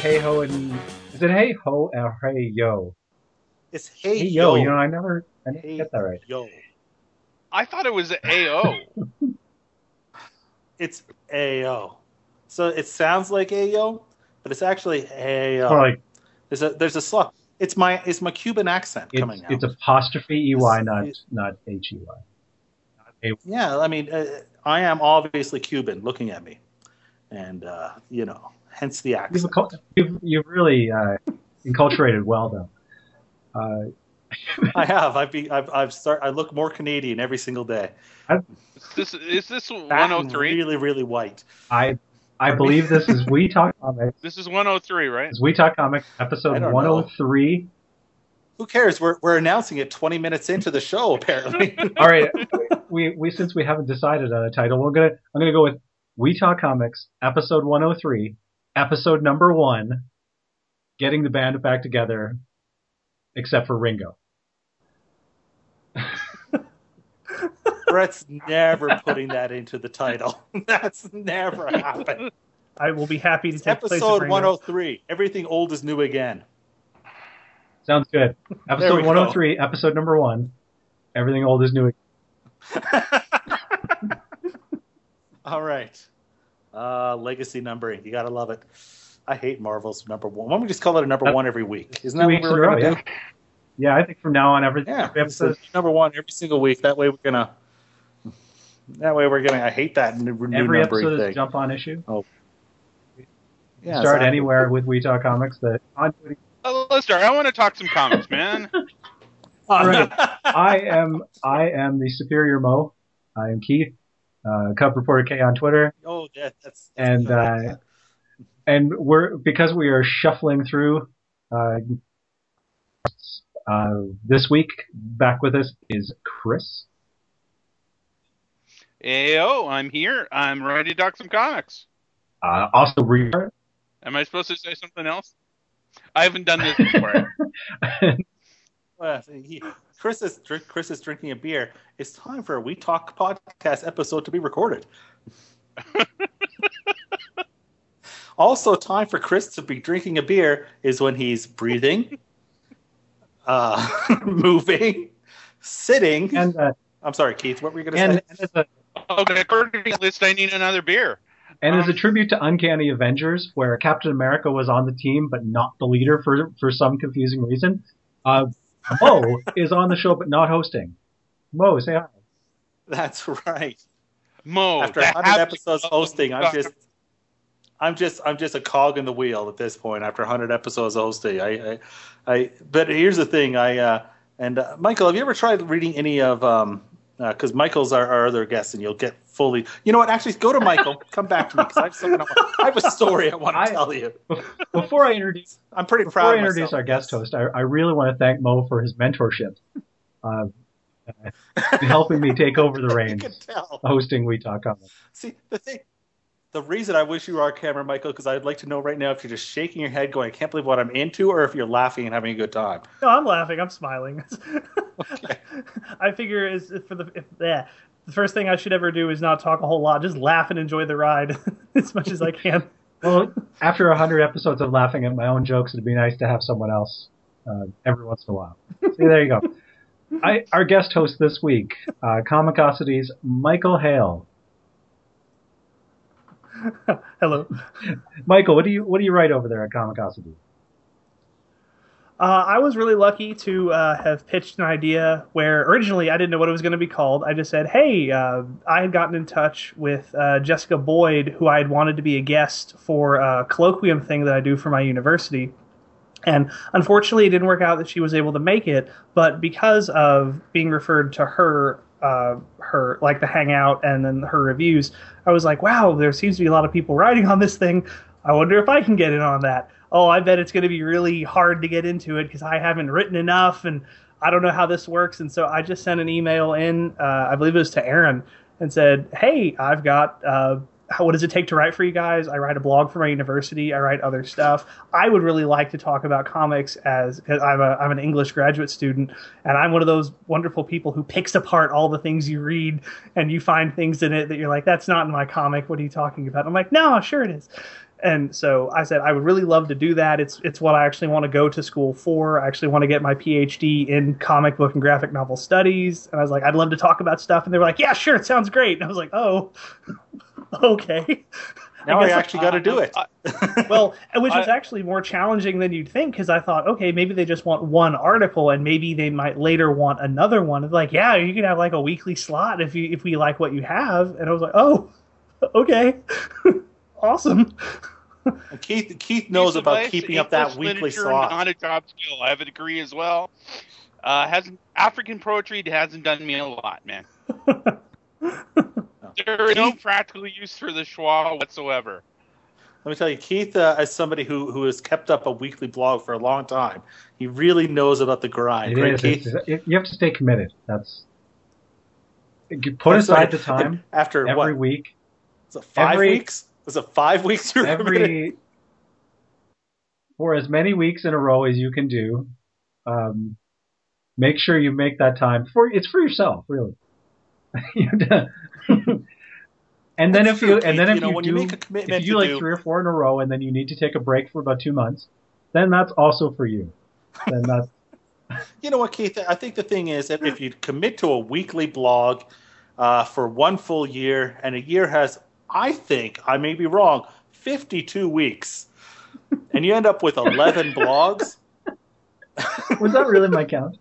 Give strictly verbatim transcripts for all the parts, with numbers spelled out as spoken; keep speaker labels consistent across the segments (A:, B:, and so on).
A: hey ho and is it hey ho or hey yo?
B: It's hey
A: Hey yo, you know
B: yo.
A: I never I never
B: Hey
A: get that right.
B: yo.
C: I thought it was A O.
B: It's Ayo. So it sounds like Ayo, but it's actually
A: It's more
B: Ayo.
A: like
B: There's a there's a slur. It's my it's my Cuban accent
A: it's
B: coming
A: it's
B: out.
A: apostrophe
B: It's,
A: ey, not
B: it,
A: not h e y. Not a-
B: yeah, I mean, uh, I am obviously Cuban. Looking at me, and uh, you know, hence the
A: You've
B: accent.
A: accu- you've you've really uh, enculturated well though. Uh,
B: I have. I've be, I've I've start. I look more Canadian every single day.
A: I
C: Is this is this
B: Fat and
C: one oh three?
B: really really white.
A: I I
B: Pardon me?
A: believe this is We Talk Comics.
C: This is one oh three, right?
A: This is We Talk Comics
B: I
A: episode
B: don't know.
A: one oh three.
B: Who cares? We're we're announcing it twenty minutes into the show. Apparently.
A: All right, we we since we haven't decided on a title, we're gonna I'm gonna go with We Talk Comics episode one oh three, episode number one, getting the band back together, except for Ringo.
B: Brett's never putting that into the title. That's never happened.
D: I will be happy to
B: It's
D: take place of
B: episode
D: Ringo.
B: one oh three. Everything old is new again.
A: Sounds good.
B: There
A: Episode
B: we
A: one oh three, episode number one. Everything old is new.
B: All right. Uh, legacy numbering. You got to love it. I hate Marvel's number one. Why don't we just call it a number
A: Uh,
B: one every week? Isn't
A: Two
B: that what
A: weeks
B: we
A: in a
B: were
A: row,
B: going to
A: yeah.
B: do?
A: Yeah, I think from now on, every,
B: Yeah.
A: every
B: It's a
A: episode.
B: number one every single week. That way we're going to... That way we're going to... I hate that new, new
A: Every
B: numbering
A: episode is a
B: thing.
A: jump on issue.
B: Oh. Yeah,
A: Start
B: exactly.
A: anywhere with We Talk Comics. The continuity.
C: Oh, let's start. I want to talk some comics, man.
A: All right. I am I am the Superior Mo. I am Keith, uh, Cub Reporter K on Twitter,
B: Oh, that, that's... that's
A: and
B: good. I like
A: uh,
B: that.
A: and we're because we are shuffling through. Uh, uh, this week, back with us is Chris.
C: A O, I'm here. I'm ready to talk some comics.
A: Uh, also, Reaper.
C: Am I supposed to say something else? I haven't done this before.
B: Well, he, Chris is drink, Chris is drinking a beer. It's time for a We Talk podcast episode to be recorded. Also, time for Chris to be drinking a beer is when he's breathing, uh, moving, sitting.
A: and uh,
B: I'm sorry, Keith. What were you going to
A: and
B: say?
A: and as, a,
C: Okay, according to the list, I need another beer.
A: and as a
C: Um,
A: tribute to Uncanny Avengers, where Captain America was on the team but not the leader for for some confusing reason, uh, Mo is on the show but not hosting. Mo, say hi.
B: That's right.
C: Mo.
B: After
C: the
B: one hundred
C: happy-
B: episodes hosting, I'm just, I'm just, I'm just a cog in the wheel at this point. After one hundred episodes hosting, I, I, I but here's the thing. I uh, and uh, Michael, have you ever tried reading any of? Um, because uh, Michael's our, our other guest, and you'll get fully. You know what? Actually, go to Michael. Come back to me because I have something. I, want, I have a story I want to
A: I-
B: tell you.
A: Before I introduce
B: I'm pretty
A: before
B: proud
A: I
B: of
A: introduce
B: myself.
A: our guest
B: Yes.
A: host, I, I really want to thank Mo for his mentorship, uh, uh, helping me take over the
B: You
A: reins,
B: can tell.
A: hosting We Talk Comics.
B: See the thing. The reason I wish you were our camera, Michael, because I'd like to know right now if you're just shaking your head, going, "I can't believe what I'm into," or if you're laughing and having a good time.
D: No, I'm laughing. I'm smiling.
B: Okay.
D: I figure is for the if, yeah, the first thing I should ever do is not talk a whole lot. Just laugh and enjoy the ride as much as I can.
A: Well, after a hundred episodes of laughing at my own jokes, it'd be nice to have someone else uh, every once in a while. See, there you go. I, our guest host this week, uh, Comicosity's Michael Hale.
D: Hello.
A: Michael, what do you what do you write over there at Comicosity?
D: Uh, I was really lucky to uh, have pitched an idea where originally I didn't know what it was going to be called. I just said, hey, uh, I had gotten in touch with uh, Jessica Boyd, who I had wanted to be a guest for a colloquium thing that I do for my university. And unfortunately, it didn't work out that she was able to make it. But because of being referred to her, uh, her like the Hangout and then her reviews, I was like, wow, there seems to be a lot of people writing on this thing. I wonder if I can get in on that. Oh, I bet it's going to be really hard to get into it because I haven't written enough and I don't know how this works. And so I just sent an email in, uh, I believe it was to Aaron, and said, hey, I've got, uh, how, what does it take to write for you guys? I write a blog for my university. I write other stuff. I would really like to talk about comics as, because I'm, a, I'm an English graduate student, and I'm one of those wonderful people who picks apart all the things you read, and you find things in it that you're like, that's not in my comic. What are you talking about? I'm like, no, sure it is. And so I said, I would really love to do that. It's it's what I actually want to go to school for. I actually want to get my P H D in comic book and graphic novel studies. And I was like, I'd love to talk about stuff. And they were like, yeah, sure, it sounds great. And I was like, oh, okay.
B: Now I, I actually got to do it.
C: I,
D: Well, which was
C: I-
D: actually more challenging than you'd think, because I thought, okay, maybe they just want one article, and maybe they might later want another one. It's like, yeah, you can have like a weekly slot if you if we like what you have. And I was like, oh, okay, awesome.
B: And Keith Keith knows
C: piece of
B: about
C: advice,
B: keeping up that
C: English
B: weekly
C: literature,
B: slot.
C: Not a job skill. I have a degree as well. Uh, hasn't African poetry hasn't done me a lot, man. There is no practical use for the schwa whatsoever.
B: Let me tell you, Keith, uh, as somebody who, who has kept up a weekly blog for a long time, he really knows about the grind.
A: It
B: right,
A: is.
B: Keith?
A: It's, it, you have to stay committed. That's you put aside the time
B: after
A: every
B: what?
A: week.
B: Was it five
A: every-
B: weeks? Was it five weeks? You were committed?
A: Every for as many weeks in a row as you can do. Um, make sure you make that time for it's for yourself, really. You have to- and then
B: That's
A: if you
B: true,
A: and then
B: Keith.
A: if
B: You know,
A: you
B: when
A: do
B: you make a commitment
A: if you do
B: to
A: like
B: do-
A: three or four in a row and then you need to take a break for about two months, then that's also for you. Then that's
B: You know what, Keith? I think the thing is that if you commit to a weekly blog uh, for one full year, and a year has, I think, I may be wrong, fifty-two weeks, and you end up with eleven blogs.
A: was that really my count?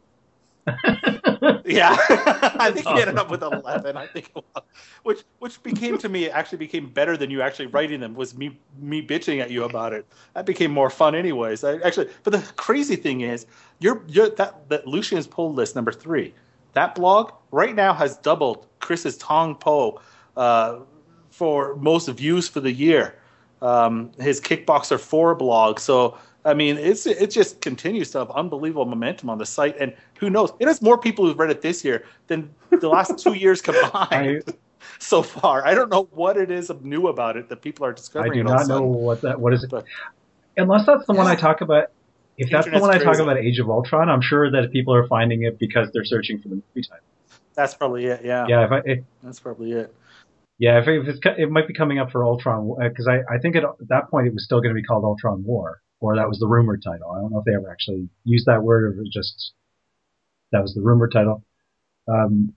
B: Yeah, I think you ended up with eleven. I think, it was. which which became to me actually became better than you actually writing them. Was me me bitching at you about it. That became more fun, anyways. I actually, but the crazy thing is, you're you're that that Lucian's pull list number three. That blog right now has doubled Chris's Tong Po uh, for most views for the year. Um, his Kickboxer four blog. So. I mean, it's it just continues to have unbelievable momentum on the site, and who knows? It has more people who've read it this year than the last two years combined
A: I,
B: so far. I don't know what it is new about it that people are
A: I
B: discovering.
A: do
B: it all of
A: not
B: a
A: know
B: sudden.
A: what that what is it.
B: But-
A: Unless that's the one
B: Yeah.
A: I talk about. If that's the
B: Internet's
A: one I talk
B: crazy.
A: about, Age of Ultron, I'm sure that people are finding it because they're searching for the movie title.
B: That's probably it. Yeah,
A: Yeah, if I, if,
B: that's probably it.
A: yeah, if, if it's co- it might be coming up for Ultron because I I think at that point it was still going to be called Ultron War, or that was the rumored title. I don't know if they ever actually used that word or if it was just that was the rumored title. Um,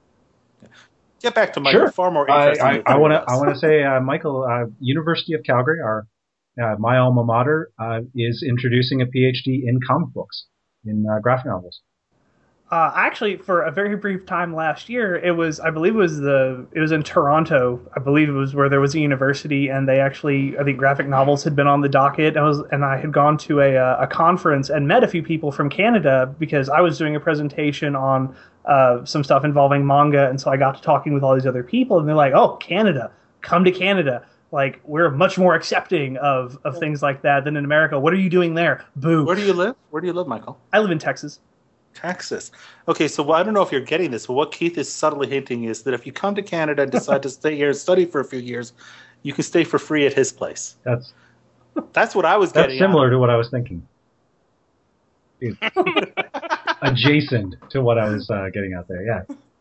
B: Get back to Michael.
A: Sure.
B: Far more
A: I
B: interesting.
A: I want to I want to say uh, Michael, uh, University of Calgary, our uh, my alma mater, uh, is introducing a PhD in comic books, in uh, graphic novels.
D: Uh, actually, for a very brief time last year, it was, I believe it was the, it was in Toronto. I believe it was where there was a university, and they actually, I think graphic novels had been on the docket. I was, and I had gone to a, uh, a conference and met a few people from Canada because I was doing a presentation on uh, some stuff involving manga, and so I got to talking with all these other people, and they're like, "Oh, Canada, come to Canada." Like, we're much more accepting of, of things like that than in America. What are you doing there? Boo.
B: Where do you live? Where do you live, Michael?
D: I live in Texas.
B: Texas. Okay, so I don't know if you're getting this, but what Keith is subtly hinting is that if you come to Canada and decide to stay here and study for a few years, you can stay for free at his place.
A: That's
B: That's what I was
A: that's
B: getting.
A: similar
B: at.
A: to what I was thinking. It's adjacent to what I was uh, getting out there.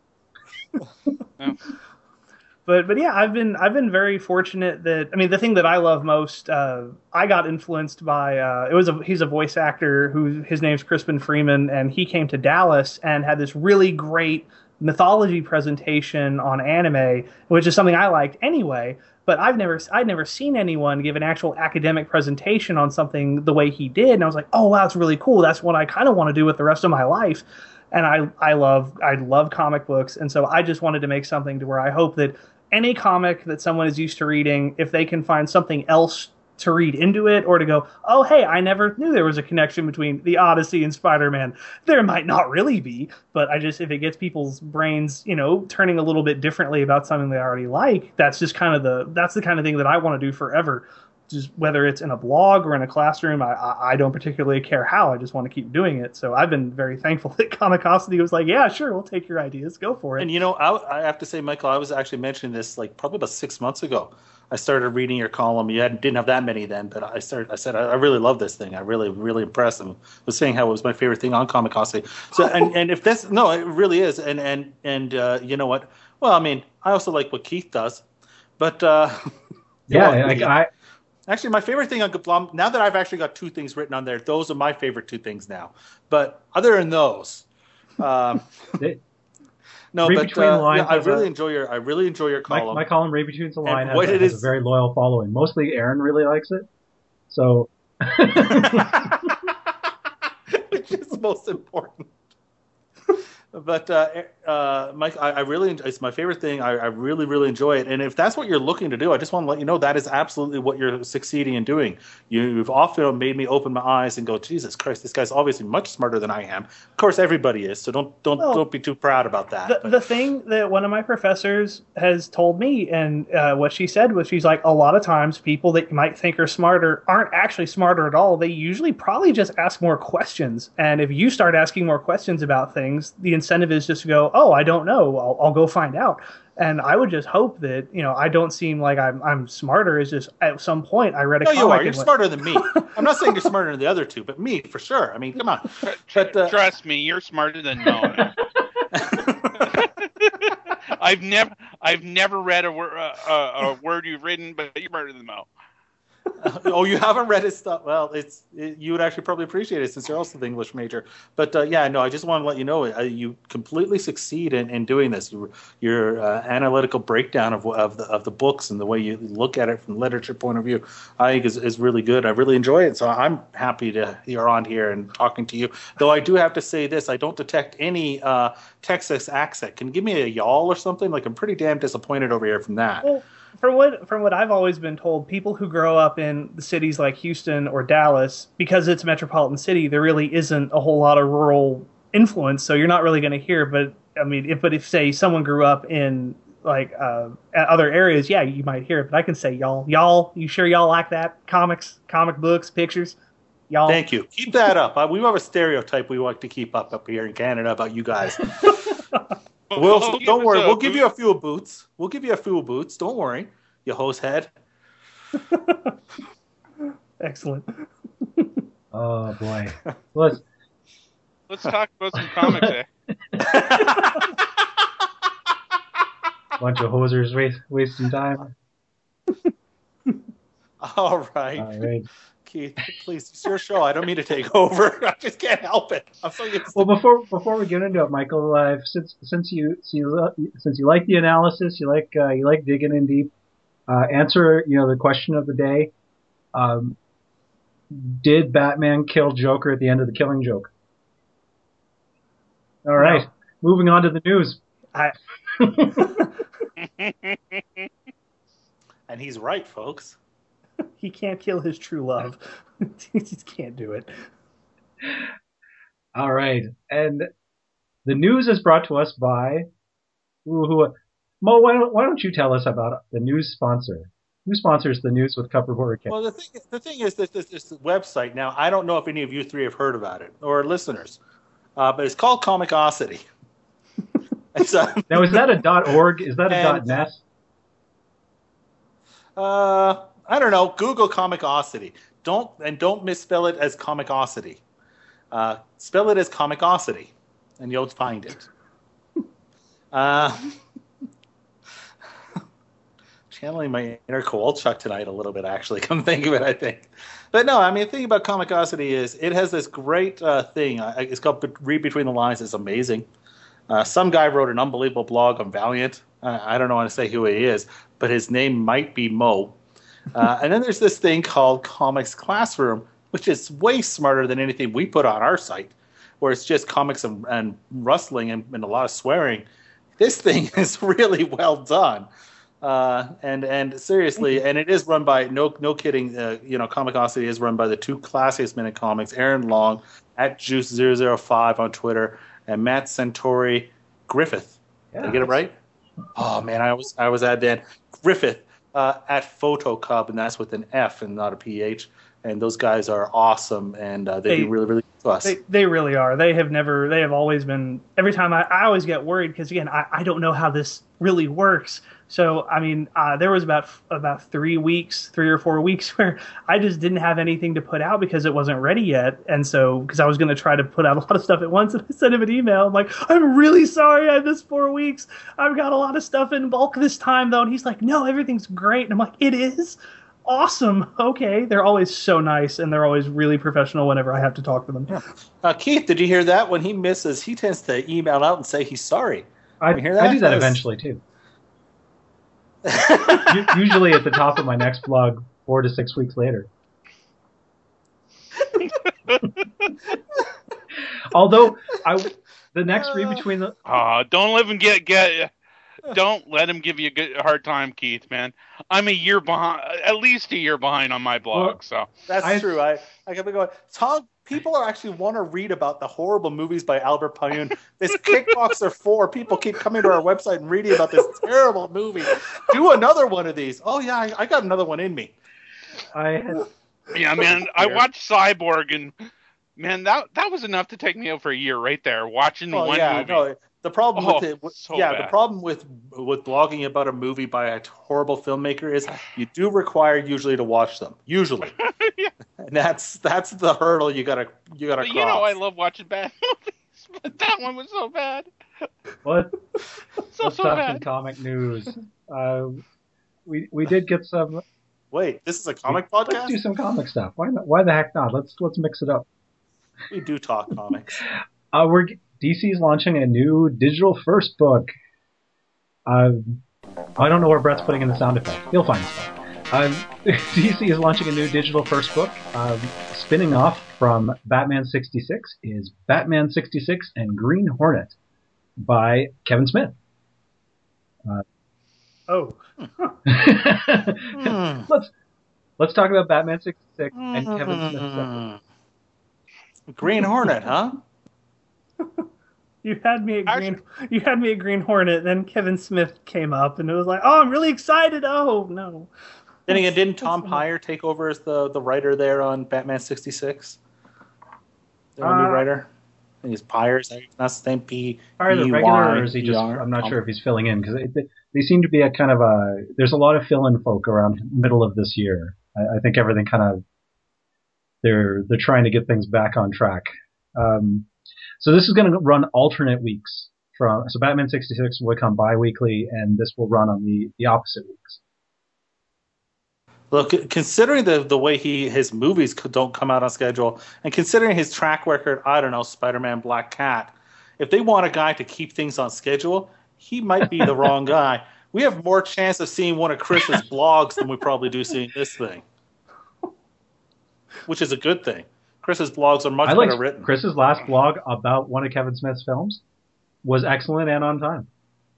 A: Yeah.
D: But but yeah, I've been I've been very fortunate that I mean the thing that I love most, uh, I got influenced by uh, it was a he's a voice actor who his name's Crispin Freeman, and he came to Dallas and had this really great mythology presentation on anime, which is something I liked anyway. But I've never I'd never seen anyone give an actual academic presentation on something the way he did, and I was like, oh wow, that's really cool. That's what I kind of want to do with the rest of my life. And I I love I love comic books, and so I just wanted to make something to where I hope that any comic that someone is used to reading, if they can find something else to read into it, or to go, oh, hey, I never knew there was a connection between the Odyssey and Spider-Man. There might not really be, but I just, if it gets people's brains, you know, turning a little bit differently about something they already like, that's just kind of the, that's the kind of thing that I want to do forever. Just whether it's in a blog or in a classroom, I, I, I don't particularly care how. I just want to keep doing it. So I've been very thankful that Comicosity was like, yeah, sure, we'll take your ideas, go for it.
B: And you know, I, I have to say, Michael, I was actually mentioning this like probably about six months ago. I started reading your column. You had, didn't have that many then, but I started. I said I, I really love this thing. I really, really impressed. I was saying how it was my favorite thing on Comicosity. So, and, and if that's no, it really is. And and and uh, you know what? Well, I mean, I also like what Keith does, but uh,
A: Yeah,
B: you know,
A: like I
B: Actually, my favorite thing on Gablom, now that I've actually got two things written on there, those are my favorite two things now. But other than those, um,
A: They-
B: no,
A: Read
B: but
A: Between the
B: uh,
A: Lines
B: yeah, I
A: has
B: really
A: a-
B: enjoy your I really enjoy your
A: my,
B: column.
A: my column, Read Between the Line,
B: And
A: has,
B: what
A: a,
B: it
A: has
B: is-
A: a very loyal following. Mostly Aaron really likes it. So,
B: Which is most important. But uh, uh, Mike, I, I really it's my favorite thing. I, I really really enjoy it. And if that's what you're looking to do, I just want to let you know that is absolutely what you're succeeding in doing. You, you've often made me open my eyes and go, Jesus Christ, this guy's obviously much smarter than I am. Of course, everybody is. So don't don't
D: Well,
B: don't be too proud about that.
D: The,
B: But-
D: the thing that one of my professors has told me, and uh, what she said was, she's like, a lot of times people that you might think are smarter aren't actually smarter at all. They usually probably just ask more questions. And if you start asking more questions about things, the incentive is just to go, oh, I don't know. I'll, I'll go find out. And I would just hope that, you know, I don't seem like I'm I'm smarter. It's just at some point I read a
B: no,
D: comic.
B: you are.
D: and
B: You're
D: went,
B: smarter than me. I'm not saying you're smarter than the other two, but me for sure. I mean, come on. But uh,
C: Trust me, you're smarter than Mo. I've never, I've never read a, wor- uh, a, a word you've written, but you're smarter than Mo.
B: oh, you haven't read his stuff. Well, it's it, you would actually probably appreciate it since you're also the English major. But uh, yeah, no, I just want to let you know uh, you completely succeed in, in doing this. Your, your uh, analytical breakdown of of the of the books and the way you look at it from a literature point of view, I think is, is really good. I really enjoy it. So I'm happy to you're on here and talking to you. Though I do have to say this, I don't detect any uh, Texas accent. Can you give me a y'all or something? Like I'm pretty damn disappointed over here from that.
D: Well, from what from what I've always been told, people who grow up in the cities like Houston or Dallas, because it's a metropolitan city, there really isn't a whole lot of rural influence, so you're not really going to hear. But I mean, if but if say someone grew up in like uh, other areas, yeah, you might hear it. But I can say y'all, y'all. You sure y'all like that? Comics, comic books, pictures, y'all.
B: Thank you. Keep that up. Uh, we have a stereotype we like to keep up up here in Canada about you guys. We'll,
C: Well, give
B: don't
C: us
B: worry.
C: a
B: We'll give
C: boot.
B: you a few boots. We'll give you a few boots. Don't worry, you hose head.
D: Excellent.
A: oh boy. Let's,
C: Let's talk about some comics. Eh?
A: bunch of hosers waste, wasting time.
B: All right.
A: All right.
B: Keith, please, it's your show. I don't mean to take over. I just can't help it. I'm so used to
A: Well, before before we get into it, Michael, uh, since since you since you, since you like the analysis, you like uh, you like digging in deep, uh, answer you know the question of the day. Um, did Batman kill Joker at the end of the Killing Joke? All right,
D: No.
A: moving on to the news.
D: I
B: And he's right, folks.
D: he can't kill his true love. He just can't do it.
A: All right, and the news is brought to us by who, who Mo. Why don't why don't you tell us about the news sponsor? Who sponsors the news with Cup Reporter Kit?
B: Well, the thing the thing is that this, this website now. I don't know if any of you three have heard about it or listeners, uh, but it's called Comicosity. It's uh,
A: Now, is that a .org? Is that a
B: And-
A: .net?
B: uh, I don't know. Google Comicosity. Don't and don't misspell it as Comicosity. Uh, spell it as Comicosity, and you'll find it. Uh, channeling my inner Kowalchuk tonight a little bit, actually. Come think of it, I think. But no, I mean, the thing about Comicosity is it has this great uh, thing. Uh, It's called Read Between the Lines. It's amazing. Uh, some guy wrote an unbelievable blog on Valiant. Uh, I don't know how to say who he is, but his name might be Mo. Uh, and then there's this thing called Comics Classroom, which is way smarter than anything we put on our site, where it's just comics and, and rustling and, and a lot of swearing. This thing is really well done. Uh, and and seriously, and it is run by, no no kidding, uh, you know, Comicosity is run by the two classiest men in comics, Aaron Long at Juice zero zero five on Twitter, and Matt Centauri Griffith. Did I get it right? Oh man, I was I was at Dan Griffith uh, at Photocub, and that's with an F and not a P H. And those guys are awesome, and uh, they
D: They-
B: do really really good to us.
D: They they really are. They have never. They have always been. Every time I, I always get worried because again I, I don't know how this really works. So I mean uh, there was about about three weeks, three or four weeks where I just didn't have anything to put out because it wasn't ready yet, and so because I was going to try to put out a lot of stuff at once, and I sent him an email. I'm like, I'm really sorry I missed four weeks. I've got a lot of stuff in bulk this time though, and he's like, no, everything's great, and I'm like, it is. awesome. Okay, they're always so nice, and they're always really professional whenever I have to talk to them.
B: Yeah. Uh, Keith, did you hear that? When he misses, he tends to email out and say he's sorry.
A: I,
B: you hear that?
A: I do that
B: That's...
A: eventually too. Usually at the top of my next blog, four to six weeks later. Although I, the next read between the
C: uh, don't let him get get. Don't let him give you a good hard time, Keith. Man, I'm a year behind, at least a year behind on my blog.
A: Well,
C: so
B: that's
A: I,
B: true. I I kept going. Tom, people are actually want to read about the horrible movies by Albert Pyun. This Kickboxer four. People keep coming to our website and reading about this terrible movie. Do another one of these. Oh yeah, I, I got another one in me.
A: I had,
C: yeah, man. I watched Cyborg, and man, that that was enough to take me out for a year right there, watching
B: well,
C: one
B: yeah,
C: movie.
B: No, the problem
C: oh,
B: with it,
C: so
B: yeah,
C: bad.
B: the problem with with blogging about a movie by a horrible filmmaker is you do require usually to watch them. Usually,
C: yeah.
B: And that's that's the hurdle you gotta you gotta
C: But
B: cross.
C: you know, I love watching bad movies, but that one was so bad.
A: what?
C: so
A: Let's
C: so
A: talk
C: bad.
A: some comic news. Uh, we we did get some.
B: Wait, this is a comic
A: we,
B: podcast?
A: Let's do some comic stuff. Why not? Why the heck not? Let's let's mix it up.
B: We do talk comics.
A: Uh, we're D C's launching a new digital first book. Uh, I don't know where Brett's putting in the sound effect. He'll find it. Uh, D C is launching a new digital first book. Um, spinning off from Batman sixty-six is Batman sixty-six and Green Hornet by Kevin Smith. Uh,
D: oh.
B: hmm.
A: let's let's talk about Batman sixty-six and Kevin Smith.
B: Green Hornet, huh?
D: You had me at Green. You had me at Green Hornet. Then Kevin Smith came up, and it was like, "Oh, I'm really excited!" Oh no!
B: Then again, didn't Tom Peyer take over as the, the writer there on Batman sixty-six? The uh, new writer. I think it's Peyer. Is that not the same P?
A: Peyer the regular, or is he just? I'm not sure if he's filling in because they, they seem to be a kind of a. There's a lot of fill-in folk around middle of this year. I, I think everything kind of. They're they're trying to get things back on track. Um, So this is going to run alternate weeks. From so Batman sixty-six will come bi-weekly, and this will run on the, the opposite weeks.
B: Look, considering the the way he his movies don't come out on schedule, and considering his track record, I don't know, Spider-Man, Black Cat, if they want a guy to keep things on schedule, he might be the wrong guy. We have more chance of seeing one of Chris's blogs than we probably do seeing this thing, which is a good thing. Chris's blogs are much
A: I liked
B: better written.
A: Chris's last blog about one of Kevin Smith's films was excellent and on time.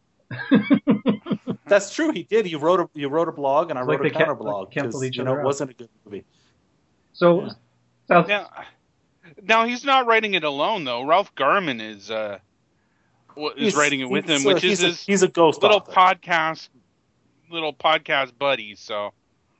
B: That's true. He did. He wrote a he wrote a blog, and I
A: like
B: wrote a counter
A: like
B: blog
A: because
B: you know it wasn't a good movie.
A: So,
B: yeah.
A: South-
C: now, now he's not writing it alone though. Ralph Garman is uh, is
B: he's,
C: writing it with him,
B: a,
C: which is
B: a,
C: his
B: he's a ghost
C: little
B: author.
C: podcast, little podcast buddy. So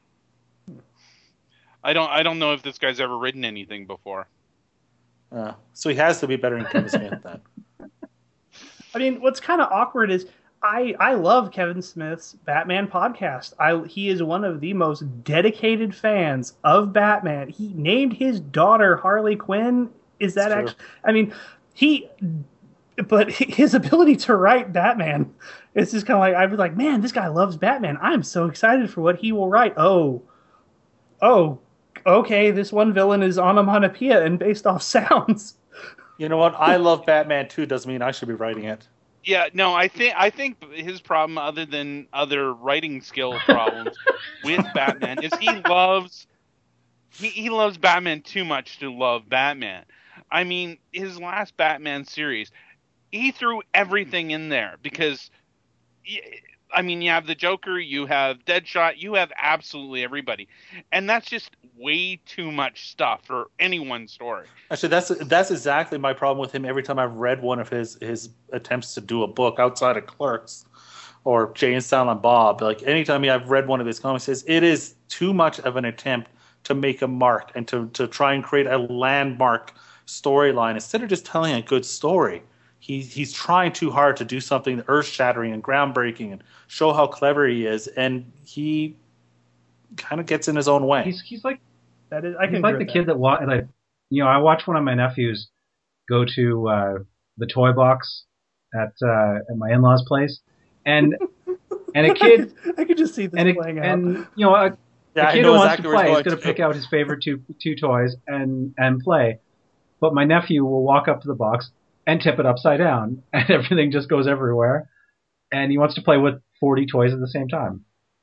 C: I don't I don't know if this guy's ever written anything before.
B: Uh, so he has to be better than Kevin Smith then.
D: I mean, what's kind of awkward is I, I love Kevin Smith's Batman podcast. I he is one of the most dedicated fans of Batman. He named his daughter Harley Quinn. Is that actually? I mean, he. But his ability to write Batman, it's just kind of like I was like, man, this guy loves Batman. I'm so excited for what he will write. Oh, oh. Okay, this one villain is onomatopoeia and based off sounds.
B: You know what? I love Batman too. Doesn't mean I should be writing it.
C: Yeah, no, I think I think his problem, other than other writing skill problems with Batman, is he loves he, he loves Batman too much to love Batman. I mean, his last Batman series, he threw everything in there because. I mean, you have the Joker, you have Deadshot, you have absolutely everybody. And that's just way too much stuff for any one story.
B: Actually, that's that's exactly my problem with him every time I've read one of his, his attempts to do a book outside of Clerks or Jay and Silent Bob. Like, anytime I've read one of his comics, it is too much of an attempt to make a mark and to, to try and create a landmark storyline instead of just telling a good story. He, he's trying too hard to do something earth-shattering and groundbreaking and show how clever he is, and he kind of gets in his own way.
A: He's he's like
D: that is I can
A: he's like the
D: that.
A: kid that wa- like you know I watched one of my nephews go to uh, the toy box at uh, at my in-laws' place, and and a kid
D: I could, I could just see this
A: and
D: playing
A: a,
D: out.
A: and you know a,
B: Yeah,
A: the
B: I
A: kid
B: know
A: who wants
B: exactly
A: to
B: where he's
A: play is
B: going
A: going to
B: to.
A: pick out his favorite two two toys and and play. But my nephew will walk up to the box and tip it upside down, and everything just goes everywhere. And he wants to play with forty toys at the same time.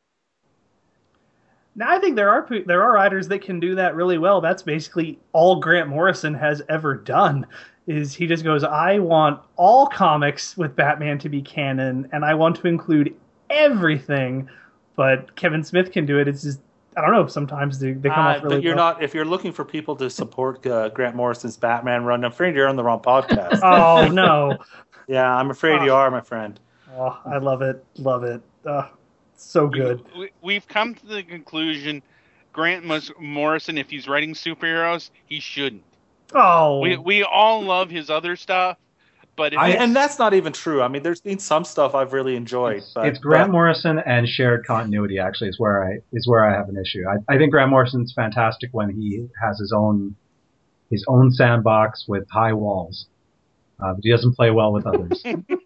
D: Now, I think there are there are writers that can do that really well. That's basically all Grant Morrison has ever done. Is he just goes, I want all comics with Batman to be canon, and I want to include everything. But Kevin Smith can do it. It's just I don't know. Sometimes they, they come
B: Uh,
D: off really
B: but you're
D: well.
B: not. If you're looking for people to support uh, Grant Morrison's Batman run, I'm afraid you're on the wrong podcast.
D: Oh no!
B: Yeah, I'm afraid you are, my friend.
D: Oh, I love it, love it. Uh, so good.
C: We, we've come to the conclusion, Grant Morrison, if he's writing superheroes, he shouldn't.
D: Oh,
C: We we all love his other stuff, but if
B: I,
C: it's-
B: and that's not even true. I mean, there's been some stuff I've really enjoyed.
A: It's,
B: but,
A: it's Grant
B: but,
A: Morrison and shared continuity. Actually, is where I is where I have an issue. I, I think Grant Morrison's fantastic when he has his own his own sandbox with high walls, uh, but he doesn't play well with others.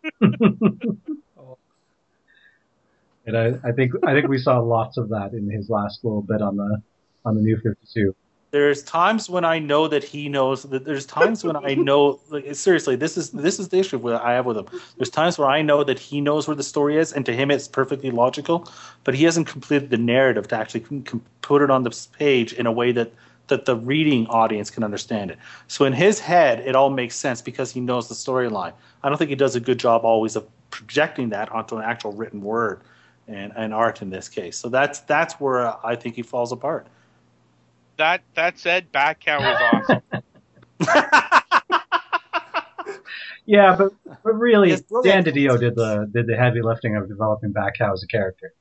A: And I, I think I think we saw lots of that in his last little bit on the on the New fifty-two.
B: There's times when I know that he knows that. There's times when I know. Like, seriously, this is this is the issue that I have with him. There's times where I know that he knows where the story is, and to him it's perfectly logical, but he hasn't completed the narrative to actually put it on this page in a way that that the reading audience can understand it. So in his head, it all makes sense because he knows the storyline. I don't think he does a good job always of projecting that onto an actual written word. And, and art in this case. So that's that's where uh, I think he falls apart.
C: That that said, Batcow was awesome.
A: Yeah, but but really,
B: Yes, well,
A: Dan
B: yeah.
A: DiDio did the did the heavy lifting of developing Batcow as a character.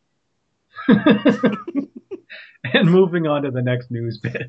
A: And moving on to the next news bit.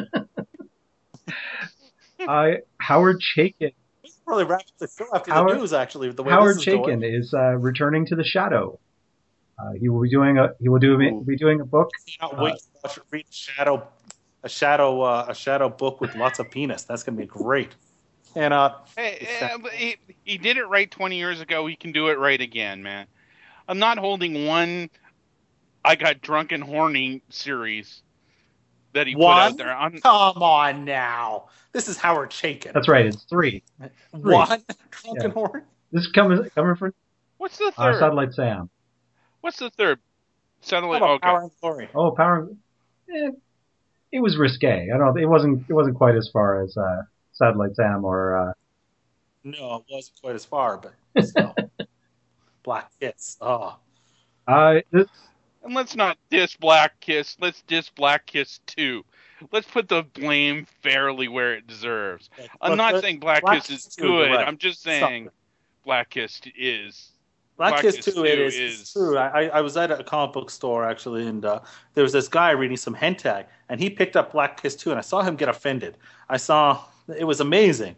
A: I Howard Chaykin.
B: Probably wrap up the show after
A: Howard-
B: the news. Actually, the way
A: Howard
B: this is going.
A: Chaykin is uh, returning to the Shadow. Uh, he will be doing a he will do
B: Ooh.
A: be doing a book.
B: Cannot wait to watch, read a shadow, a shadow, uh, a shadow book with lots of penis. That's going to be great. Cannot.
C: Hey, eh, but he, he did it right twenty years ago. He can do it right again, man. I'm not holding one I Got Drunk and Horny series that he put
B: One?
C: out there. I'm,
B: Come on now. This is Howard Chaykin.
A: That's right. It's three.
B: One drunken
A: Yeah.
B: horn.
A: This is coming coming from
C: what's the
A: uh,
C: third?
A: Satellite Sam.
C: What's the third?
B: How
C: Satellite.
B: about
C: Okay.
B: Power and Glory?
A: Oh, Power. Eh, it was risque. I don't. It wasn't. It wasn't quite as far as uh, Satellite Sam or. Uh,
B: No, it wasn't quite as far, but still. Black Kiss. Oh.
A: uh, this,
C: And let's not diss Black Kiss. Let's diss Black Kiss two. Let's put the blame fairly where it deserves. I'm
B: But-
C: not
B: but
C: saying Black,
B: Black
C: Kiss is
B: Kiss two, you're
C: good.
B: right.
C: I'm just saying
B: Something.
C: Black Kiss is.
B: Black,
C: Black
B: Kiss
C: Kiss
B: two, it
C: two
B: is,
C: is-
B: it's true. I, I was at a comic book store, actually, and uh, there was this guy reading some hentai, and he picked up Black Kiss two, and I saw him get offended. I saw, it was amazing.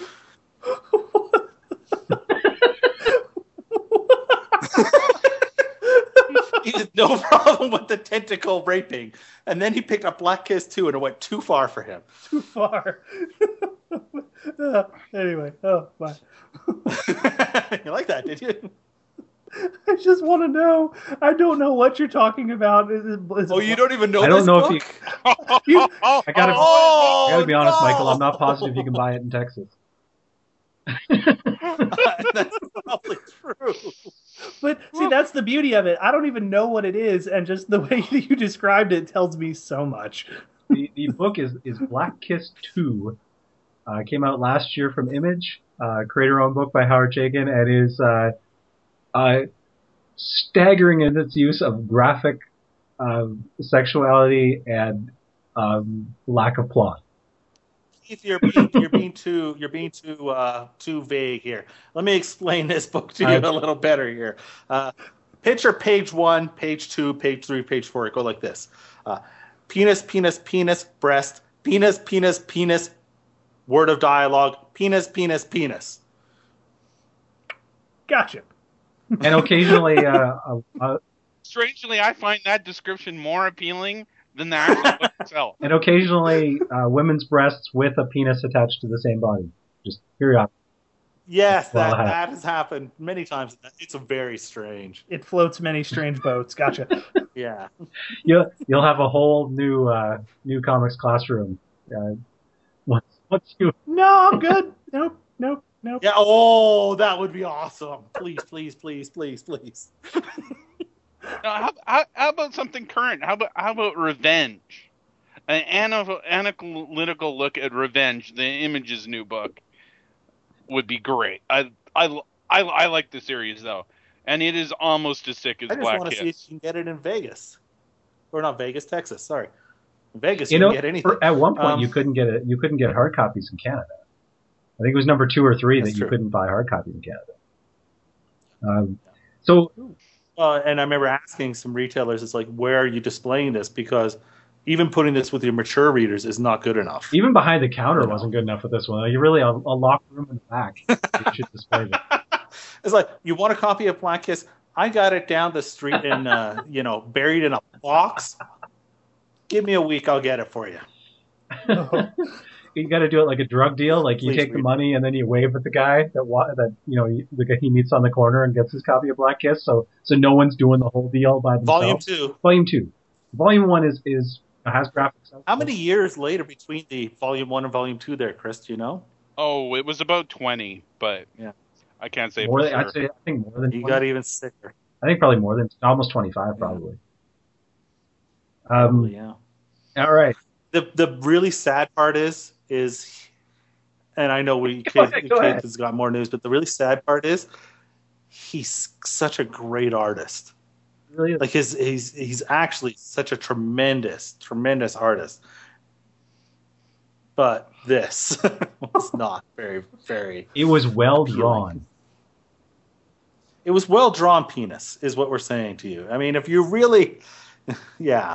B: He had no problem with the tentacle raping, and then he picked up Black Kiss two, and it went too far for him.
D: too far. Uh, anyway, oh my.
B: You like that, did you?
D: I just want to know. I don't know what you're talking about. Is it, is it
B: Oh, you don't even know
A: I don't
B: this
A: know if
B: book?
A: you-
C: oh, oh,
A: I gotta-
B: Oh,
A: I gotta be honest,
B: no!
A: Michael. I'm not positive you can buy it in Texas.
B: That's probably true.
D: But see, that's the beauty of it. I don't even know what it is, and just the way that you described it tells me so much.
A: the, the book is, is Black Kiss two. Uh, came out last year from Image, uh, creator-owned book by Howard Chaykin, and is uh, uh, staggering in its use of graphic uh, sexuality and um, lack of plot.
B: Keith, you're being you're being too you're being too uh, too vague here. Let me explain this book to you
A: Uh,
B: a little better here. Uh, picture page one, page two, page three, page four. It go like this: uh, penis, penis, penis, breast, penis, penis, penis. Word of dialogue: penis, penis, penis.
D: Gotcha.
A: And occasionally, uh, uh, uh,
C: Strangely, I find that description more appealing than the actual book itself.
A: and occasionally, uh, women's breasts with a penis attached to the same body. Just periodic.
B: Yes,
A: Well,
B: that,
A: uh,
B: that has happened many times. It's very strange.
D: It floats many strange boats. Gotcha.
B: Yeah.
A: You'll you'll have a whole new uh, new comics classroom uh, once once you.
D: No, I'm good. Nope, nope, nope.
B: Yeah. Oh, that would be awesome. Please, please, please, please, please.
C: Now, how, how, how about something current? How about how about Revenge? An ana- analytical look at Revenge, the Image's new book, would be great. I I I, I like the series though, and it is almost as sick as
B: I just
C: Black
B: want to see if
C: Kiss.
B: you can get it in Vegas, or not Vegas, Texas. Sorry, in Vegas
A: You
B: you
A: know,
B: can get anything.
A: for- at one point
B: Um,
A: you couldn't get it. You couldn't get hard copies in Canada. I think it was number two or three
B: That's
A: that you
B: true.
A: couldn't buy hard copies in Canada. Um, so
B: Uh, and I remember asking some retailers, it's like, where are you displaying this? Because even putting this with your mature readers is not good enough.
A: even behind the counter
B: You know.
A: wasn't good enough with this one. You really a, a locked room in the back. You should display this.
B: It's like, you want a copy of Black Kiss? I got it down the street and, uh, you know, buried in a box. Give me a week, I'll get it for you.
A: You got to do it like a drug deal. Like you
B: Please
A: take the
B: read.
A: money and then you wave at the guy that wa- that you know you- the guy he meets on the corner and gets his copy of Black Kiss. So so no one's doing the whole deal by themselves.
B: Volume two.
A: Volume two. Volume one is is has graphics.
B: How many years later between the volume one and volume two there, Chris? Do you know?
C: Oh, it was about twenty, but
B: Yeah.
C: I can't say
A: More
C: for
A: than,
C: sure.
A: I'd say I think more than
B: You
A: twenty.
B: got even sicker.
A: I think probably more than almost twenty-five probably. Um,
B: Probably, yeah.
A: all right.
B: The the really sad part is is, and I know we
A: Go
B: Keith,
A: ahead, go ahead.
B: Keith has got more news, but the really sad part is he's such a great artist.
A: Really is.
B: Like his he's he's actually such a tremendous tremendous artist. But this was not very very.
A: It was well
B: appealing.
A: drawn.
B: It was well drawn penis, is what we're saying to you. I mean, if you really, yeah.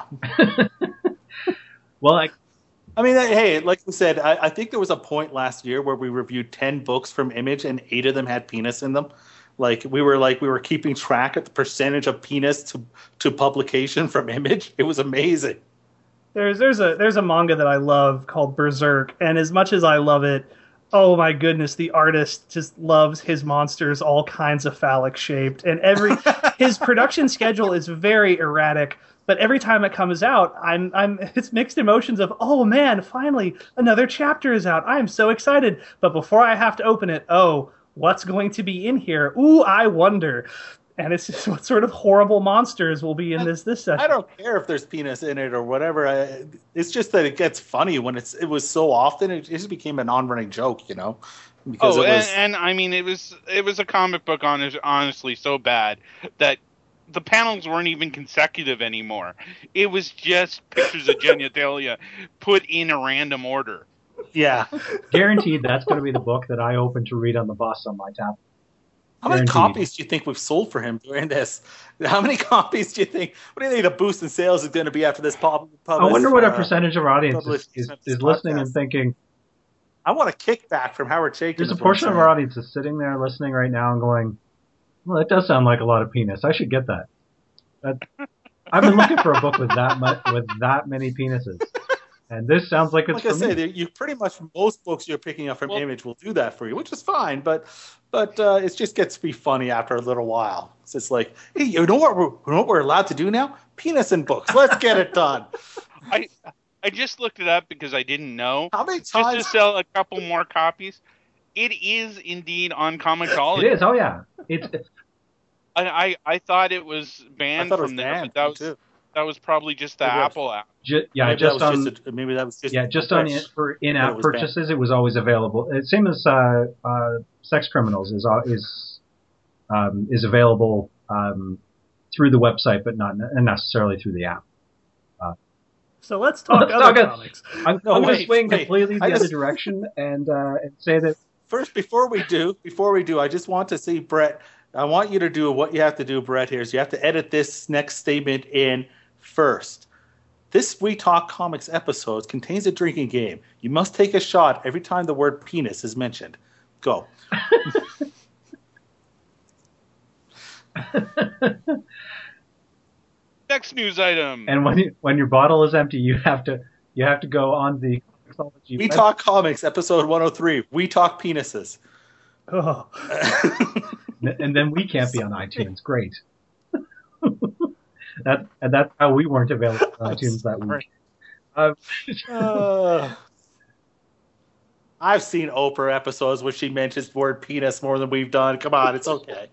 A: Well, I,
B: I mean, hey, like we said, I, I think there was a point last year where we reviewed ten books from Image, and eight of them had penis in them. Like we were like we were keeping track of the percentage of penis to to publication from Image. It was amazing.
D: There's there's a there's a manga that I love called Berserk, and as much as I love it, oh my goodness, the artist just loves his monsters all kinds of phallic shaped, and every his production schedule is very erratic. But every time it comes out, I'm I'm it's mixed emotions of, oh man, finally another chapter is out. I am so excited. But before I have to open it, oh, what's going to be in here? Ooh, I wonder. And it's just what sort of horrible monsters will be in this this session.
B: I don't care if there's penis in it or whatever. I, it's just that it gets funny when it's it was so often. It just became a non-running joke, you know. Because
C: Oh,
B: it was,
C: and, and I mean, it was it was a comic book, honest, honestly, so bad that the panels weren't even consecutive anymore. It was just pictures of genitalia put in a random order.
B: yeah.
A: guaranteed that's going to be the book that I open to read on the bus on my tablet.
B: How many
A: Guaranteed.
B: copies do you think we've sold for him during this? How many copies do you think? What do you think the boost in sales is going to be after this pub?
A: I wonder what a
B: uh,
A: percentage of our audience is,
B: published
A: is,
B: this
A: is listening and
B: podcast.
A: thinking.
B: I want a kickback from Howard Chaykin.
A: There's a
B: is what
A: portion
B: I'm
A: of our audience that's sitting there listening right now and going, "Well, that does sound like a lot of penis. I should get that." that I've been looking for a book with that much, with that many penises, and this sounds like it's
B: Like I
A: for
B: say,
A: me.
B: there- you pretty much most books you're picking up from
C: Well-
B: Image will do that for you, which is fine. But but uh, it just gets to be funny after a little while. It's just like, hey, you know what we're you know what we're allowed to do now? Penis in books. Let's get it done.
C: I I just looked it up because I didn't know.
B: How many
C: Just to
B: times?
C: sell a couple more copies. It is indeed on Comixology.
A: It is. Oh yeah. It's
C: I, I I thought it was
B: I
C: banned
B: thought it was
C: from there,
B: banned.
C: but that
B: me
C: was
B: too.
C: that was probably just the
B: It was.
C: Apple app.
A: ju- yeah,
B: maybe
A: just
B: that was
A: on
B: just a, maybe that was just
A: yeah, just on
B: Twitch.
A: it for
B: But
A: in-app
B: it was banned.
A: purchases. It was always available. Uh, Same as uh, uh, Sex Criminals is uh, is um, is available um, through the website, but not ne- necessarily through the app.
D: So let's talk
A: Let's
D: other
A: talk-
D: comics.
A: I'm,
B: No,
A: I'm going
B: wait,
A: to swing
B: wait.
A: completely the
B: I
A: other
B: just-
A: direction and uh, and say that
B: First, before we do, before we do, I just want to see Brett. I want you to do what you have to do, Brett. Here is you have to edit this next statement in first. This We Talk Comics episode contains a drinking game. You must take a shot every time the word penis is mentioned. Go.
C: Next news item.
A: and when you, when your bottle is empty, you have to you have to go on the Comixology
B: We
A: web-
B: Talk Comics episode one oh three. We Talk Penises.
D: Oh.
A: And then we can't be on iTunes. Great. that and that's how we weren't available on iTunes that week. Uh,
B: uh, I've seen Oprah episodes where she mentions the word penis more than we've done. Come on, it's okay.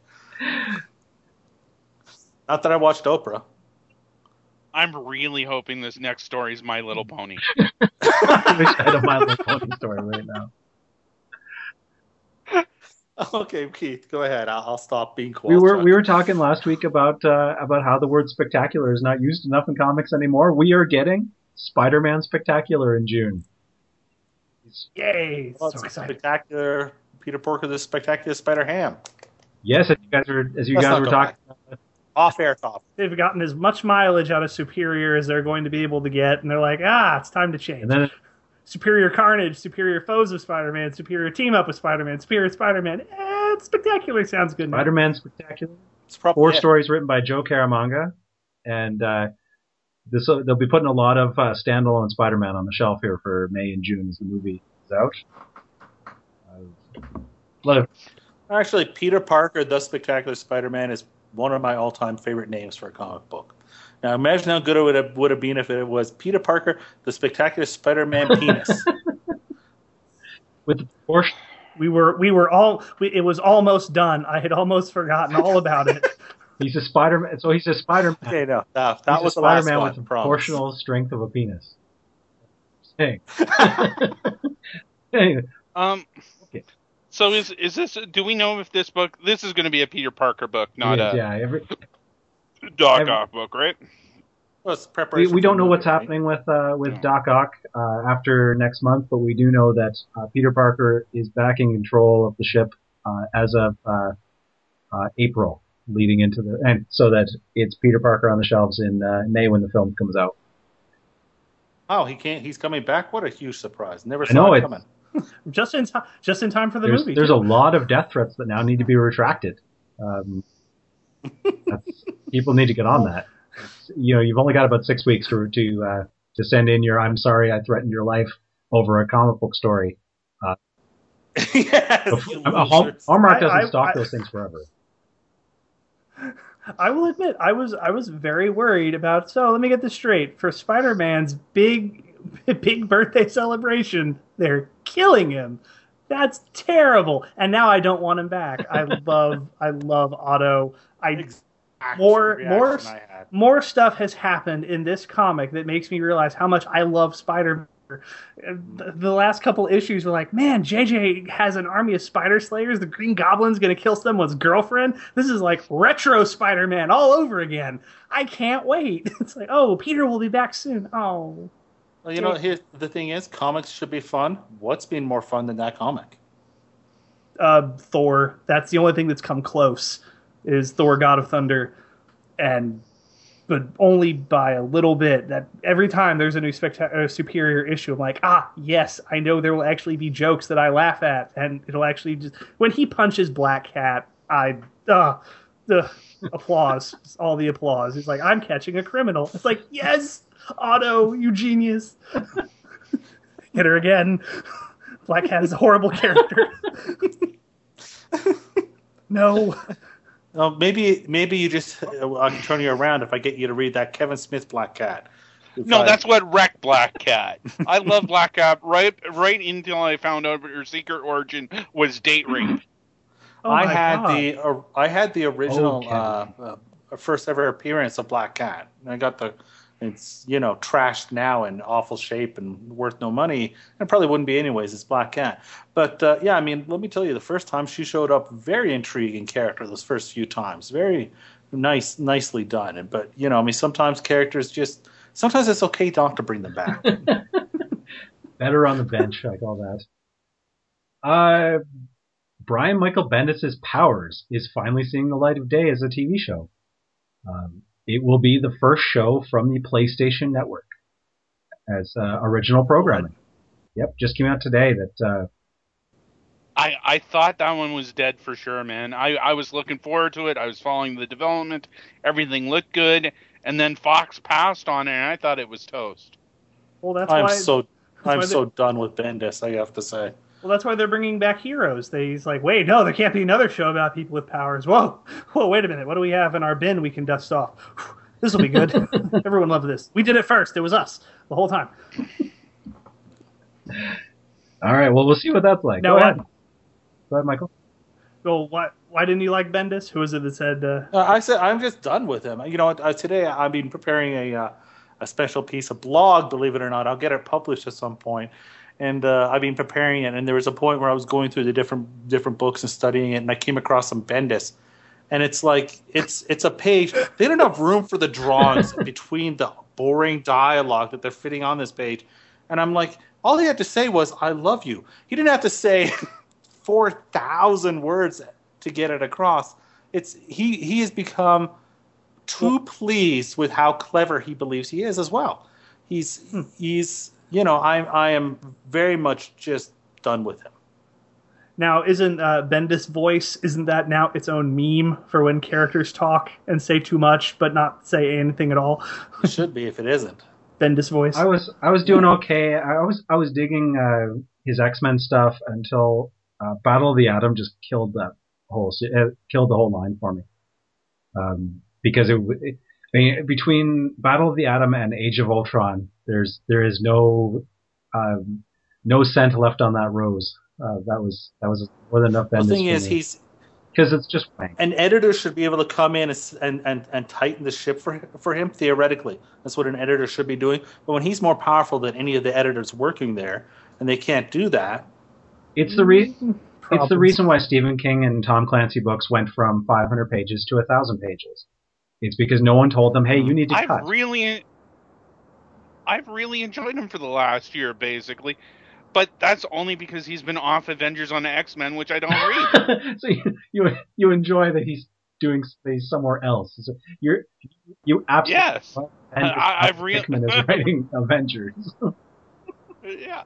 B: Not that I watched Oprah.
C: I'm really hoping this next story is My Little Pony.
A: I wish I had a My Little Pony story right now.
B: Okay, Keith, go ahead. I'll, I'll stop being quiet.
A: We were we were talking last week about uh, about how the word spectacular is not used enough in comics anymore. We are getting Spider-Man Spectacular in June.
D: Yay!
B: Well,
D: So excited.
B: Spectacular Peter Porker, the Spectacular Spider-Ham.
A: Yes, as you guys were as you
B: Let's
A: guys
B: not
A: were
B: go
A: talking.
B: back. Off-air talk.
D: They've gotten as much mileage out of Superior as they're going to be able to get, and they're like, ah, it's time to change.
A: And then
D: Superior Carnage, Superior Foes of Spider-Man, Superior Team Up with Spider-Man, Superior Spider-Man. Eh, Spectacular sounds good.
A: Spider-Man Spectacular.
B: It's probably
A: Four
B: it.
A: stories written by Joe Caramanga, and uh, this they'll be putting a lot of uh, standalone Spider-Man on the shelf here for May and June as the movie is out. Uh, look,
B: Actually, Peter Parker, the Spectacular Spider-Man, is one of my all-time favorite names for a comic book. Now, imagine how good it would have, would have been if it was Peter Parker, the Spectacular Spider-Man penis.
A: with the proportion.
D: We were, we were all. We, it was almost done. I had almost forgotten all about it.
A: He's a Spider-Man, so he's a Spider-Man.
B: Okay, no, that, that
A: he's
B: was
A: a
B: the last
A: Spider-Man
B: one.
A: with the
B: promise.
A: proportional strength of a penis. Hey. Hey.
C: Um.
A: Okay.
C: So is is this? Do we know if this book? This is going to be a Peter Parker book, not
A: It is,
C: a
A: yeah, every,
C: Doc
A: every-
C: Ock book, right?
B: Well, it's
A: we,
B: preparation
A: we
B: for
A: don't know
B: the
A: what's
B: movie, right?
A: happening with uh, with
C: Yeah.
A: Doc Ock uh, after next month, but we do know that uh, Peter Parker is back in control of the ship uh, as of uh, uh, April, leading into the and so that it's Peter Parker on the shelves in uh, May when the film comes out.
B: Oh, he can't. He's coming back. What a huge surprise! Never
A: I
B: saw
A: know,
B: it
A: it's-
B: coming.
D: Just in time, just in time for the
A: There's,
D: movie.
A: there's
D: too.
A: a lot of death threats that now need to be retracted. Um, that's, people need to get on that. It's, you know, you've only got about six weeks to to uh, to send in your "I'm sorry I threatened your life" over a comic book story.
B: Yes,
A: Before,
B: you
A: uh, Hall-
B: losers.
A: Hallmark
D: I-
A: doesn't
D: I-
A: stock
D: I-
A: those things forever.
D: I will admit, I was I was very worried about. So let me get this straight: for Spider-Man's big big birthday celebration, they're killing him. That's terrible. And now I don't want him back. I love I love Otto. I
B: Exact
D: more
B: reaction
D: more
B: I had.
D: more stuff has happened in this comic that makes me realize how much I love Spider-Man. The the last couple issues were like, man, J J has an army of Spider Slayers. The Green Goblin's going to kill someone's girlfriend. This is like retro Spider-Man all over again. I can't wait. It's like, oh, Peter will be back soon. Oh,
B: Well, you know, here's the thing is, comics should be fun. What's been more fun than that comic?
D: uh, Thor. That's the only thing that's come close. Is Thor: God of Thunder, and but only by a little bit. That every time there's a new specta- uh, superior issue, I'm like, ah, yes, I know there will actually be jokes that I laugh at, and it'll actually just when he punches Black Cat, I uh, the applause, all the applause. He's like, I'm catching a criminal. It's like, yes, Otto, you genius. Hit her again. Black Cat is a horrible character. No.
B: Oh, maybe maybe you just uh, I can turn you around if I get you to read that Kevin Smith Black Cat. If
C: No,
B: I-
C: that's what wrecked Black Cat. I love Black Cat right right until I found out her secret origin was date rape.
D: Oh
B: I
D: my
B: had
D: God.
B: the uh, I had the original
A: Okay.
B: uh, uh, first ever appearance of Black Cat. And I got the it's you know trashed now in awful shape and worth no money, and probably wouldn't be anyways. It's Black Cat, but uh, yeah, I mean, let me tell you, the first time she showed up, very intriguing character. Those first few times, very nice, nicely done. And but you know, I mean, sometimes characters just sometimes it's okay not to bring them back.
A: Better on the bench, I call that. Uh, Brian Michael Bendis' Powers is finally seeing the light of day as a T V show. Um, it will be the first show from the PlayStation Network as uh, original programming. Yep, just came out today that uh,
C: I, I thought that one was dead for sure, man. I, I was looking forward to it. I was following the development. Everything looked good. And then Fox passed on it, and I thought it was toast.
D: Well, that's
B: I'm
D: why.
B: so
D: why
B: I'm
D: they-
B: so done with Bendis. I have to say.
D: Well, that's why they're bringing back Heroes. They, he's like, wait, no, there can't be another show about people with powers. Whoa, whoa, wait a minute. What do we have in our bin we can dust off? This will be good. Everyone loved this. We did it first. It was us the whole time.
A: All right, well, we'll see what that's like.
D: Now,
A: Go ahead.
D: what-
A: Go ahead, Michael.
D: Well, what? Why didn't you like Bendis? Who was it that said? Uh,
B: Uh, I said I'm just done with him. You know, uh, today I've been preparing a uh, a special piece of blog. Believe it or not, I'll get it published at some point. And uh, I've been preparing it. And there was a point where I was going through the different different books and studying it, and I came across some Bendis. And it's like it's it's a page. They don't have room for the drawings between the boring dialogue that they're fitting on this page. And I'm like, all he had to say was "I love you." He didn't have to say four thousand words to get it across. It's he he has become too pleased with how clever he believes he is as well. He's hmm. he's you know I I am very much just done with him.
D: Now, isn't uh, Bendis' voice, isn't that now its own meme for when characters talk and say too much but not say anything at all?
B: It should be if it isn't.
D: Bendis' voice.
A: I was I was doing okay. I was I was digging uh, his X-Men stuff until uh, Battle of the Atom just killed that whole it killed the whole line for me. Um, because it, it I mean, between Battle of the Atom and Age of Ultron, there's there is no um, no scent left on that rose. Uh, that was that was more than enough.
B: The thing is, me. he's
A: because it's just wank.
B: An editor should be able to come in and, and and tighten the ship for for him theoretically. That's what an editor should be doing. But when he's more powerful than any of the editors working there, and they can't do that,
A: it's the reason. It's the reason why Stephen King and Tom Clancy books went from five hundred pages to one thousand pages. It's because no one told them, hey, you need to
C: I've
A: cut.
C: Really, I've really enjoyed him for the last year, basically. But that's only because he's been off Avengers on the X-Men, which I don't read.
A: So you, you you enjoy that he's doing space somewhere else. So you're you absolutely
C: yes. I, I've really
A: Hickman is writing Avengers.
C: Yeah.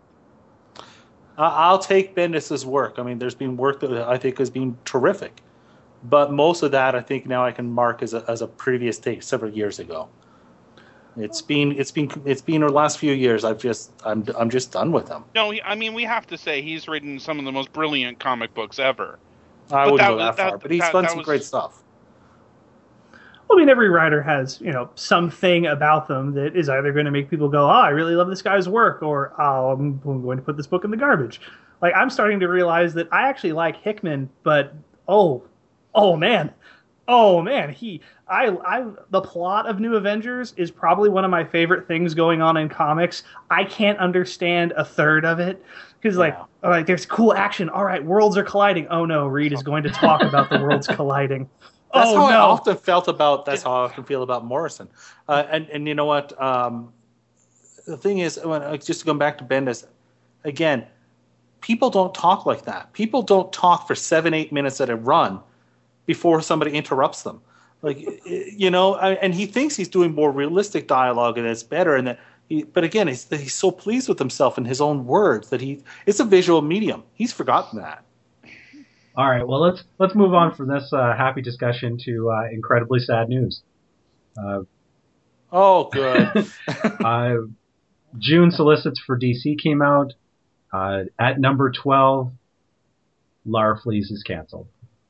B: I'll take Bendis' work. I mean, there's been work that I think has been terrific, but most of that I think now I can mark as a as a previous take several years ago. It's been it's been it's been the last few years. I've just I'm I'm just done with him.
C: No, he, I mean we have to say he's written some of the most brilliant comic books ever.
B: I but wouldn't that, go that, that far, but he's that, done that some was... great stuff.
D: Well, I mean, every writer has, you know, something about them that is either going to make people go, oh, I really love this guy's work, or oh, I'm going to put this book in the garbage. Like, I'm starting to realize that I actually like Hickman, but, oh, oh, man. Oh, man. He, I, I, the plot of New Avengers is probably one of my favorite things going on in comics. I can't understand a third of it. Because, like, yeah. all right, there's cool action. All right, worlds are colliding. Oh, no, Reed is going to talk about the worlds colliding.
B: That's
D: oh,
B: how
D: no.
B: I often felt about. That's how I often feel about Morrison. Uh, and and you know what? Um, the thing is, when, just going back to Bendis, again, people don't talk like that. People don't talk for seven, eight minutes at a run before somebody interrupts them. Like you know, and he thinks he's doing more realistic dialogue and it's better. And that, he, but again, he's he's so pleased with himself and his own words that he it's a visual medium. He's forgotten that.
A: All right, well, let's let's move on from this uh, happy discussion to uh, incredibly sad news. Uh,
B: oh, good.
A: uh, June solicits for D C came out. Uh, at number twelve, Lara Flees is canceled.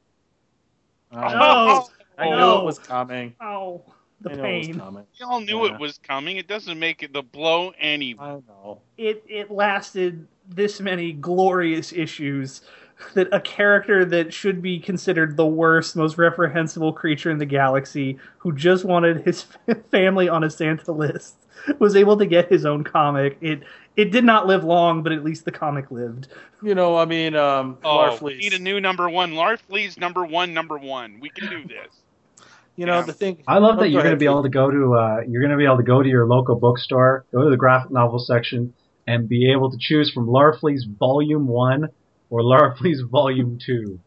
B: Oh, oh, I knew
D: oh.
B: it was coming.
D: Oh, the
B: I
D: pain.
B: It was coming.
C: We all knew
B: yeah.
C: it was coming. It doesn't make it the blow any.
B: I know.
D: It it lasted this many glorious issues. That a character that should be considered the worst, most reprehensible creature in the galaxy, who just wanted his family on a Santa list, was able to get his own comic. It it did not live long, but at least the comic lived.
B: You know, I mean, um,
C: oh,
B: Lara Flees.
C: We need a new number one. Lara Flees, number one, number one. We can do this.
B: You know,
C: yeah.
B: the thing.
A: I love
B: oh,
A: that you're going to
B: ahead,
A: be able to go to uh, you're going to be able to go to your local bookstore, go to the graphic novel section, and be able to choose from Lara Flees Volume One. Or Lara Flees Volume Two,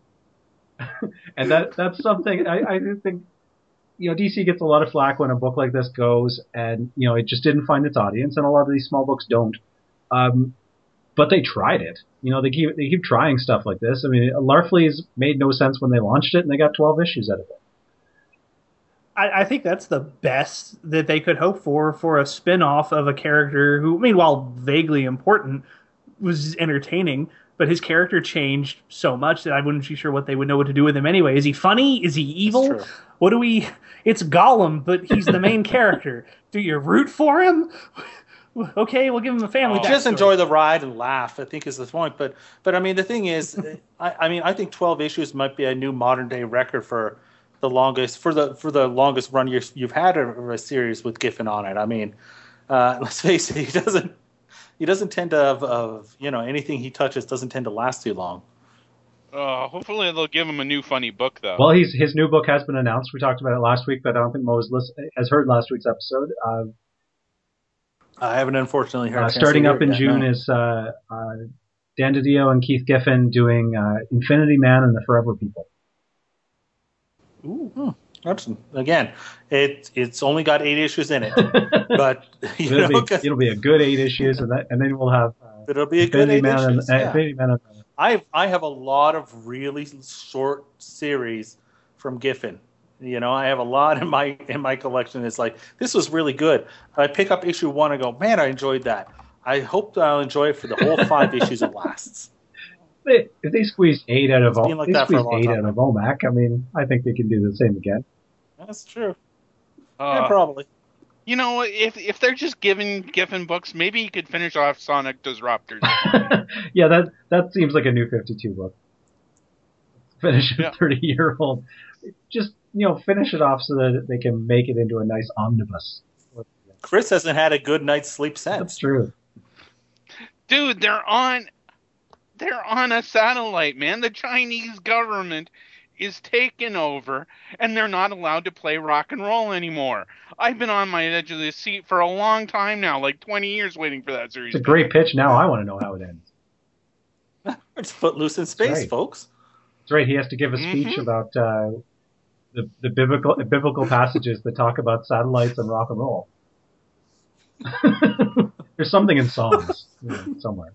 A: and that that's something I, I do think. You know, D C gets a lot of flack when a book like this goes, and you know it just didn't find its audience, and a lot of these small books don't. Um, but they tried it. You know, they keep they keep trying stuff like this. I mean, Lara Flees made no sense when they launched it, and they got twelve issues out of it.
D: I, I think that's the best that they could hope for for a spin-off of a character who, I mean, while vaguely important, was entertaining. but his character changed so much that I wouldn't be sure what they would know what to do with him anyway. Is he funny? Is he evil? What do we... It's Gollum, but he's the main character. Do you root for him? Okay, we'll give him a family.
B: Oh, just enjoy the ride and laugh, I think, is the point. But, but I mean, the thing is, I, I mean, I think twelve issues might be a new modern day record for the longest for the for the longest run you've, you've had of a series with Giffen on it. I mean, uh, let's face it, he doesn't he doesn't tend to have, of you know anything he touches doesn't tend to last too long.
C: Uh, hopefully they'll give him a new funny book, though.
A: Well, he's, his new book has been announced. We talked about it last week, but I don't think Mo has, listen, has heard last week's episode. Uh,
B: I haven't, unfortunately, heard.
A: Uh, starting up in yet, June no. is uh, uh, Dan DiDio and Keith Giffen doing uh, Infinity Man and the Forever People.
B: Ooh, hmm. That's, again, it it's only got eight issues in it, but you
A: it'll,
B: know,
A: be, it'll be a good eight issues, and that, and then we'll have uh,
B: it'll be a
A: Infinity
B: good eight
A: Man
B: issues.
A: And,
B: yeah.
A: Infinity Man and,
B: I I have a lot of really short series from Giffen. You know, I have a lot in my in my collection. It's like, this was really good. I pick up issue one and go, man, I enjoyed that. I hope that I'll enjoy it for the whole five issues it lasts.
A: They, if they squeezed eight out of
B: it's
A: o-
B: been like
A: they
B: that for a
A: squeezed
B: long
A: eight
B: time.
A: out of OMAC, I mean, I think they can do the same again.
B: That's true.
C: Uh,
B: yeah, probably.
C: You know, if if they're just giving Giffen books, maybe he could finish off Sonic Disruptors.
A: Yeah, that that seems like a new fifty-two book. Finish a
C: Yeah.
A: thirty-year-old. Just, you know, finish it off so that they can make it into a nice omnibus.
B: Chris hasn't had a good night's sleep since.
A: That's true.
C: Dude, they're on they're on a satellite, man. The Chinese government is taking over, and they're not allowed to play rock and roll anymore. I've been on my edge of the seat for a long time now, like twenty years waiting for that series.
A: It's a great pitch. Now I want to know how it ends.
B: It's Footloose in space,
A: Right.
B: folks.
A: That's right. He has to give a speech
C: Mhm.
A: about uh, the the biblical the biblical passages that talk about satellites and rock and roll. There's something in Psalms you know, somewhere.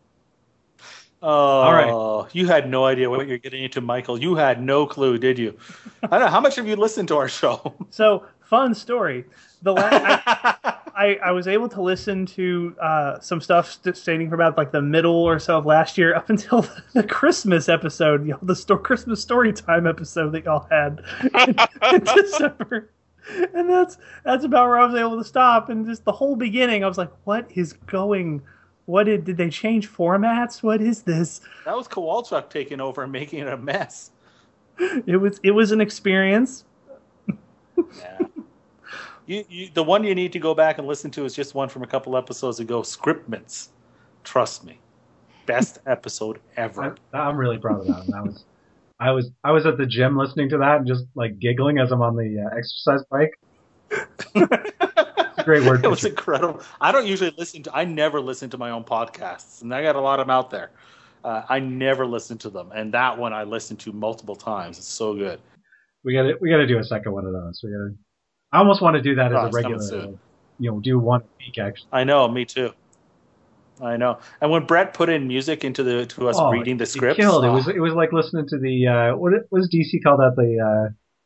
B: Oh,
A: All right.
B: You had no idea what you're getting into, Michael. You had no clue, did you? I don't know. How much have you listened to our show?
D: So, fun story. The la- I, I, I was able to listen to uh, some stuff st- stating from about like the middle or so of last year up until the Christmas episode, you know, the sto- Christmas story time episode that y'all had in, in December. And that's that's about where I was able to stop. And just the whole beginning, I was like, what is going What did did they change formats? What is this?
B: That was Kowalczuk taking over and making it a mess.
D: It was it was an experience.
B: Yeah. You, you, the one you need to go back and listen to is just one from a couple episodes ago, Scriptments. Trust me. Best episode ever.
A: I, I'm really proud of that. And I was, I was, I was at the gym listening to that and just like giggling as I'm on the uh, exercise bike. It's a great word.
B: It was incredible. I don't usually listen to. I never listen to my own podcasts, and I got a lot of them out there. Uh, I never listen to them, and that one I listened to multiple times. It's so good.
A: We got to, we got to do a second one of those. We got to. I almost want to do that
B: Oh,
A: as a
B: it's coming
A: regular,
B: soon.
A: you know, do one a week actually.
B: I know, me too. I know. And when Brett put in music into the to us
A: Oh,
B: reading the
A: it
B: scripts,
A: killed. It
B: oh,
A: was, it was like listening to the uh, what, what does D C call that? The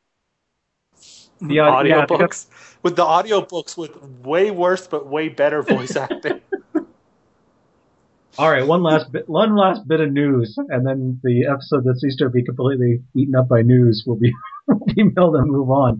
A: uh, the aud- yeah,
B: audiobooks. With the audiobooks with way worse but way better voice acting.
A: All right, one last bit, one last bit of news, and then the episode that seems to be completely eaten up by news will be will be milled and move on.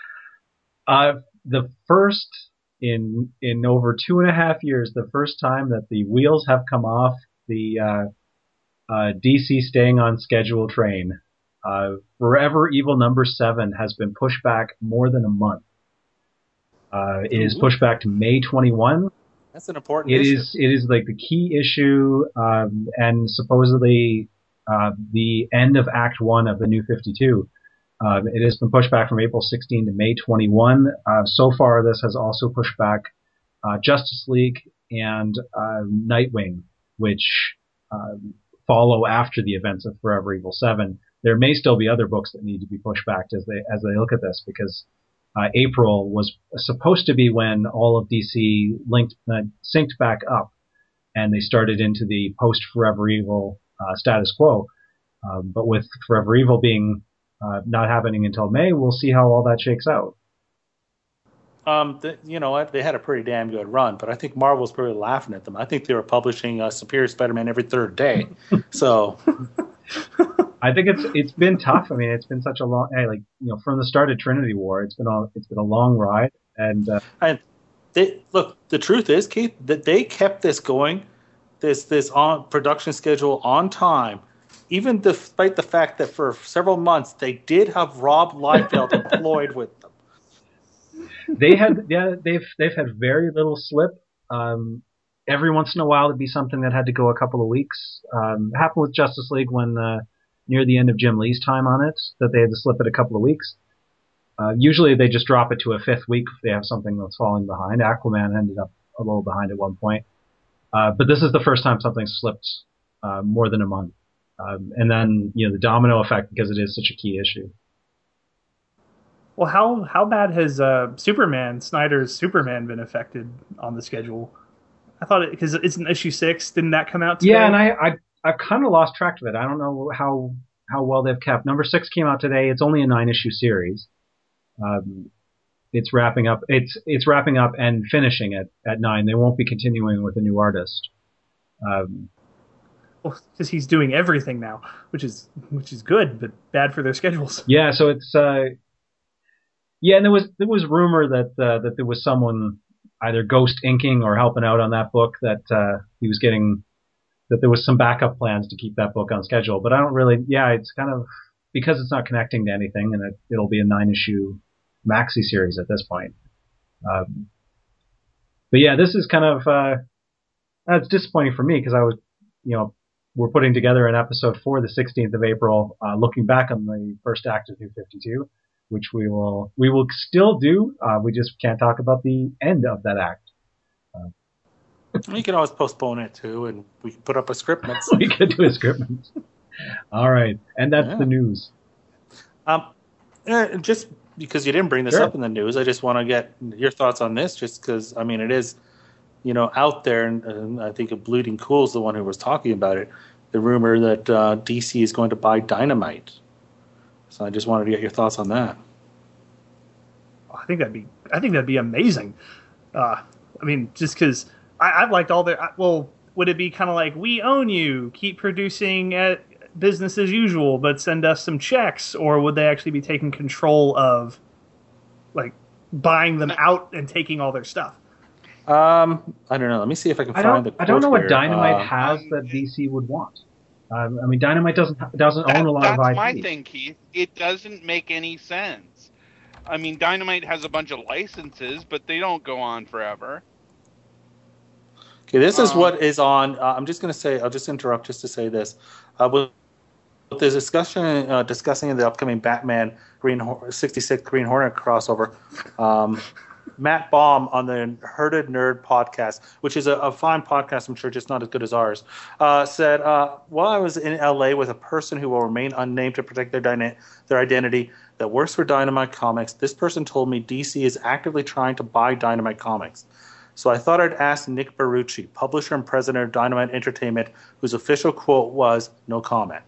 A: Uh, the first in in over two and a half years, the first time that the wheels have come off the uh, uh, D C staying on schedule train. Uh, Forever Evil number seven has been pushed back more than a month. Uh, it is pushed back to May twenty-first.
B: That's an important
A: It
B: issue.
A: is, it is like the key issue, um, and supposedly, uh, the end of Act One of the New fifty-two. Uh, it has been pushed back from April sixteenth to May twenty-first. Uh, so far, this has also pushed back, uh, Justice League and, uh, Nightwing, which, um, follow after the events of Forever Evil seven. There may still be other books that need to be pushed back as they, as they look at this, because Uh, April was supposed to be when all of D C linked, uh, synced back up, and they started into the post Forever Evil uh, status quo. Um, but with Forever Evil being uh, not happening until May, we'll see how all that shakes out.
B: Um, the, you know what? They had a pretty damn good run, but I think Marvel's probably laughing at them. I think they were publishing uh, Superior Spider-Man every third day. So
A: I think it's it's been tough. I mean, it's been such a long, hey, like you know, from the start of Trinity War, it's been a it's been a long ride, and uh,
B: and they look. The truth is, Keith, that they kept this going, this this on production schedule on time, even despite the fact that for several months they did have Rob Liefeld employed with them.
A: They had, yeah, they've they've had very little slip. Um, every once in a while, it'd be something that had to go a couple of weeks. Um, it happened with Justice League when uh, near the end of Jim Lee's time on it, that they had to slip it a couple of weeks. Uh, usually, they just drop it to a fifth week if they have something that's falling behind. Aquaman ended up a little behind at one point, uh, but this is the first time something slipped uh, more than a month. Um, and then you know the domino effect because it is such a key issue.
D: Well, how how bad has uh, Superman, Snyder's Superman, been affected on the schedule? I thought it because it's an issue six. Didn't that come out today?
A: Yeah, and I I I kind of lost track of it. I don't know how how well they've kept. Number six came out today. It's only a nine issue series. Um, it's wrapping up. It's it's wrapping up and finishing at at nine. They won't be continuing with a new artist. Um,
D: well, because he's doing everything now, which is which is good, but bad for their schedules.
A: Yeah, so it's. Uh, Yeah, and there was there was rumor that uh, that there was someone either ghost inking or helping out on that book that uh, he was getting that there was some backup plans to keep that book on schedule. But I don't really. Yeah, it's kind of because it's not connecting to anything, and it, it'll be a nine issue maxi series at this point. Um, but yeah, this is kind of uh, it's disappointing for me because I was, you know, we're putting together an episode for the sixteenth of April, uh, looking back on the first act of New fifty-two. Which we will we will still do. Uh, we just can't talk about the end of that act. Uh,
B: you can always postpone it too, and we can put up a script.
A: we could do a script. All right, and that's yeah. the news.
B: Um, uh, just because you didn't bring this
A: sure.
B: up in the news, I just want to get your thoughts on this. Just because I mean, it is, you know, out there, and, and I think Bleeding Cool is the one who was talking about it. The rumor that uh, D C is going to buy Dynamite. So I just wanted to get your thoughts on that.
D: I think that'd be I think that'd be amazing. Uh, I mean, just because I've liked all their. Well, would it be kind of like we own you, keep producing at business as usual, but send us some checks, or would they actually be taking control of, like, buying them out and taking all their stuff?
B: Um, I don't know. Let me see if I can
A: I
B: find the.
A: I don't know what
B: here.
A: Dynamite
B: uh,
A: has that D C would want. Um, I mean, Dynamite doesn't doesn't
C: that,
A: own a lot of I P.
C: That's my thing, Keith. It doesn't make any sense. I mean, Dynamite has a bunch of licenses, but they don't go on forever.
B: Okay, this
C: um,
B: is what is on. Uh, I'm just going to say. I'll just interrupt just to say this. Uh, with, with the discussion uh, discussing the upcoming Batman Green sixty-six Green Hornet crossover. Um, Matt Baum on the Herded Nerd podcast, which is a, a fine podcast, I'm sure, just not as good as ours, uh, said, uh, while I was in L A with a person who will remain unnamed to protect their, dyna- their identity that works for Dynamite Comics, this person told me D C is actively trying to buy Dynamite Comics. So I thought I'd ask Nick Barucci, publisher and president of Dynamite Entertainment, whose official quote was, "No comment."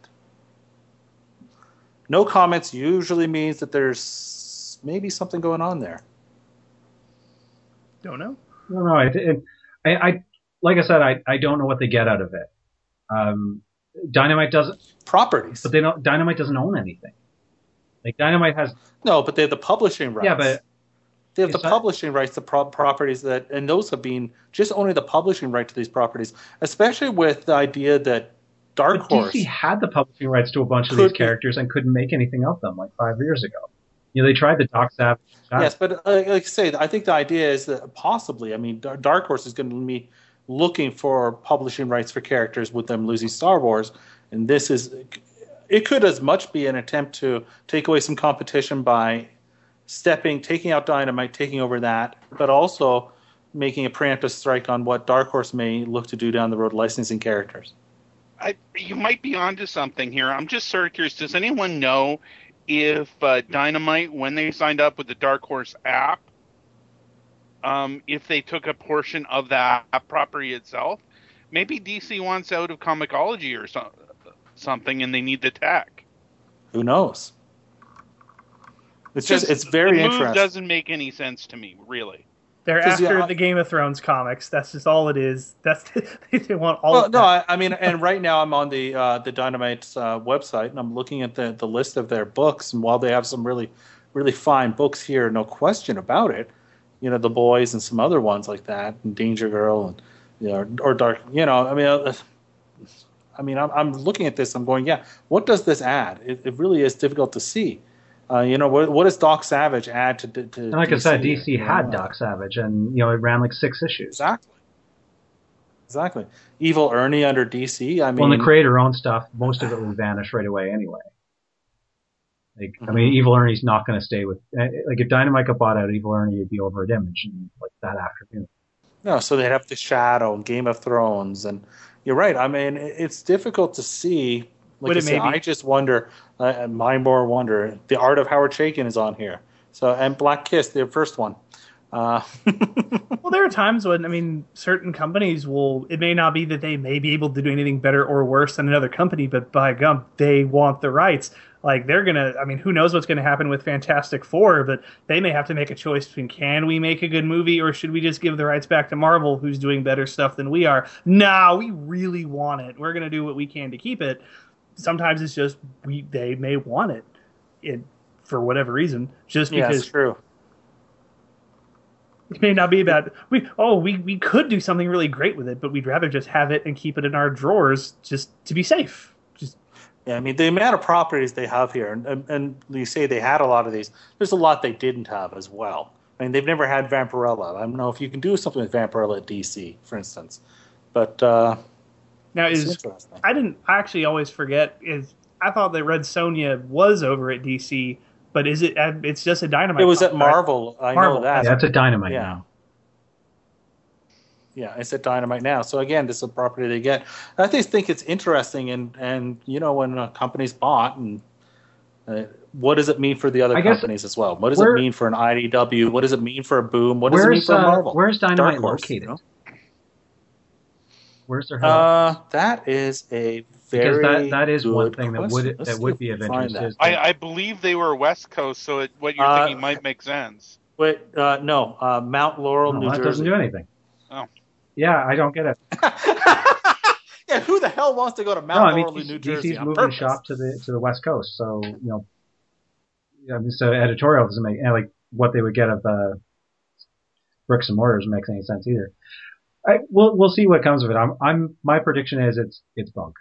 B: No comments usually means that there's maybe something going on there.
D: Don't know.
A: No, no. It, it, I, I, like I said, I, I don't know what they get out of it. Um, Dynamite doesn't
B: properties,
A: but they don't. Dynamite doesn't own anything. Like Dynamite has
B: no, but they have the publishing rights.
A: Yeah, but
B: they have the that, publishing rights to pro- properties that, and those have been just only the publishing right to these properties, especially with the idea that Dark
A: but
B: Horse
A: D C had the publishing rights to a bunch of these characters and couldn't make anything of them like five years ago. You know, they tried the Doc Savage.
B: Yes, but uh, like I say, I think the idea is that possibly, I mean, Dark Horse is going to be looking for publishing rights for characters with them losing Star Wars, and this is, it could as much be an attempt to take away some competition by stepping, taking out Dynamite, taking over that, but also making a preemptive strike on what Dark Horse may look to do down the road, licensing characters.
C: I, you might be onto something here. I'm just sort of curious. Does anyone know if uh, Dynamite, when they signed up with the Dark Horse app, um, if they took a portion of that property itself? Maybe D C wants out of Comixology or so, something, and they need the tech.
B: Who knows? It's just it's very
C: the move
B: interesting.
C: Doesn't make any sense to me, really.
D: They're
B: 'Cause,
D: after
B: yeah, I-
D: the Game of Thrones comics. That's just all it is. That's they want all.
B: Well,
D: of
B: no,
D: that.
B: I, I mean, and right now I'm on the uh, the Dynamite's uh, website, and I'm looking at the, the list of their books. And while they have some really, really fine books here, no question about it, you know, The Boys and some other ones like that, and Danger Girl, and you know, or Dark, you know, I mean, uh, I mean, I'm, I'm looking at this, I'm going, yeah, what does this add? It, it really is difficult to see. Uh, you know, what, what does Doc Savage add to, to, to
A: And like
B: D C
A: I said, D C
B: here, you
A: had
B: know?
A: Doc Savage, and you know it ran like six issues.
B: Exactly. Exactly. Evil Ernie under D C. I mean,
A: Well, and the creator owned stuff. Most of it would vanish right away anyway. Like, I mean,
B: Mhm.
A: Evil Ernie's not going to stay with. Like, if Dynamite got bought out, Evil Ernie would be over at Image, and like that afternoon.
B: no, so they'd have The Shadow, Game of Thrones, and you're right. I mean, it- it's difficult to see. Like
D: Would
B: I
D: it
B: said,
D: maybe-
B: I just wonder. Uh, my more wonder. The Art of Howard Chaykin is on here. So and Black Kiss, their first one. Uh,
D: Well, there are times when I mean, certain companies will. It may not be that they may be able to do anything better or worse than another company, but by gum, they want the rights. Like they're gonna. I mean, who knows what's going to happen with Fantastic Four? But they may have to make a choice between can we make a good movie or should we just give the rights back to Marvel, who's doing better stuff than we are? Nah, we really want it. We're going to do what we can to keep it. Sometimes it's just we. They may want it, it for whatever reason, just
B: yeah,
D: because.
B: it's true.
D: It may not be about we. Oh, we, we could do something really great with it, but we'd rather just have it and keep it in our drawers just to be safe. Just
B: Yeah, I mean, the amount of properties they have here, and, and, and you say they had a lot of these, there's a lot they didn't have as well. I mean, they've never had Vampirella. I don't know if you can do something with Vampirella at D C, for instance. But uh,
D: now
B: it's
D: is
B: interesting.
D: I didn't. I actually always forget. Is I thought that Red Sonja was over at D C, but is it? It's just a Dynamite.
B: It was at
D: comic, right?
B: Marvel. I
D: Marvel,
B: know that.
A: Yeah, it's a Dynamite
B: Yeah.
A: now.
B: Yeah, it's at Dynamite now. So again, this is a property they get. I just think it's interesting, and, and you know, when a company's bought, and uh, what does it mean for the other
A: I guess-
B: companies as well? What does
A: where-
B: it mean for an I D W? What does it mean for a Boom? What does it mean
A: Where's
B: for a
A: uh,
B: Marvel?
A: Where's Dynamite
B: Dark Horse,
A: located?
B: you know?
A: Where's their head office?
B: Uh, that is a
A: Because
B: very
A: that that is
B: good
A: one thing that
B: question.
A: would
B: Let's
A: that
B: see
A: would
B: if
A: be
B: we
A: of
B: can find
A: interest.
B: that.
A: Is
C: I, I believe they were West Coast, so it, what you're
B: Uh,
C: thinking might make sense.
B: Wait, uh, no, uh, Mount Laurel,
A: no,
B: New
A: that
B: Jersey.
A: doesn't do anything.
C: Oh.
A: Yeah, I don't get it.
B: Yeah, who the hell wants to go to Mount
A: No, I mean
B: Laurel, New
A: D
B: Jersey
A: C's
B: on
A: moving
B: purpose?
A: the shop to the to the West Coast, so you know, yeah, I mean, so editorial doesn't make and like what they would get of uh, bricks and mortar doesn't make any sense either. I, we'll we'll see what comes of it. I'm I'm my prediction is it's it's bunk.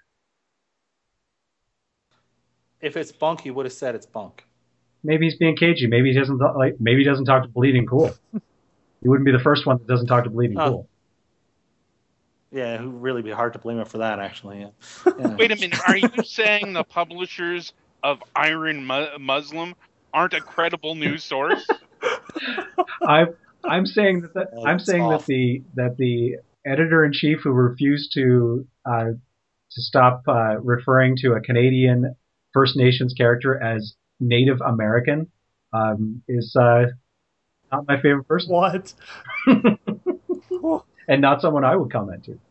B: If it's bunk, he would have said it's bunk.
A: Maybe he's being cagey. Maybe he doesn't like. Maybe he doesn't talk to Bleeding Cool. He wouldn't be the first one that doesn't talk to Bleeding
B: Oh.
A: Cool.
B: Yeah, it would really be hard to blame him for that, actually. Yeah. Yeah.
C: Wait a minute. Are you saying the publishers of Iron Mu- Muslim aren't a credible news source?
A: I I'm saying that, that
B: Oh,
A: I'm
B: that's
A: saying that
B: awful.
A: the that the editor in chief who refused to uh, to stop uh, referring to a Canadian First Nations character as Native American um, is uh, not my favorite person,
D: What?
A: and not someone I would comment to.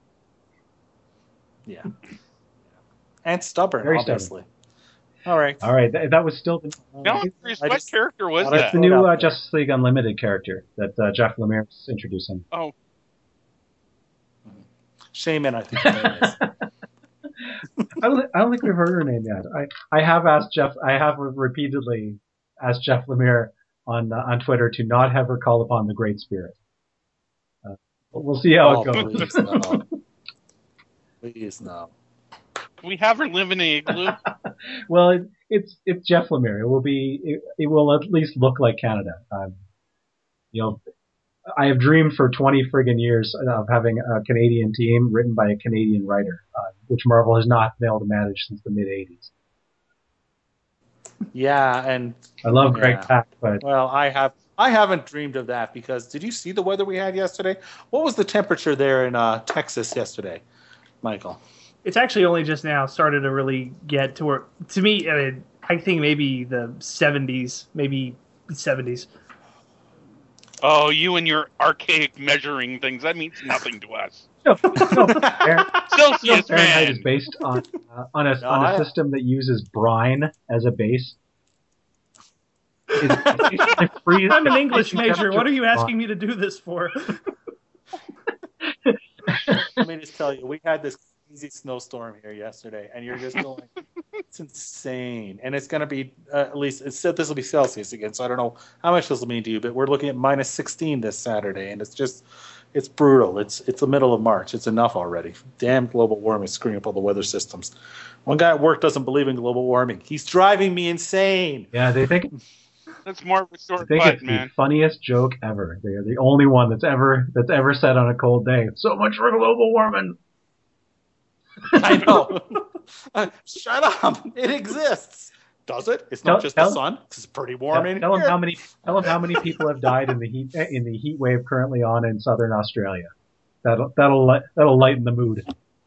B: Yeah. And stubborn,
A: Very
B: obviously. All right.
A: All right, that, that was still the,
C: No, I'm curious,
B: I
C: what
B: just-
C: character was
B: I
A: that's
C: that?
A: the
B: Throw it
A: new
B: out
A: uh,
B: there.
A: Justice League Unlimited character that uh, Jeff Lemire is introducing.
C: Oh,
B: Shaman, I think that is.
A: I don't, I don't think we've heard her name yet. I, I have asked Jeff. I have repeatedly asked Jeff Lemire on uh, on Twitter to not have her call upon the Great Spirit. Uh, but we'll see how
B: Oh,
A: it goes.
B: please no. Please no.
C: can we have her live in an igloo?
A: Well, it, it's it's Jeff Lemire. It will be. It, it will at least look like Canada. Um, you know, I have dreamed for twenty friggin' years of having a Canadian team written by a Canadian writer, uh, which Marvel has not been able to manage since the mid eighties.
B: Yeah, and
A: I love Greg
B: Yeah.
A: Pak, but
B: well, I have I haven't dreamed of that because did you see the weather we had yesterday? What was the temperature there in uh, Texas yesterday, Michael?
D: It's actually only just now started to really get to where, to me, I mean, I think maybe the seventies, maybe seventies.
C: Oh, you and your archaic measuring things. That means nothing to us.
A: no, no, Fair-
C: Celsius,
A: Fahrenheit
C: man.
A: is based on uh, on a
B: No,
A: on a
B: I-
A: system that uses brine as a base. is free.
D: I'm an English major. What are you asking me to do this for?
B: Let me just tell you, we had this crazy snowstorm here yesterday, and you're just going, it's insane. And it's going to be, uh, at least, it said this will be Celsius again, so I don't know how much this will mean to you, but we're looking at minus sixteen this Saturday, and it's just, it's brutal. It's it's the middle of March. It's enough already. Damn global warming is screwing up all the weather systems. One guy at work doesn't believe in global warming. He's driving me insane.
A: Yeah, they think
C: That's more of a short
A: I think
C: putt,
A: it's
C: man.
A: the funniest joke ever. They are the only one that's ever that's ever said on a cold day. So much for global warming.
B: I know. Uh, shut up. It exists. Does it? It's not
A: Tell-
B: just
A: tell-
B: the sun. It's pretty warm
A: Tell,
B: in
A: tell
B: here.
A: them how many tell them how many people have died in the heat in the heat wave currently on in southern Australia. That'll that'll li- that'll lighten the mood.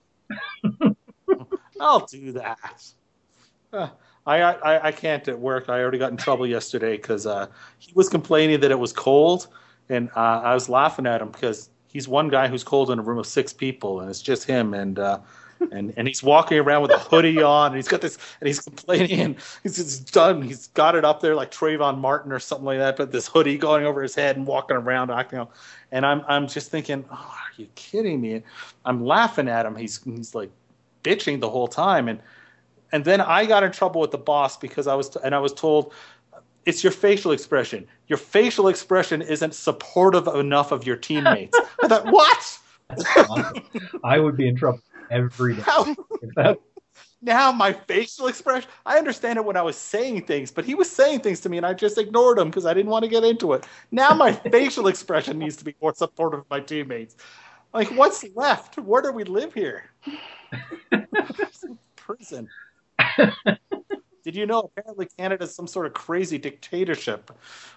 B: I'll do that. Uh, I, I I can't at work. I already got in trouble yesterday because uh, he was complaining that it was cold, and uh, I was laughing at him because he's one guy who's cold in a room of six people, and it's just him, and uh, and and he's walking around with a hoodie on, and he's got this, and he's complaining, and he's just done. He's got it up there like Trayvon Martin or something like that, but this hoodie going over his head and walking around acting out. And I'm I'm just thinking, oh, are you kidding me? I'm laughing at him. He's he's like bitching the whole time, and and then I got in trouble with the boss because I was t- and I was told it's your facial expression. Your facial expression isn't supportive enough of your teammates. I thought, what?
A: Awesome. I would be in trouble every day.
B: How?
A: If that-
B: Now my facial expression, I understand it when I was saying things, but he was saying things to me and I just ignored him because I didn't want to get into it. Now my facial expression needs to be more supportive of my teammates. Like, what's left? Where do we live here? Prison. Did you know apparently Canada's some sort of crazy dictatorship?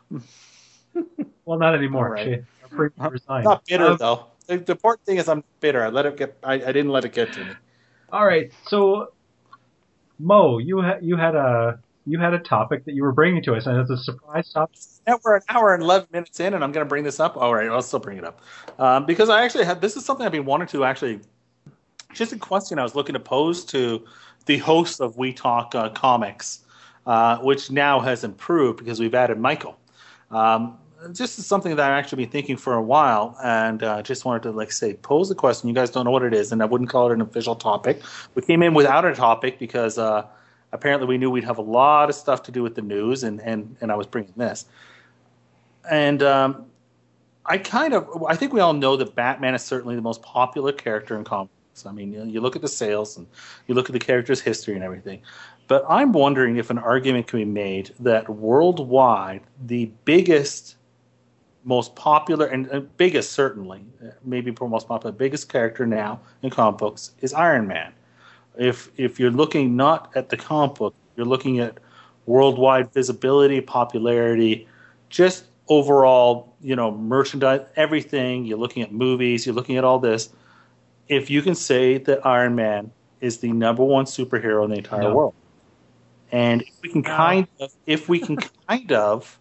A: well, not anymore.
B: All right.
A: She pretty much resigned.
B: Not bitter,
A: Um,
B: though. The, the important thing is I'm bitter. I let it get. I, I didn't let it get to me.
A: All right, so Mo, you had you had a you had a topic that you were bringing to us, and it's a surprise topic.
B: Now we're an hour and eleven minutes in, and I'm going to bring this up. All right, I'll still bring it up um, because I actually had this is something I've been wanting to actually. Just a question I was looking to pose to the host of We Talk uh, Comics, uh, which now has improved because we've added Michael. Um, just something that I've actually been thinking for a while, and uh, just wanted to like say pose the question. You guys don't know what it is, and I wouldn't call it an official topic. We came in without a topic because uh, apparently we knew we'd have a lot of stuff to do with the news, and and, and I was bringing this. And um, I kind of I think we all know that Batman is certainly the most popular character in comics. I mean, you, know, you look at the sales and you look at the character's history and everything. But I'm wondering if an argument can be made that worldwide, the biggest, most popular, and uh, biggest certainly, uh, maybe most popular, biggest character now in comic books is Iron Man. If if you're looking not at the comic book, you're looking at worldwide visibility, popularity, just overall, you know, merchandise, everything. You're looking at movies, you're looking at all this. If you can say that Iron Man is the number one superhero in the entire
A: No.
B: world, and if we can
D: No.
B: kind of, if we can kind of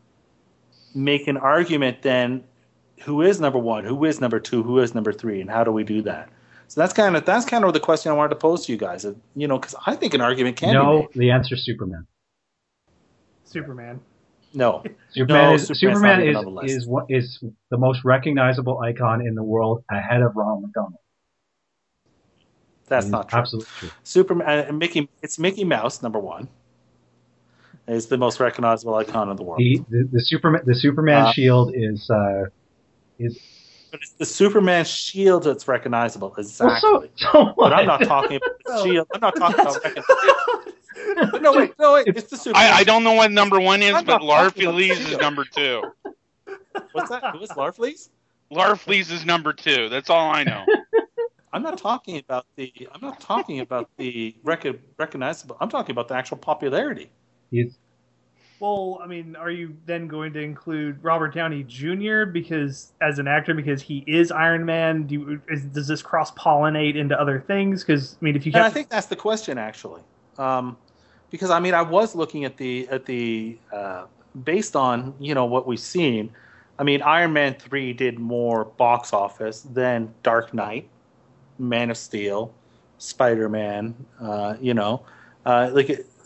B: make an argument, then who is number one, who is number two, who is number three, and how do we do that? So that's kind of that's kind of the question I wanted to pose to you guys. You know, because I think an argument can be
A: No,
B: made.
A: the answer is Superman.
D: Superman.
B: No,
A: Superman
B: No,
A: is
B: Superman's
A: Superman
B: not even
A: is
B: on the list.
A: is what is the most recognizable icon in the world, ahead of Ronald McDonald.
B: that's
A: It is
B: not true.
A: Absolutely true.
B: Superman, uh, Mickey, it's Mickey Mouse, number one. Is the most recognizable icon in the world.
A: The the, the Superman the Superman
B: Uh,
A: shield is uh is
B: But it's the Superman shield that's recognizable. Exactly.
A: well, so so what?
B: But I'm not talking about the shield. I'm not talking about recognizable. No, wait, no, wait. It's the Superman.
C: I, I don't know what number one is,
B: I'm
C: but
B: not talking about
C: Larfleeze
B: the
C: is
B: shield.
C: number two.
B: What's that? Who is Larfleeze?
C: Larfleeze is number two. That's all I know.
B: I'm not talking about the. I'm not talking about the rec- recognizable. I'm talking about the actual popularity.
A: He's
D: Well, I mean, are you then going to include Robert Downey Junior because as an actor because he is Iron Man? Do you, is, does this cross pollinate into other things? Because I mean, if you
B: And I
D: have
B: think that's the question, actually, um, because I mean, I was looking at the at the uh, based on you know what we've seen. I mean, Iron Man three did more box office than Dark Knight, Man of Steel, Spider Man. Uh, you know, uh, like it,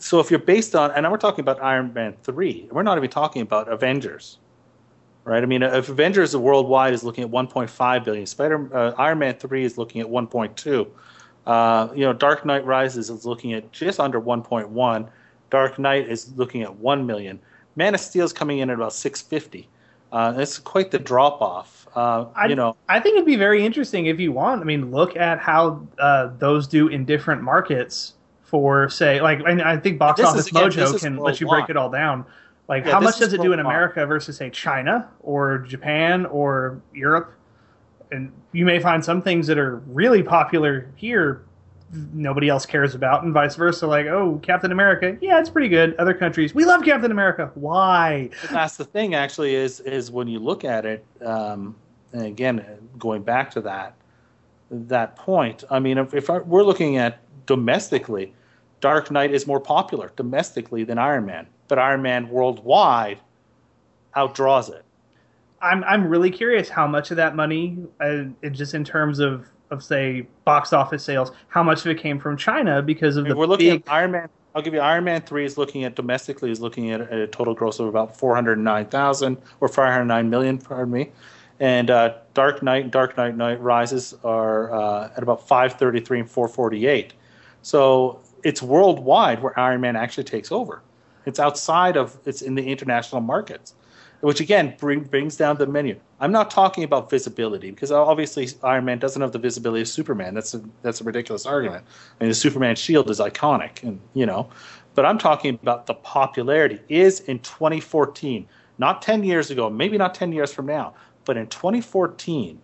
B: so if you're based on, and we're talking about Iron Man three, we're not even talking about Avengers, right? I mean, if Avengers worldwide is looking at one point five billion, Spider uh, Iron Man three is looking at one point two. Uh, you know, Dark Knight Rises is looking at just under one point one. Dark Knight is looking at one million. Man of Steel is coming in at about six fifty. Uh, it's quite the drop off. Uh, you know,
D: I think it'd be very interesting if you want. I mean, look at how uh, those do in different markets. For say, like, I, I think Box Office again, Mojo can let you break it all down. Like, yeah, how much does it do in America versus say China or Japan or Europe? And you may find some things that are really popular here nobody else cares about, and vice versa. Like, oh, Captain America, yeah, it's pretty good. Other countries, we love Captain America. Why?
B: But that's the thing, actually, is is when you look at it. Um, and again, going back to that that point, I mean, if, if we're looking at domestically, Dark Knight is more popular domestically than Iron Man, but Iron Man worldwide outdraws it.
D: I'm I'm really curious how much of that money, uh, just in terms of, of say box office sales, how much of it came from China because of I mean, the
B: we're looking
D: big...
B: at Iron Man. I'll give you Iron Man three is looking at domestically is looking at a total gross of about four hundred nine thousand or five hundred nine million. Pardon me. And uh, Dark Knight and Dark Knight Knight Rises are uh, at about five thirty-three and four forty-eight. So it's worldwide where Iron Man actually takes over. It's outside of, it's in the international markets, which again bring, brings down the menu. I'm not talking about visibility because obviously Iron Man doesn't have the visibility of Superman. That's a, that's a ridiculous argument. I mean, the Superman shield is iconic, and you know, but I'm talking about the popularity is in twenty fourteen, not ten years ago, maybe not ten years from now, but in twenty fourteen,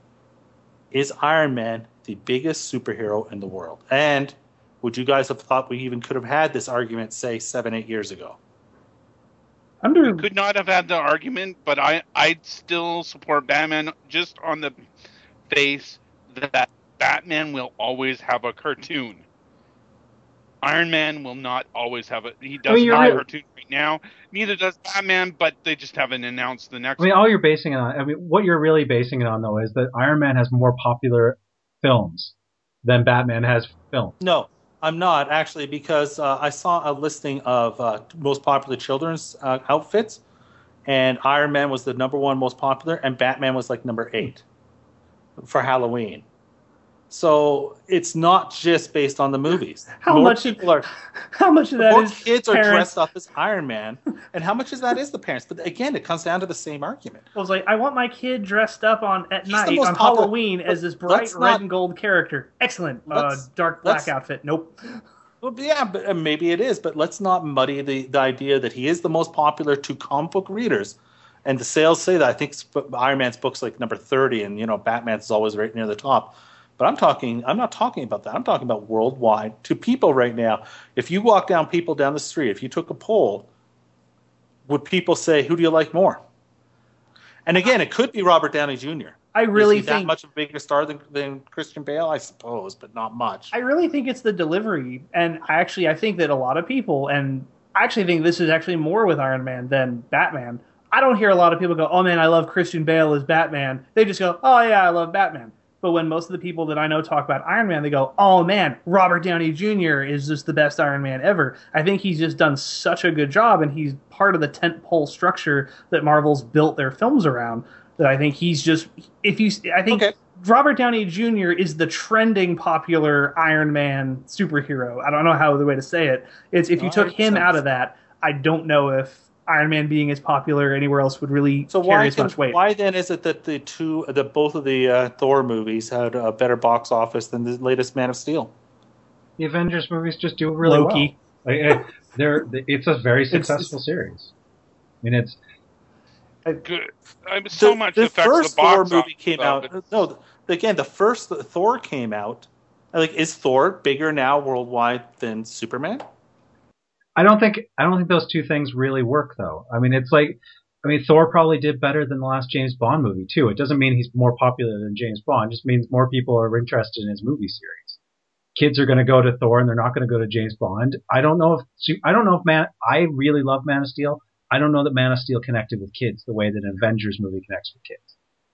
B: is Iron Man the biggest superhero in the world? And would you guys have thought we even could have had this argument, say, seven, eight years ago?
C: Under... We could not have had the argument, but I, I'd still support Batman just on the face that Batman will always have a cartoon. Iron Man will not always have a... He doesn't I mean, have right. a cartoon right now. Neither does Batman, but they just haven't announced the next
A: I mean,
C: one.
A: all you're basing it on... I mean, what you're really basing it on, though, is that Iron Man has more popular films than Batman has films.
B: No. I'm not, actually, because uh, I saw a listing of uh, most popular children's uh, outfits, and Iron Man was the number one most popular, and Batman was like number eight for Halloween. So it's not just based on the movies.
D: How
B: More
D: much
B: people are?
D: How much of that
B: more
D: is
B: kids
D: parents.
B: are dressed up as Iron Man, and how much of that is the parents? But again, it comes down to the same argument.
D: I was like, I want my kid dressed up on at He's night on popular, Halloween as this bright red not, and gold character. Excellent, uh, dark black outfit. Nope.
B: Well, yeah, but uh, maybe it is, but let's not muddy the, the idea that he is the most popular to comic book readers. And the sales say that. I think Iron Man's book's like number thirty, and you know Batman's always right near the top. But I'm talking. I'm not talking about that. I'm talking about worldwide to people right now. If you walk down people down the street, if you took a poll, would people say, "Who do you like more?" And again, it could be Robert Downey Junior
D: I really
B: Is he
D: think
B: that much of a bigger star than, than Christian Bale, I suppose, but not much.
D: I really think it's the delivery, and actually, I think that a lot of people, and I actually think this is actually more with Iron Man than Batman. I don't hear a lot of people go, "Oh man, I love Christian Bale as Batman." They just go, "Oh yeah, I love Batman." But when most of the people that I know talk about Iron Man, they go, "Oh man, Robert Downey Junior is just the best Iron Man ever." I think he's just done such a good job, and he's part of the tentpole structure that Marvel's built their films around. That I think he's just, if you, I think okay. Robert Downey Junior is the trending popular Iron Man superhero. I don't know how the way to say it. It's if you took him out of that, I don't know if Iron Man being as popular anywhere else would really
B: so
D: carry
B: why
D: as
B: can,
D: much weight.
B: Why then is it that the two, the both of the uh, Thor movies had a better box office than the latest Man of Steel?
A: The Avengers movies just do really
D: Loki.
A: well. Like, they're, it's a very successful it's, series. I mean, it's
C: good. I mean, so
B: the,
C: much
B: the
C: affects
B: first
C: the box
B: Thor movie
C: office,
B: came
C: though,
B: out. No, again, the first Thor came out. Like, is Thor bigger now worldwide than Superman?
A: I don't think I don't think those two things really work, though. I mean, it's like, I mean, Thor probably did better than the last James Bond movie too. It doesn't mean he's more popular than James Bond. It just means more people are interested in his movie series. Kids are going to go to Thor, and they're not going to go to James Bond. I don't know if I don't know if Man. I really love Man of Steel. I don't know that Man of Steel connected with kids the way that an Avengers movie connects with kids.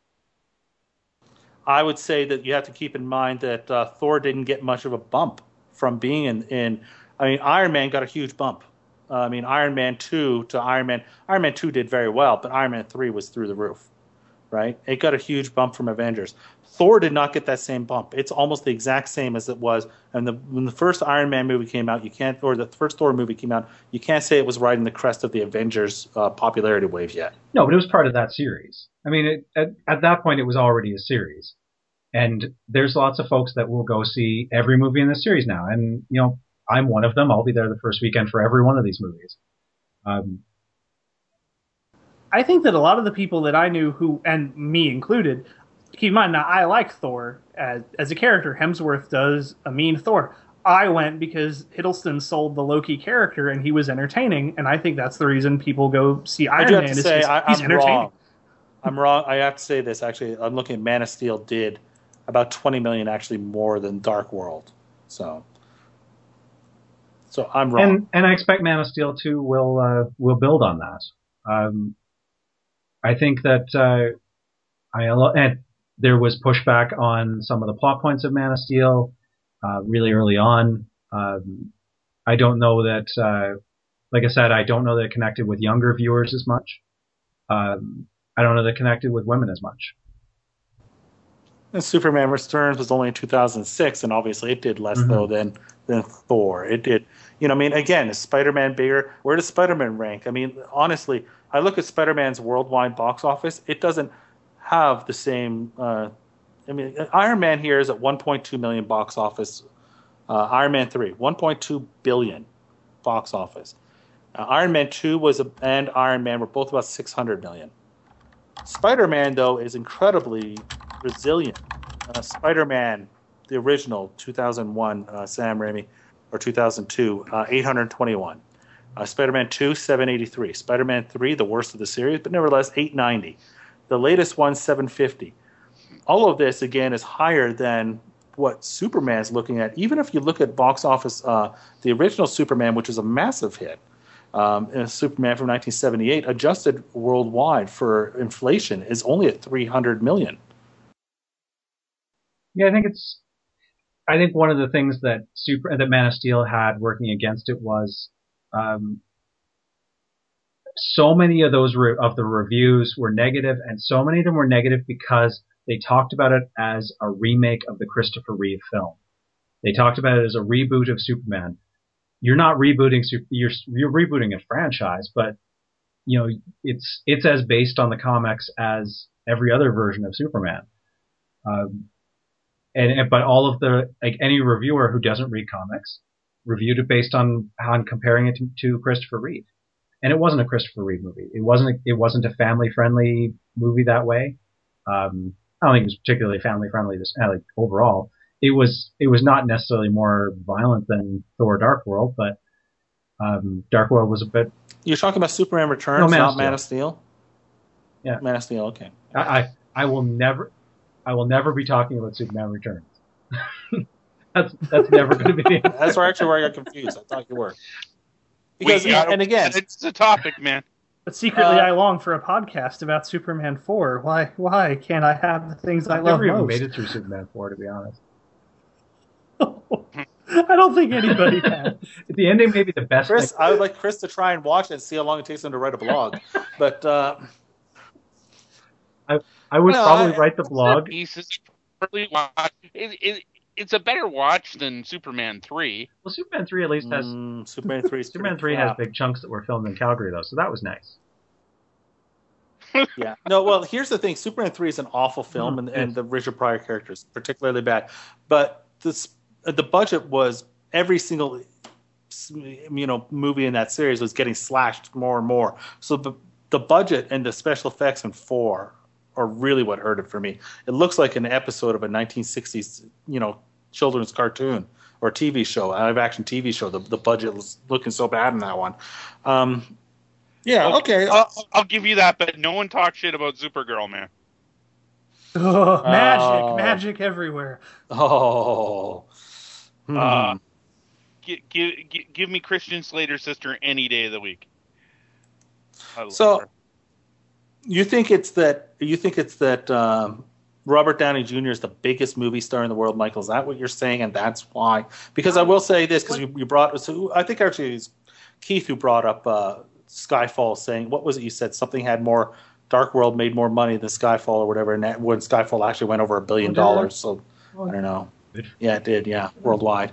B: I would say that you have to keep in mind that uh, Thor didn't get much of a bump from being in, in. I mean, Iron Man got a huge bump. Uh, I mean, Iron Man two to Iron Man. Iron Man two did very well, but Iron Man three was through the roof, right? It got a huge bump from Avengers. Thor did not get that same bump. It's almost the exact same as it was. And the, when the first Iron Man movie came out, you can't, or the first Thor movie came out, you can't say it was riding the crest of the Avengers uh, popularity wave yet.
A: No, but it was part of that series. I mean, it, at, at that point, it was already a series. And there's lots of folks that will go see every movie in the series now. And, you know, I'm one of them. I'll be there the first weekend for every one of these movies. Um,
D: I think that a lot of the people that I knew who, and me included, keep in mind, now I like Thor as, as a character. Hemsworth does a mean Thor. I went because Hiddleston sold the Loki character and he was entertaining, and I think that's the reason people go see Iron
B: I do have
D: Man.
B: to say,
D: is
B: I,
D: he's
B: I'm
D: entertaining.
B: wrong. I'm wrong. I have to say this, actually. I'm looking at Man of Steel did about twenty million dollars actually more than Dark World. So so I'm wrong.
A: and, and I expect Man of Steel two will, uh, will build on that. Um, I think that, uh, I, and there was pushback on some of the plot points of Man of Steel, uh, really early on. Um, I don't know that, uh, like I said, I don't know that it connected with younger viewers as much. Um, I don't know that it connected with women as much.
B: And Superman Returns was only in two thousand six, and obviously it did less, mm-hmm. though, than than Thor. It did, you know, I mean, again, is Spider-Man bigger? Where does Spider-Man rank? I mean, honestly, I look at Spider-Man's worldwide box office. It doesn't have the same, uh, I mean, Iron Man here is at one point two million box office. Uh, Iron Man three, one point two billion box office. Uh, Iron Man two was a, and Iron Man were both about six hundred million. Spider-Man, though, is incredibly resilient. Uh, Spider-Man, the original, two thousand one, uh, Sam Raimi, or two thousand two, uh, eight hundred twenty-one. Uh, Spider-Man two, seven eighty-three. Spider-Man three, the worst of the series, but nevertheless, eight ninety. The latest one, seven fifty. All of this, again, is higher than what Superman is looking at. Even if you look at box office, uh, the original Superman, which is a massive hit, um, and Superman from nineteen seventy-eight, adjusted worldwide for inflation, is only at three hundred million.
A: Yeah, I think it's. I think one of the things that Super that Man of Steel had working against it was, um, so many of those re- of the reviews were negative, and so many of them were negative because they talked about it as a remake of the Christopher Reeve film. They talked about it as a reboot of Superman. You're not rebooting you're you're rebooting a franchise, but you know it's it's as based on the comics as every other version of Superman. Um, and, and but all of the like any reviewer who doesn't read comics reviewed it based on on comparing it to, to Christopher Reeve. And it wasn't a Christopher Reeve movie. It wasn't. A, it wasn't a family-friendly movie that way. Um, I don't think it was particularly family-friendly. This like overall, it was. It was not necessarily more violent than Thor: Dark World, but um, Dark World was a bit.
B: You're talking about Superman Returns,
A: no, Man
B: not
A: of
B: Man of Steel.
A: Yeah,
B: Man of Steel. Okay.
A: I, I I will never. I will never be talking about Superman Returns. that's that's never going to be.
B: That's where actually where I got confused. I thought you were. Because,
C: we,
B: and again,
C: it's the topic, man.
D: But secretly,
B: uh,
D: I long for a podcast about Superman four. Why? Why can't I have the things I
A: I've
D: love
A: never even
D: most?
A: made it through Superman four, to be honest.
D: I don't think anybody can.
A: The ending may be the best.
B: Chris,
A: thing.
B: I would like Chris to try and watch it and see how long it takes him to write a blog. But uh,
A: I I would
B: well,
A: probably
B: I,
A: write the blog.
C: Pieces really watch. It, it, it's a better watch than Superman three.
A: Well, Superman three at least has
B: mm, Superman three.
A: Superman three has big chunks that were filmed in Calgary, though, so that was nice.
B: Yeah. No, well, here's the thing. Superman three is an awful film, and,
A: Mm,
B: and the Richard Pryor characters particularly bad. But this, the budget was every single, you know, movie in that series was getting slashed more and more. So the the budget and the special effects in four are really what hurt it for me. It looks like an episode of a nineteen sixties, you know, children's cartoon or T V show, live action T V show. The the budget was looking so bad in that one. Um, yeah, okay.
C: I'll, I'll give you that, but no one talks shit about Supergirl, man.
D: Oh, magic,
B: Oh.
D: magic everywhere.
B: Oh. Hmm.
C: Uh, give, give, give me Christian Slater's sister any day of the week. I love
B: So,
C: her.
B: you think it's that? You think it's that um, Robert Downey Junior is the biggest movie star in the world, Michael? Is that what you're saying? And that's why? Because I will say this, because you, you brought. So I think actually it's Keith who brought up uh, Skyfall, saying, what was it you said? Something had more, Dark World made more money than Skyfall or whatever, and that, when Skyfall actually went over a billion
A: Oh, did it?
B: dollars. So,
A: Oh,
B: I don't know.
A: Good.
B: Yeah, it did, yeah, worldwide.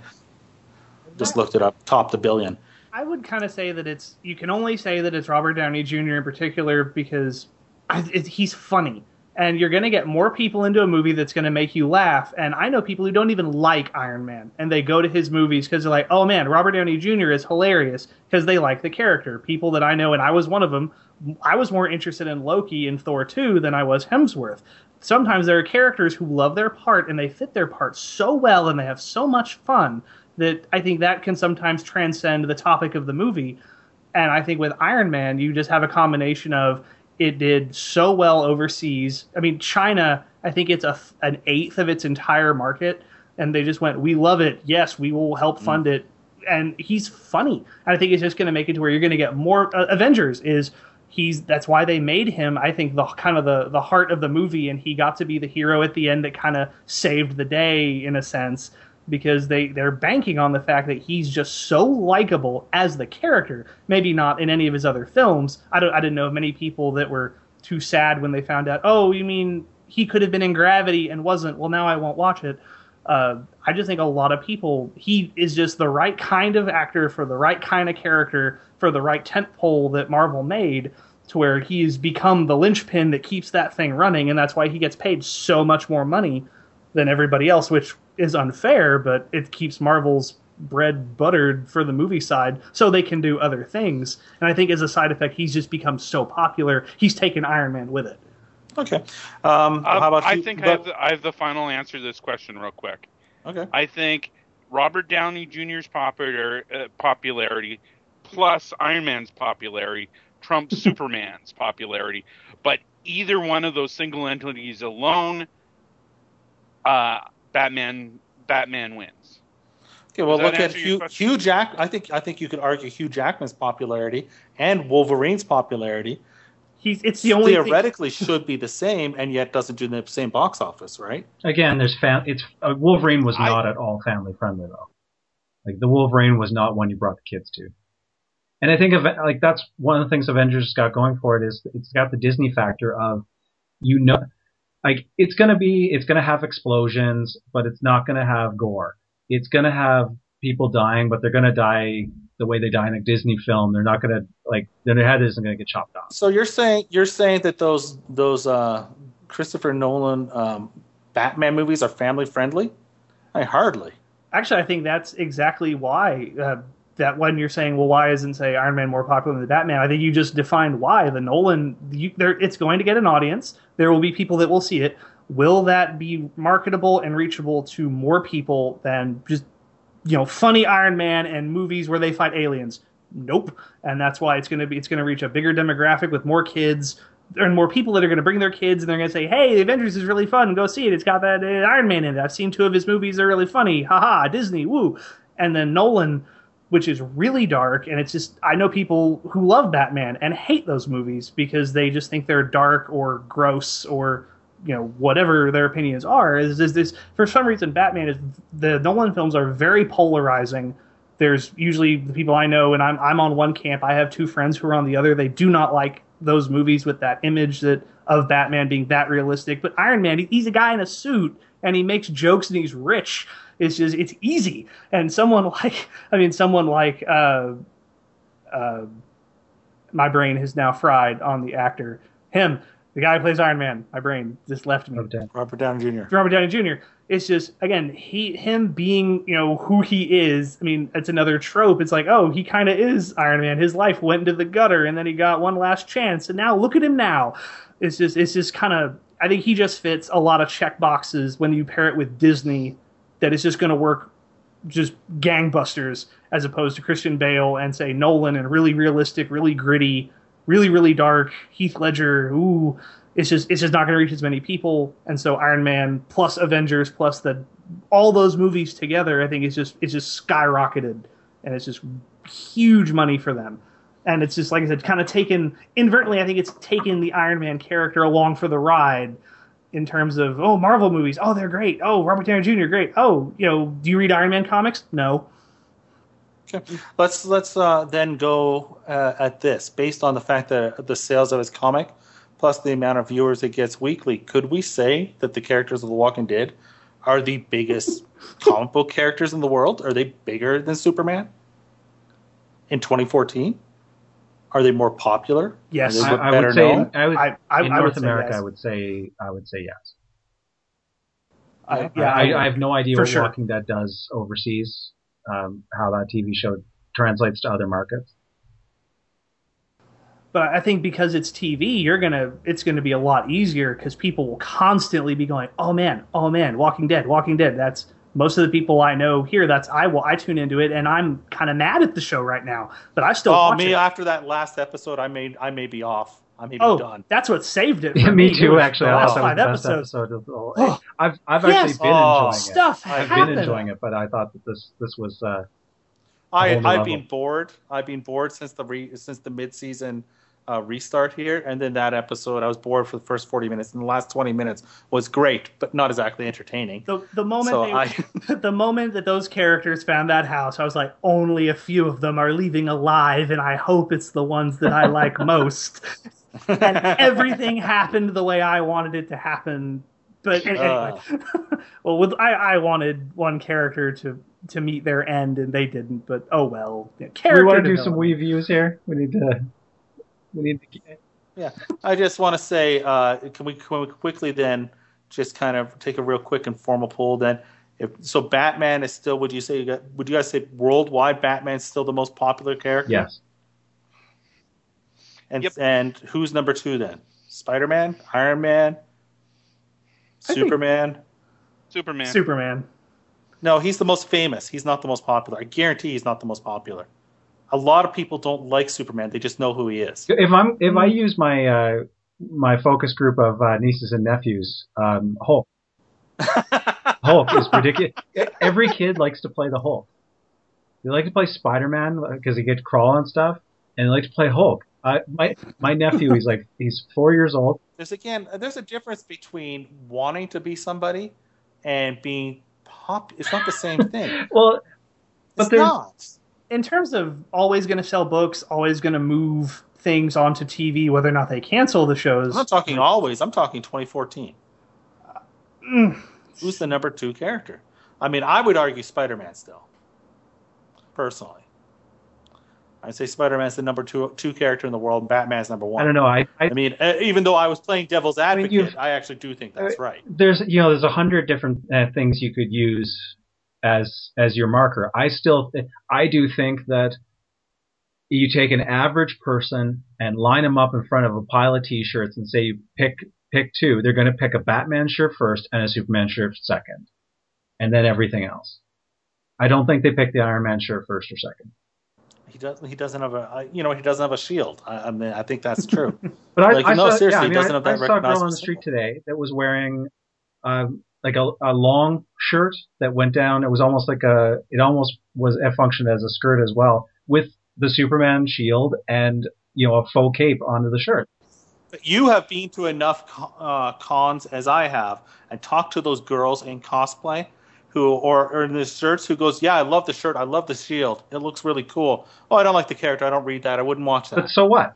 B: Just looked it up, topped a billion.
D: I would kind of say that it's, you can only say that it's Robert Downey Junior in particular because I, it, he's funny. And you're going to get more people into a movie that's going to make you laugh. And I know people who don't even like Iron Man, and they go to his movies because they're like, oh man, Robert Downey Junior is hilarious because they like the character. People that I know, and I was one of them, I was more interested in Loki in Thor two than I was Hemsworth. Sometimes there are characters who love their part, and they fit their part so well, and they have so much fun that I think that can sometimes transcend the topic of the movie. And I think with Iron Man, you just have a combination of it did so well overseas. I mean, China, I think it's a, an eighth of its entire market, and they just went, we love it. Yes, we will help fund mm. it. And he's funny. And I think it's just going to make it to where you're going to get more. Uh, Avengers is, he's, that's why they made him, I think, the kind of the, the heart of the movie, and he got to be the hero at the end that kind of saved the day in a sense. Because they, they're banking on the fact that he's just so likable as the character. Maybe not in any of his other films. I don't I didn't know of many people that were too sad when they found out, oh, you mean he could have been in Gravity and wasn't? Well, now I won't watch it. Uh, I just think a lot of people, he is just the right kind of actor for the right kind of character for the right tentpole that Marvel made, to where he's become the linchpin that keeps that thing running, and that's why he gets paid so much more money than everybody else, which is unfair, but it keeps Marvel's bread buttered for the movie side so they can do other things. And I think as a side effect, he's just become so popular, he's taken Iron Man with it.
B: Okay. Um,
C: uh,
B: how about
C: I
B: you?
C: think
B: but,
C: I, have the, I have the final answer to this question real quick.
B: Okay.
C: I think Robert Downey Junior's popular, uh, popularity plus Iron Man's popularity trumps Superman's popularity. But either one of those single entities alone, uh, Batman Batman wins.
B: Okay, well,
C: Does that
B: look at
C: answer your
B: Hugh,
C: question?
B: Hugh Jack. I think I think you could argue Hugh Jackman's popularity and Wolverine's popularity
D: He's it's the only
B: theoretically
D: thing.
B: should be the same, and yet doesn't do the same box office, right?
A: Again, there's fam- it's uh, Wolverine was
C: I-
A: not at all family friendly though. Like the Wolverine was not one you brought the kids to. And I think of like that's one of the things Avengers got going for it is it's got the Disney factor of, you know, like it's gonna be it's gonna have explosions, but it's not gonna have gore. It's gonna have people dying, but they're gonna die the way they die in a Disney film. They're not gonna like their head isn't gonna get chopped off.
B: So you're saying you're saying that those those uh, Christopher Nolan um, Batman movies are family friendly? I hardly.
D: Actually, I think that's exactly why. Uh, that when you're saying, well, why isn't, say, Iron Man more popular than the Batman? I think you just defined why. The Nolan, you, it's going to get an audience. There will be people that will see it. Will that be marketable and reachable to more people than just, you know, funny Iron Man and movies where they fight aliens? Nope. And that's why it's going to be, it's going to reach a bigger demographic with more kids and more people that are going to bring their kids, and they're going to say, hey, the Avengers is really fun. Go see it. It's got that uh, Iron Man in it. I've seen two of his movies. They're really funny. Haha, Disney, woo. And then Nolan, which is really dark, and it's just, I know people who love Batman and hate those movies because they just think they're dark or gross or, you know, whatever their opinions are. Is, is this, for some reason, Batman is, the Nolan films are very polarizing. There's usually the people I know, and I'm I'm on one camp. I have two friends who are on the other. They do not like those movies with that image that of Batman being that realistic. But Iron Man, he, he's a guy in a suit, and he makes jokes, and he's rich. It's just, it's easy. And someone like, I mean, someone like, uh, uh, my brain has now fried on the actor. Him, the guy who plays Iron Man, my brain just left me.
A: Okay.
B: Robert Downey Junior
D: Robert Downey Junior It's just, again, he, him being, you know, who he is. I mean, it's another trope. It's like, oh, he kind of is Iron Man. His life went into the gutter, and then he got one last chance, and now look at him now. It's just, it's just kind of, I think he just fits a lot of check boxes when you pair it with Disney, that it's just going to work just gangbusters, as opposed to Christian Bale and, say, Nolan, and really realistic, really gritty, really, really dark, Heath Ledger. Ooh, it's just it's just not going to reach as many people. And so Iron Man plus Avengers plus the all those movies together, I think it's just it's just skyrocketed, and it's just huge money for them. And it's just, like I said, kind of taken inadvertently. I think it's taken the Iron Man character along for the ride. In terms of, oh, Marvel movies, oh, they're great. Oh, Robert Downey Junior, great. Oh, you know, do you read Iron Man comics? No.
B: Okay. Let's let's uh, then go uh, at this based on the fact that the sales of his comic, plus the amount of viewers it gets weekly. Could we say that the characters of The Walking Dead are the biggest comic book characters in the world? Are they bigger than Superman in twenty fourteen? Are they more popular?
D: Yes.
B: Are they
A: I, I
B: better
A: would say
B: known?
A: I would,
D: I- I-
A: in
D: I would
A: North
D: say
A: America,
D: yes.
A: I would say I would say yes.
D: I,
A: Yeah, I, I have no idea
D: for
A: what
D: sure.
A: Walking Dead does overseas, um, how that T V show translates to other markets.
D: But I think because it's T V, you're gonna it's gonna be a lot easier because people will constantly be going, "Oh man, oh man, Walking Dead, Walking Dead." That's most of the people I know here. That's I will I tune into it, and I'm kind of mad at the show right now, but I still
B: Oh,
D: watch
B: me
D: it.
B: after that last episode, I may I may be off. I may be
D: Oh,
B: done.
D: that's what saved it.
A: Yeah,
D: For
A: me
D: It
A: too.
D: was
A: Actually,
D: the
A: I
D: last
A: thought that was
D: five
A: the best
D: episodes.
A: episode of the whole.
D: Oh.
A: I've I've
D: Yes.
A: actually been
B: Oh.
A: enjoying it.
D: Stuff
A: I've
D: happened.
A: been enjoying it, but I thought that this this was. Uh,
B: I
A: whole new
B: I've
A: level.
B: been bored. I've been bored since the re, since the mid season uh, restart here, and then that episode I was bored for the first forty minutes, and the last twenty minutes was great, but not exactly entertaining.
D: The, the moment
B: So
D: they,
B: I-
D: the moment that those characters found that house, I was like, only a few of them are leaving alive, and I hope it's the ones that I like most. And everything happened the way I wanted it to happen. But an- anyway, well, with I, I wanted one character to to meet their end, and they didn't. But oh well. Yeah,
A: do
D: character
A: we want to do some
D: development.
A: Wii views here? We need to. We need to.
B: Yeah, I just want to say, uh, can we can we quickly then just kind of take a real quick informal poll then? If, so Batman is still, would you say, would you guys say worldwide Batman is still the most popular character?
A: Yes.
B: And
C: Yep.
B: and who's number two then? Spider-Man, Iron Man,
D: I think-
B: Superman.
C: Superman.
D: Superman.
B: No, he's the most famous. He's not the most popular. I guarantee he's not the most popular. A lot of people don't like Superman. They just know who he is.
A: If I'm if I use my uh, my focus group of uh, nieces and nephews, um, Hulk. Hulk is ridiculous. Every kid likes to play the Hulk. They like to play Spider-Man because he gets to crawl on stuff, and they like to play Hulk. Uh, my my nephew, he's like he's four years old.
B: There's again, there's a difference between wanting to be somebody and being pop. It's not the same thing.
A: Well, but
B: It's
A: there's
B: not.
D: In terms of always going to sell books, always going to move things onto T V, whether or not they cancel the shows.
B: I'm not talking always. I'm talking twenty fourteen.
D: Mm.
B: Who's the number two character? I mean, I would argue Spider-Man still. Personally, I'd say Spider-Man's the number two two character in the world. And Batman's number one.
A: I don't know. I, I
B: I mean, uh, even though I was playing devil's advocate,
A: you've-
B: I actually do think that's right.
A: there's you know there's a hundred different uh, things you could use as as your marker. I still th- I do think that you take an average person and line them up in front of a pile of T-shirts and say you pick pick two. They're going to pick a Batman shirt first and a Superman shirt second, and then everything else. I don't think they pick the Iron Man shirt first or second.
B: He doesn't. He doesn't have a. uh, You know, he doesn't have a shield. I, I mean, I think that's true.
A: But I,
B: Like,
A: I
B: no,
A: saw,
B: seriously,
A: yeah, I,
B: he
A: mean,
B: doesn't
A: I,
B: have that
A: I saw a girl on the
B: recognizable
A: street
B: symbol.
A: today that was wearing um, like a, a long shirt that went down. It was almost like a. It almost was it functioned as a skirt as well, with the Superman shield and you know a faux cape onto the shirt.
B: But you have been to enough co- uh, cons as I have, and talked to those girls in cosplay, who or, or in the shirts who goes, yeah, I love the shirt, I love the shield, it looks really cool. Oh, I don't like the character, I don't read that, I wouldn't watch that.
A: But so what?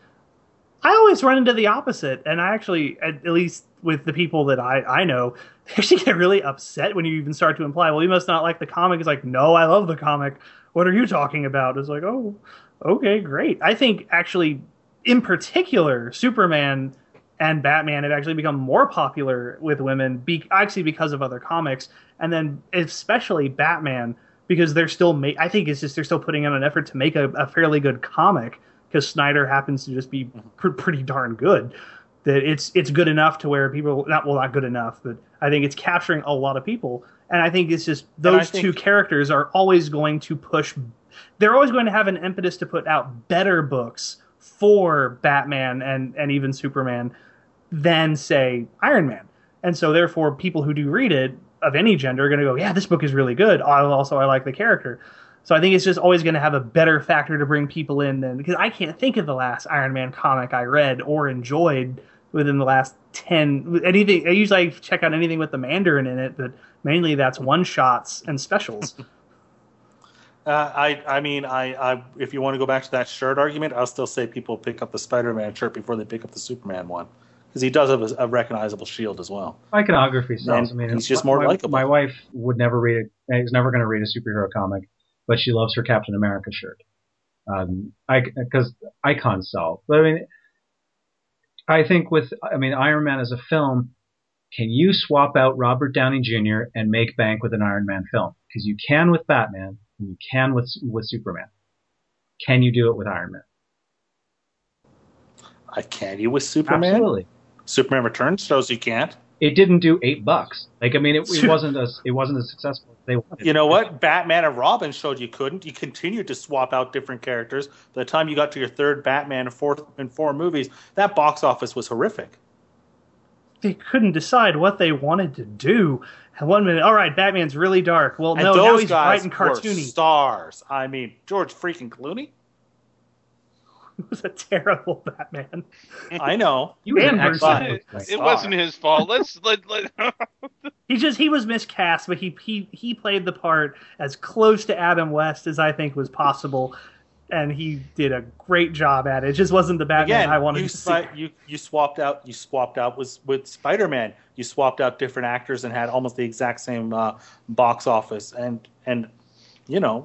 D: I always run into the opposite, and I actually, at, at least with the people that I, I know, they actually get really upset when you even start to imply, well, you must not like the comic. It's like, no, I love the comic. What are you talking about? It's like, oh, okay, great. I think actually, in particular, Superman and Batman have actually become more popular with women, be, actually because of other comics, and then especially Batman, because they're still, ma- I think it's just they're still putting in an effort to make a, a fairly good comic, because Snyder happens to just be pr- pretty darn good. That it's it's good enough to where people not well not good enough, but I think it's capturing a lot of people, and I think it's just those
B: think-
D: two characters are always going to push. They're always going to have an impetus to put out better books for Batman and and even Superman than say Iron Man, and so therefore people who do read it of any gender are going to go, yeah, this book is really good. Oh, also I like the character. So I think it's just always going to have a better factor to bring people in than, because I can't think of the last Iron Man comic I read or enjoyed within the last ten anything. I usually check out anything with the Mandarin in it, but mainly that's one shots and specials.
B: Uh, I I mean, I, I if you want to go back to that shirt argument, I'll still say people pick up the Spider-Man shirt before they pick up the Superman one because he does have a, a recognizable shield as well.
A: Iconography sells.
B: And
A: I mean,
B: he's just more
A: my,
B: likable.
A: My wife would never read it. Is never going to read a superhero comic, but she loves her Captain America shirt. Um, I because icons sell. But I mean, I think with I mean Iron Man as a film, can you swap out Robert Downey Junior and make bank with an Iron Man film? Because you can with Batman. You can with with Superman. Can you do it with Iron Man?
B: I can you with Superman?
A: Absolutely.
B: Superman Returns shows you can't.
A: It didn't do eight bucks. Like I mean, it, it wasn't as it wasn't as successful as they wanted.
B: You know what? Batman and Robin showed you couldn't. You continued to swap out different characters. By the time you got to your third Batman and fourth and four movies, that box office was horrific.
D: They couldn't decide what they wanted to do. And one minute, all right, Batman's really dark. Well,
B: And
D: no,
B: those
D: now he's
B: guys
D: bright and
B: were
D: cartoony.
B: stars. I mean, George freaking Clooney.
D: It was a terrible Batman.
B: I know.
A: He was an
D: And
A: excellent
B: Bruce
C: It
B: Star.
C: wasn't his fault. Let's let, let
D: He just he was miscast, but he he he played the part as close to Adam West as I think was possible, and he did a great job at it. It just wasn't the Batman
B: Again,
D: I wanted
B: you,
D: to
B: spi-
D: see.
B: you you swapped out you swapped out with with Spider-Man. You swapped out different actors and had almost the exact same uh, box office. And and you know,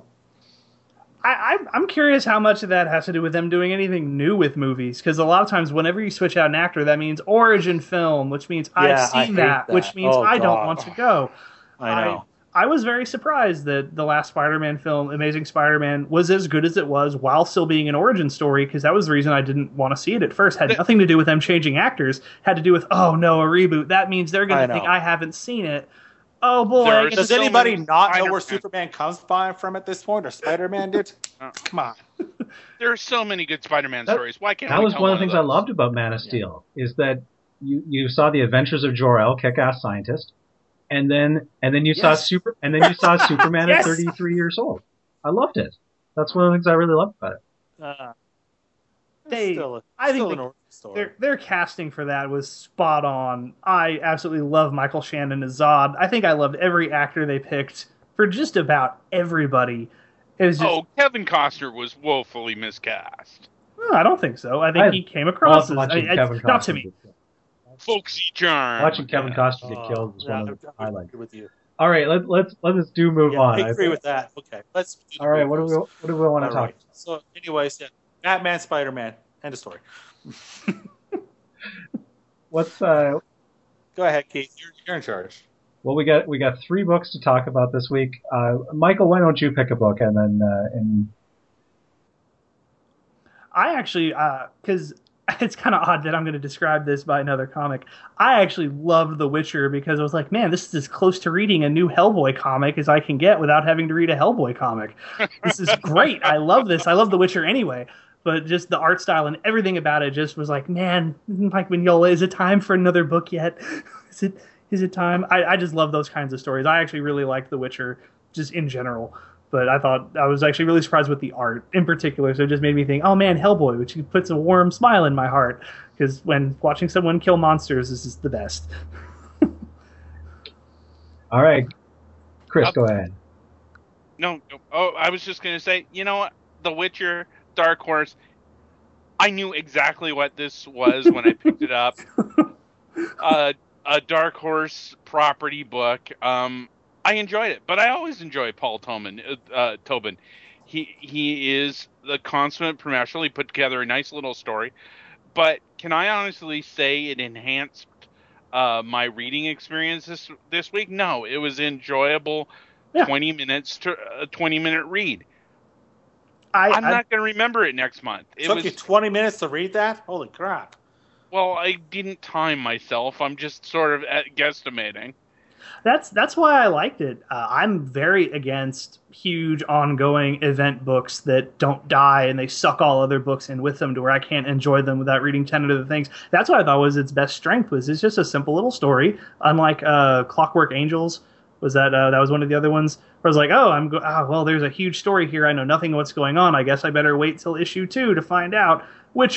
D: I, I, I'm curious how much of that has to do with them doing anything new with movies, because a lot of times whenever you switch out an actor, that means origin film, which means
B: Yeah,
D: I've
B: I
D: seen
B: hate
D: that,
B: that.
D: which means
B: Oh,
D: I don't
B: God.
D: want to go.
B: I know.
D: I was very surprised that the last Spider-Man film, Amazing Spider-Man, was as good as it was while still being an origin story, because that was the reason I didn't want to see it at first. Had nothing to do with them changing actors. Had to do with, oh no, a reboot. That means they're going
B: I
D: to
B: know.
D: think I haven't seen it. Oh boy.
C: There
D: I
C: are
D: get to
B: Does
C: so
B: anybody
C: many
B: not know where
C: Spider-Man-
B: Superman comes by from at this point, or Spider-Man did?
C: Uh.
B: Come on.
C: there are so many good Spider-Man
A: That-
C: stories. Why can't
A: That
C: we
A: was
C: tell
A: one of the things I
C: those?
A: loved about Man of Steel is that you, you saw the adventures of Jor-El, kick-ass scientist, and then and then you saw
B: Yes.
A: super and then you saw Superman
D: Yes.
A: at thirty-three years old. I loved it. That's one of the things I really loved about it.
B: Uh,
D: They-
B: still, a,
D: I think
B: still
D: the-
B: an origin story.
D: Their, their casting for that was spot on. I absolutely love Michael Shannon as Zod. I think I loved every actor they picked for just about everybody. It was just,
C: Oh, Kevin Costner was woefully miscast.
D: oh, I don't think so. I think
A: I
D: he came across as,
A: Loved watching
D: I- I-
A: Kevin
D: not to
A: Costner
D: me.
A: get killed.
C: Folksy charm.
A: Watching Kevin
C: Yeah.
A: Costner get
B: Oh,
A: killed was
B: yeah,
A: one of the
B: I
A: highlights.
B: agree with you.
A: All right, let, let's let's do move
B: Yeah,
A: on.
B: I agree with that. Okay, let's. do the
A: All right, what do we
B: movies.
A: what do we want to
B: All
A: talk?
B: right. So, anyways, yeah, Batman, Spider-Man, end of story.
A: What's uh?
B: Go ahead, Keith. You're, you're in charge.
A: Well, we got we got three books to talk about this week. Uh, Michael, why don't you pick a book and then uh, and
D: I actually, because it's kind of odd that I'm going to describe this by another comic. I actually loved The Witcher because I was like, man, this is as close to reading a new Hellboy comic as I can get without having to read a Hellboy comic. This is great. I love this. I love The Witcher anyway. But just the art style and everything about it just was like, man, Mike Mignola, is it time for another book yet? Is it is it time? I, I just love those kinds of stories. I actually really like The Witcher just in general. But I thought I was actually really surprised with the art in particular. So it just made me think, oh man, Hellboy, which puts a warm smile in my heart. Because when watching someone kill monsters, this is the best.
A: all right, Chris,
C: Uh,
A: go ahead.
C: No, no. Oh, I was just going to say, you know what? The Witcher, Dark Horse. I knew exactly what this was when I picked it up. Uh, a Dark Horse property book. Um, I enjoyed it, but I always enjoy Paul Tobin. Uh, uh, Tobin. He he is the consummate professional. He put together a nice little story. But can I honestly say it enhanced uh, my reading experience this this week? No, it was enjoyable.
D: Yeah.
C: Twenty minutes to a twenty minute read.
D: I,
C: I'm
D: I,
C: not going to remember it next month. It
B: took
C: was
B: you twenty minutes to read that? Holy crap!
C: well, I didn't time myself. I'm just sort of at guesstimating.
D: That's that's why I liked it. Uh, I'm very against huge ongoing event books that don't die and they suck all other books in with them to where I can't enjoy them without reading ten other things. That's what I thought was its best strength. Was it's just a simple little story, unlike uh, Clockwork Angels. Was that uh, that was one of the other ones? Where I was like, oh, I'm go- ah, well, there's a huge story here. I know nothing of what's going on. I guess I better wait till issue two to find out. Witcher.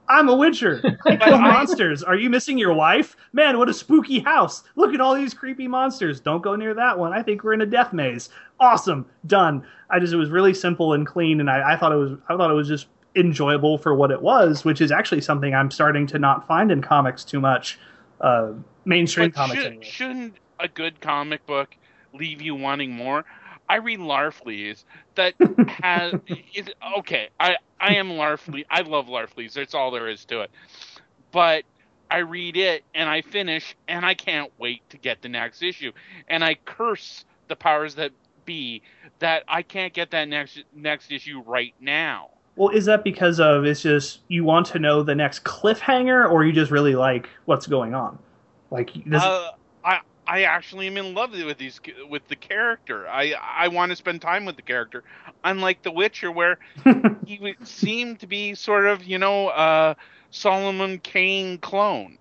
D: I'm a Witcher. I kill monsters. Are you missing your wife? Man, what a spooky house. Look at all these creepy monsters. Don't go near that one. I think we're in a death maze. Awesome. Done. I just, it was really simple and clean, and I, I thought it was, I thought it was just enjoyable for what it was, which is actually something I'm starting to not find in comics too much. Uh, mainstream
C: but
D: comics
C: should,
D: anyway.
C: Shouldn't a good comic book leave you wanting more? I read Larfleeze that has it, okay. I I am Larfleeze. I love Larfleeze. That's all there is to it. But I read it and I finish and I can't wait to get the next issue. And I curse the powers that be that I can't get that next next issue right now.
D: Well, is that because of it's just you want to know the next cliffhanger, or you just really like what's going on? Like, does
C: uh, I I actually am in love with these with the character. I I want to spend time with the character. Unlike The Witcher, where he would seem to be sort of you know uh, Solomon Kane clone.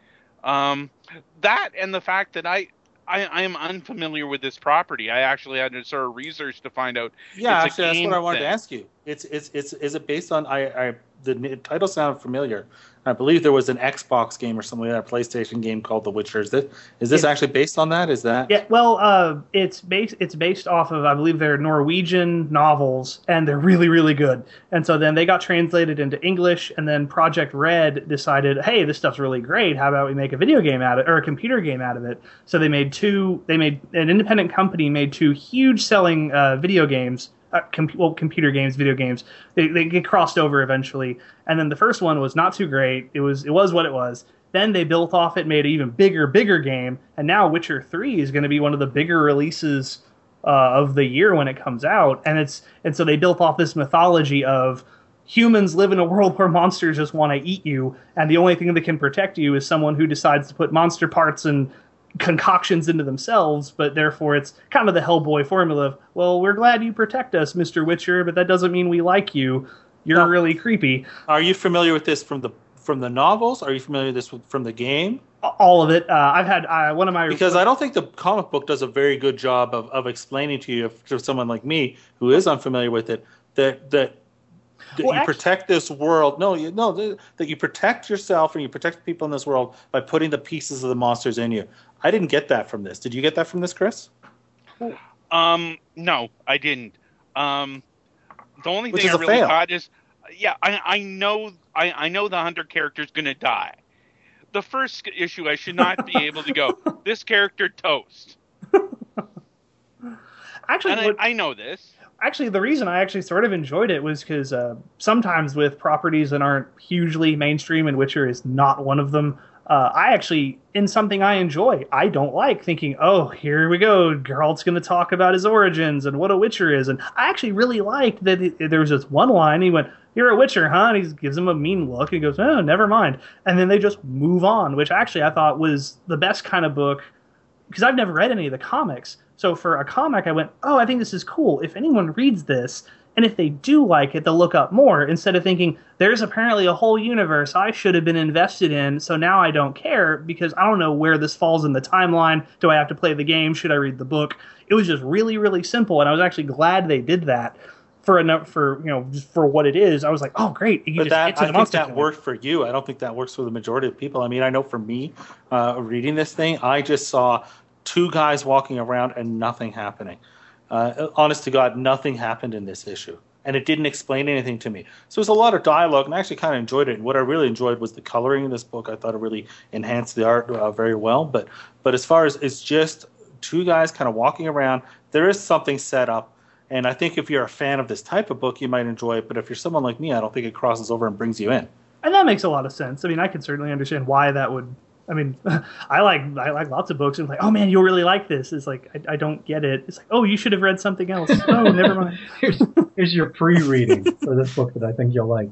C: Um, that and the fact that I. I, I am unfamiliar with this property. I actually had to sort of research to find out.
B: Yeah,
C: it's
B: actually,
C: a
B: that's
C: game
B: what I wanted
C: thing.
B: to ask you. It's it's it's is it based on? I, I the title sounded familiar. I believe there was an Xbox game or something like that, a PlayStation game called The Witcher. Is this is this
D: It-
B: actually based on that? Is that?
D: Yeah, well, uh, it's based it's based off of I believe they're Norwegian novels, and they're really really good. And so then they got translated into English, and then Project Red decided, hey, this stuff's really great. How about we make a video game out of it or a computer game out of it? So they made two. They made an independent company made two huge selling uh, video games. Uh, com- well, computer games, video games. They they get crossed over eventually, and then the first one was not too great. It was it was what it was. Then they built off it, made an even bigger, bigger game, and now Witcher three is going to be one of the bigger releases uh, of the year when it comes out. And it's and so they built off this mythology of humans live in a world where monsters just want to eat you, and the only thing that can protect you is someone who decides to put monster parts and concoctions into themselves, but therefore it's kind of the Hellboy formula of, well, we're glad you protect us, Mister Witcher, but that doesn't mean we like you. You're
B: No.
D: really creepy.
B: Are you familiar with this from the from the novels? Are you familiar with this from the game?
D: All of it. Uh, I've had uh, one of my
B: Because I don't think the comic book does a very good job of, of explaining to you, if, to someone like me who is unfamiliar with it, that that, that
D: Well,
B: you
D: actu-
B: protect this world. No, you, no, that, that you protect yourself and you protect people in this world by putting the pieces of the monsters in you. I didn't get that from this. Did you get that from this, Chris?
C: Um, no, I didn't. Um, the only
B: Which
C: thing
B: is
C: I
B: a
C: really
B: fail.
C: got is, yeah, I, I know, I, I know the hunter character's gonna die. The first issue, I should not be able to go, this character toast.
D: actually
C: And I,
D: what-
C: I know this.
D: actually the reason I actually sort of enjoyed it was because uh, sometimes with properties that aren't hugely mainstream, and Witcher is not one of them, uh, I actually, in something I enjoy, I don't like thinking, oh, here we go, Geralt's going to talk about his origins and what a Witcher is. And I actually really liked that it, there was this one line, he went, you're a Witcher, huh? And he gives him a mean look and goes, oh, never mind. And then they just move on, which actually I thought was the best kind of book, because I've never read any of the comics. So for a comic, I went, oh, I think this is cool. If anyone reads this, and if they do like it, they'll look up more, instead of thinking, there's apparently a whole universe I should have been invested in, so now I don't care, because I don't know where this falls in the timeline. Do I have to play the game? Should I read the book? It was just really, really simple, and I was actually glad they did that. For a for you know just for what it is, I was like, oh great! You
B: But
D: just
B: that,
D: get to
B: I
D: the
B: think
D: monster
B: that
D: killer.
B: worked for you. I don't think that works for the majority of people. I mean, I know for me, uh, reading this thing, I just saw two guys walking around and nothing happening. Uh, honest to God, nothing happened in this issue. And it didn't explain anything to me. So there's a lot of dialogue, and I actually kind of enjoyed it. And what I really enjoyed was the coloring in this book. I thought it really enhanced the art uh, very well. But but as far as it's just two guys kind of walking around, there is something set up. And I think if you're a fan of this type of book, you might enjoy it. But if you're someone like me, I don't think it crosses over and brings you in.
D: And that makes a lot of sense. I mean, I can certainly understand why that would. I mean, I like I like lots of books, and like, oh man, you'll really like this. It's like I, I don't get it. It's like, oh, you should have read something else. Oh, never mind.
A: Here's, here's your pre-reading for this book that I think you'll like.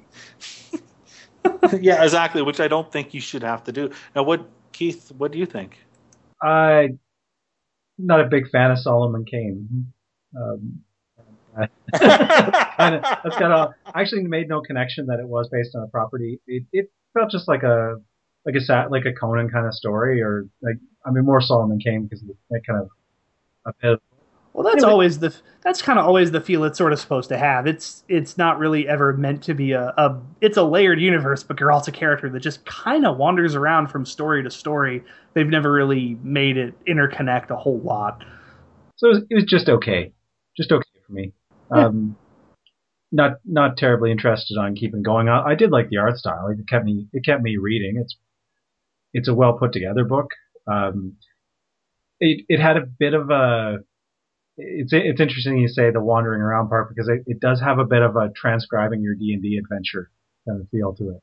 B: Yeah, exactly, which I don't think you should have to do. Now, what, Keith, what do you think?
A: I'm not a big fan of Solomon Kane. Um, I, that's kind of. I actually made no connection that it was based on a property. It, it felt just like a like a sat like a Conan kind of story, or like I mean more Solomon Kane because of that kind of a bit.
D: Well, that's
A: Anyway.
D: always the that's kind of always the feel it's sort of supposed to have. It's it's not really ever meant to be a, a it's a layered universe, but Geralt's a character that just kind of wanders around from story to story. They've never really made it interconnect a whole lot.
A: So it was, it was just okay, just okay for me.
D: Yeah.
A: Um, not not terribly interested on keeping going. I, I did like the art style. It kept me it kept me reading. It's it's a well put together book. Um, it it had a bit of a It's it's interesting you say the wandering around part because it, it does have a bit of a transcribing your D and D adventure kind of feel to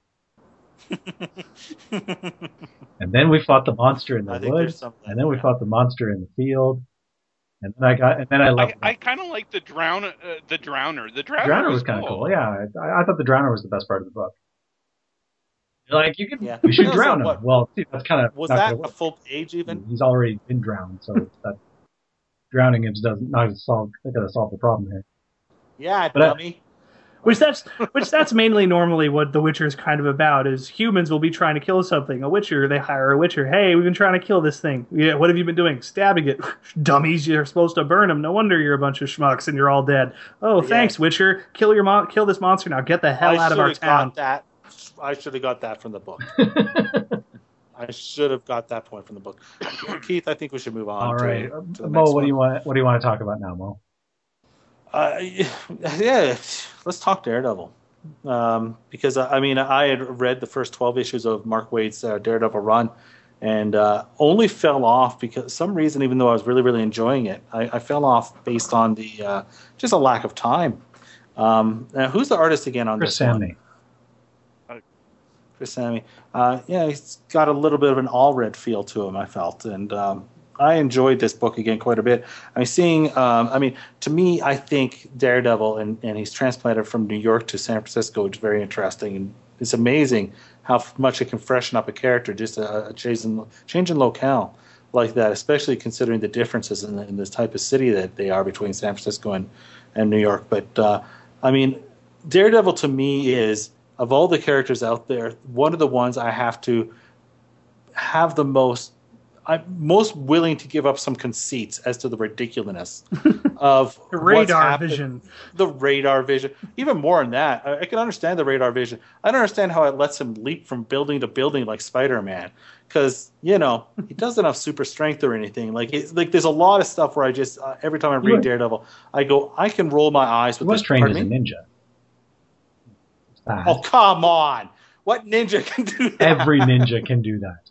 A: it. And then we fought the monster in the
B: I think there's
A: woods,
B: something,
A: and then we
B: yeah.
A: fought the monster in the field, and then I got and then I
C: I,
A: loved
C: I kind of like the drown, uh, the drowner. The drowner,
A: Drowner was
C: was
A: kind of
C: cool.
A: cool. Yeah, I, I thought the Drowner was the best part of the book. You're like you can
B: Yeah.
A: you should
B: No, so
A: drown him.
B: what-
A: Well, see, that's kind of
B: Was
A: not
B: that
A: gonna
B: a
A: work.
B: full page even?
A: He's already been drowned, so that drowning him doesn't not gonna solve not gonna solve the problem here.
B: Yeah,
A: But I-
B: dummy.
D: Which that's which that's mainly normally what The Witcher is kind of about. Is humans will be trying to kill something. A Witcher, they hire a Witcher. Hey, we've been trying to kill this thing. Yeah, what have you been doing? Stabbing it. Dummies, you're supposed to burn them. No wonder you're a bunch of schmucks and you're all dead. Oh,
B: Yeah.
D: thanks, Witcher. Kill your mon- kill this monster now. Get the hell
B: I
D: out of our
B: should've
D: town.
B: Got that. I should have got that from the book. I should have got that point from the book. Keith, I think we should move on.
A: All
B: to,
A: right,
B: to the
A: Mo,
B: next
A: what do you
B: one.
A: want? What do you want to talk about now, Mo?
B: Uh, yeah, let's talk Daredevil. Um, because I mean, I had read the first twelve issues of Mark Waid's uh, Daredevil run, and uh, only fell off because some reason. Even though I was really, really enjoying it, I, I fell off based on the uh, just a lack of time. Um, now, who's the artist again on
A: Chris
B: this one?
A: Samney.
B: Chris Samney. Uh, yeah, he's got a little bit of an all-red feel to him, I felt. And um, I enjoyed this book again quite a bit. I mean, seeing, um, I mean, to me, I think Daredevil, and, and he's transplanted from New York to San Francisco, which is very interesting. And it's amazing how f- much it can freshen up a character, just a, a change, in, change in locale like that, especially considering the differences in, the, in this type of city that they are between San Francisco and, and New York. But, uh, I mean, Daredevil to me is, of all the characters out there, one of the ones I have to have the most, I'm most willing to give up some conceits as to the ridiculousness of
D: The
B: what's
D: radar
B: happened.
D: vision.
B: The radar vision. Even more than that, I, I can understand the radar vision. I don't understand how it lets him leap from building to building like Spider-Man. Because, you know, he doesn't have super strength or anything. Like, it's, like there's a lot of stuff where I just, uh, every time I read
A: were-
B: Daredevil, I go, I can roll my eyes
A: He
B: with
A: was
B: this.
A: trained as
B: Pardon
A: a
B: me?
A: ninja. Ah,
B: Oh, come on. What ninja can do that?
A: every ninja can do that.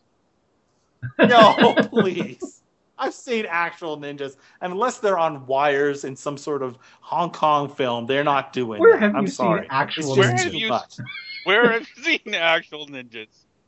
B: No, please. I've seen actual ninjas, and unless they're on wires in some sort of Hong Kong film, they're not doing
A: Where
B: that.
A: have
B: I'm
A: you seen
B: sorry.
A: actual
B: It's
C: Where
B: just
C: have
B: too
C: you-
B: much.
C: Where have you seen actual ninjas?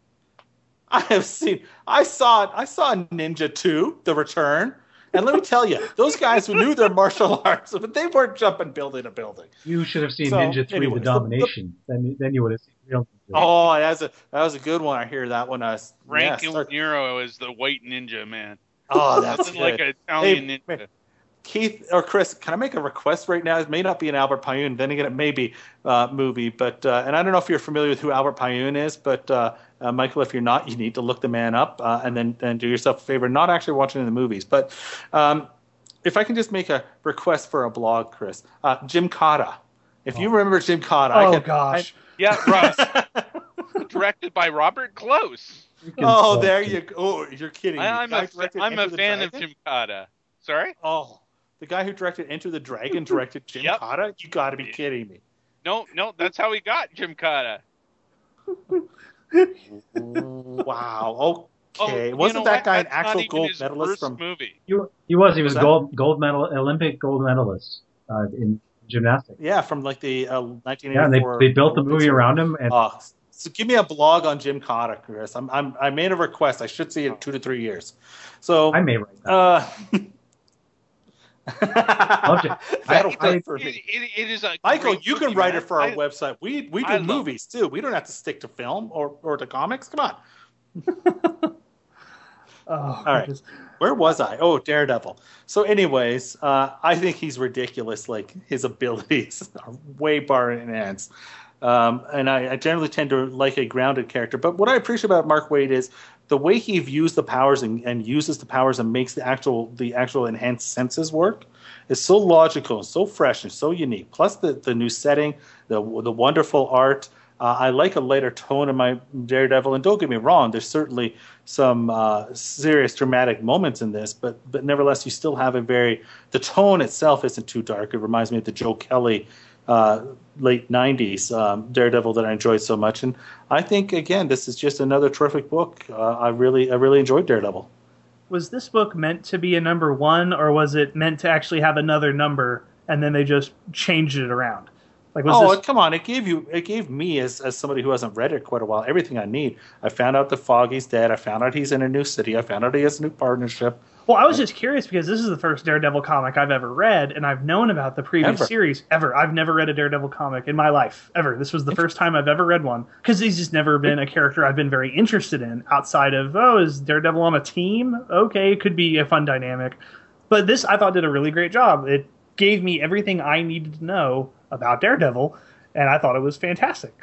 B: I have seen. I saw. I saw Ninja two, The Return, and let me tell you, those guys who knew their martial arts, but they weren't jumping building to building.
A: You should have seen
B: So,
A: Ninja three:
B: anyways,
A: The
B: the- the-
A: Domination. Then, you- then you would have seen real ninja.
B: Oh, that's a that was a good one. I hear that one. Uh,
C: Frank
B: yeah,
C: El
B: start-
C: Nero is the white ninja, man.
B: oh, that's
C: Nothing like
B: good.
C: an Italian
B: Hey,
C: ninja.
B: man. Keith or Chris, can I make a request right now? It may not be an Albert Pyun, then again, it may be uh, movie, but uh, and I don't know if you're familiar with who Albert Pyun is, but uh, uh, Michael, if you're not, you need to look the man up uh, and then and do yourself a favor, not actually watching the movies, but um, if I can just make a request for a blog, Chris, uh, Jim Cotta. If you remember Jim Cotta, I
D: Oh
B: can,
D: gosh.
C: Yeah, Russ. Directed by Robert Close.
A: Freaking
B: oh,
A: close,
B: there
A: dude.
B: you go. Oh, you're kidding me.
C: I, I'm
B: The guy
C: a,
B: directed
C: I'm
B: Enter
C: a
B: the
C: fan of
B: Dragon?
C: Jim Cotta. Sorry?
B: Oh, the guy who directed Enter the Dragon directed Jim
C: Yep.
B: Cotta? You got to be kidding me.
C: No, no, that's how he got Jim Cotta.
B: Wow.
C: Oh,
B: Okay.
C: you
B: Wasn't
C: know
B: that
C: what?
B: guy an
C: That's not
B: actual
C: even
B: gold
C: his
B: medalist
C: first
B: from?
C: movie.
A: He, he was. He was
B: What's that?
A: gold gold medal Olympic gold medalist uh, in gymnastics.
B: Yeah, from like the uh, nineteen
A: Yeah, and they
B: eighty-four.
A: they built the
B: Olympics.
A: movie around him, and
B: Oh, so give me a blog on Jim Cotta, Chris. I'm, I'm I made a request. I should see it in two to three years. So
A: I may write that.
B: uh,
A: to-
B: that'll
A: I-
B: work for
C: It,
B: me.
C: it, it is a
B: Michael,
C: great
B: you can
C: movie,
B: write
C: man.
B: it for our
C: I-
B: website. We we
C: I
B: do
C: love
B: movies too. We don't have to stick to film or, or to comics. Come on.
D: Oh,
B: All right.
D: just-
B: Where was I? Oh, Daredevil. So, anyways, uh, I think he's ridiculous. Like, his abilities are way far enhanced. Um, and I, I generally tend to like a grounded character. But what I appreciate about Mark Waid is the way he views the powers and, and uses the powers and makes the actual the actual enhanced senses work. is so logical and so fresh and so unique. Plus the, the new setting, the the wonderful art. Uh, I like a lighter tone in my Daredevil, and don't get me wrong, there's certainly some uh, serious dramatic moments in this, but but nevertheless, you still have a very the tone itself isn't too dark. It reminds me of the Joe Kelly uh, late nineties um, Daredevil that I enjoyed so much, and I think again this is just another terrific book. Uh, I really I really enjoyed Daredevil.
D: Was this book meant to be a number one, or was it meant to actually have another number and then they just changed it around? Like, was
B: oh,
D: this...
B: come on! It gave you, it gave me as as somebody who hasn't read it quite a while, everything I need. I found out that Foggy's dead. I found out he's in a new city. I found out he has a new partnership.
D: Well, I was just curious because this is the first Daredevil comic I've ever read, and I've known about the previous
B: Ever.
D: series ever. I've never read a Daredevil comic in my life ever. This was the first time I've ever read one because he's just never been a character I've been very interested in outside of, oh, is Daredevil on a team? Okay, it could be a fun dynamic. But this I thought did a really great job. It gave me everything I needed to know about Daredevil. And I thought it was fantastic.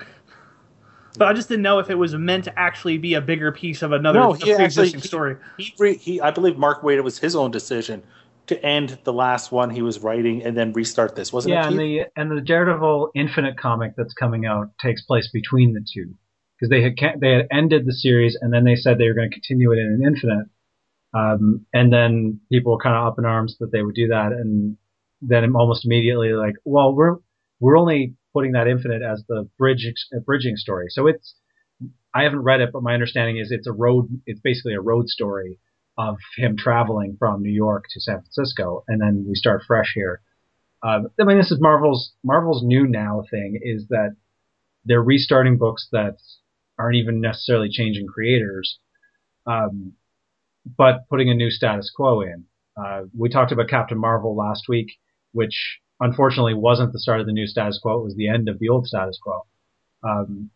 D: But I just didn't know if it was meant to actually be a bigger piece of another
B: no, he
D: pre-existing
B: actually,
D: story.
B: He, he, he, I believe Mark Waid, it was his own decision to end the last one he was writing and then restart this, wasn't
A: yeah,
B: it?
A: Yeah, and the and the Daredevil Infinite comic that's coming out takes place between the two, because they had they had ended the series and then they said they were going to continue it in an Infinite, um, and then people were kind of up in arms that they would do that, and then almost immediately like, well, we're we're only putting that Infinite as the bridge uh, bridging story. So it's, I haven't read it, but my understanding is it's a road, it's basically a road story of him traveling from New York to San Francisco, and then we start fresh here. Uh, I mean, this is Marvel's, Marvel's new now thing is that they're restarting books that aren't even necessarily changing creators, um, but putting a new status quo in. Uh, we talked about Captain Marvel last week, which unfortunately wasn't the start of the new status quo. It was the end of the old status quo. Um,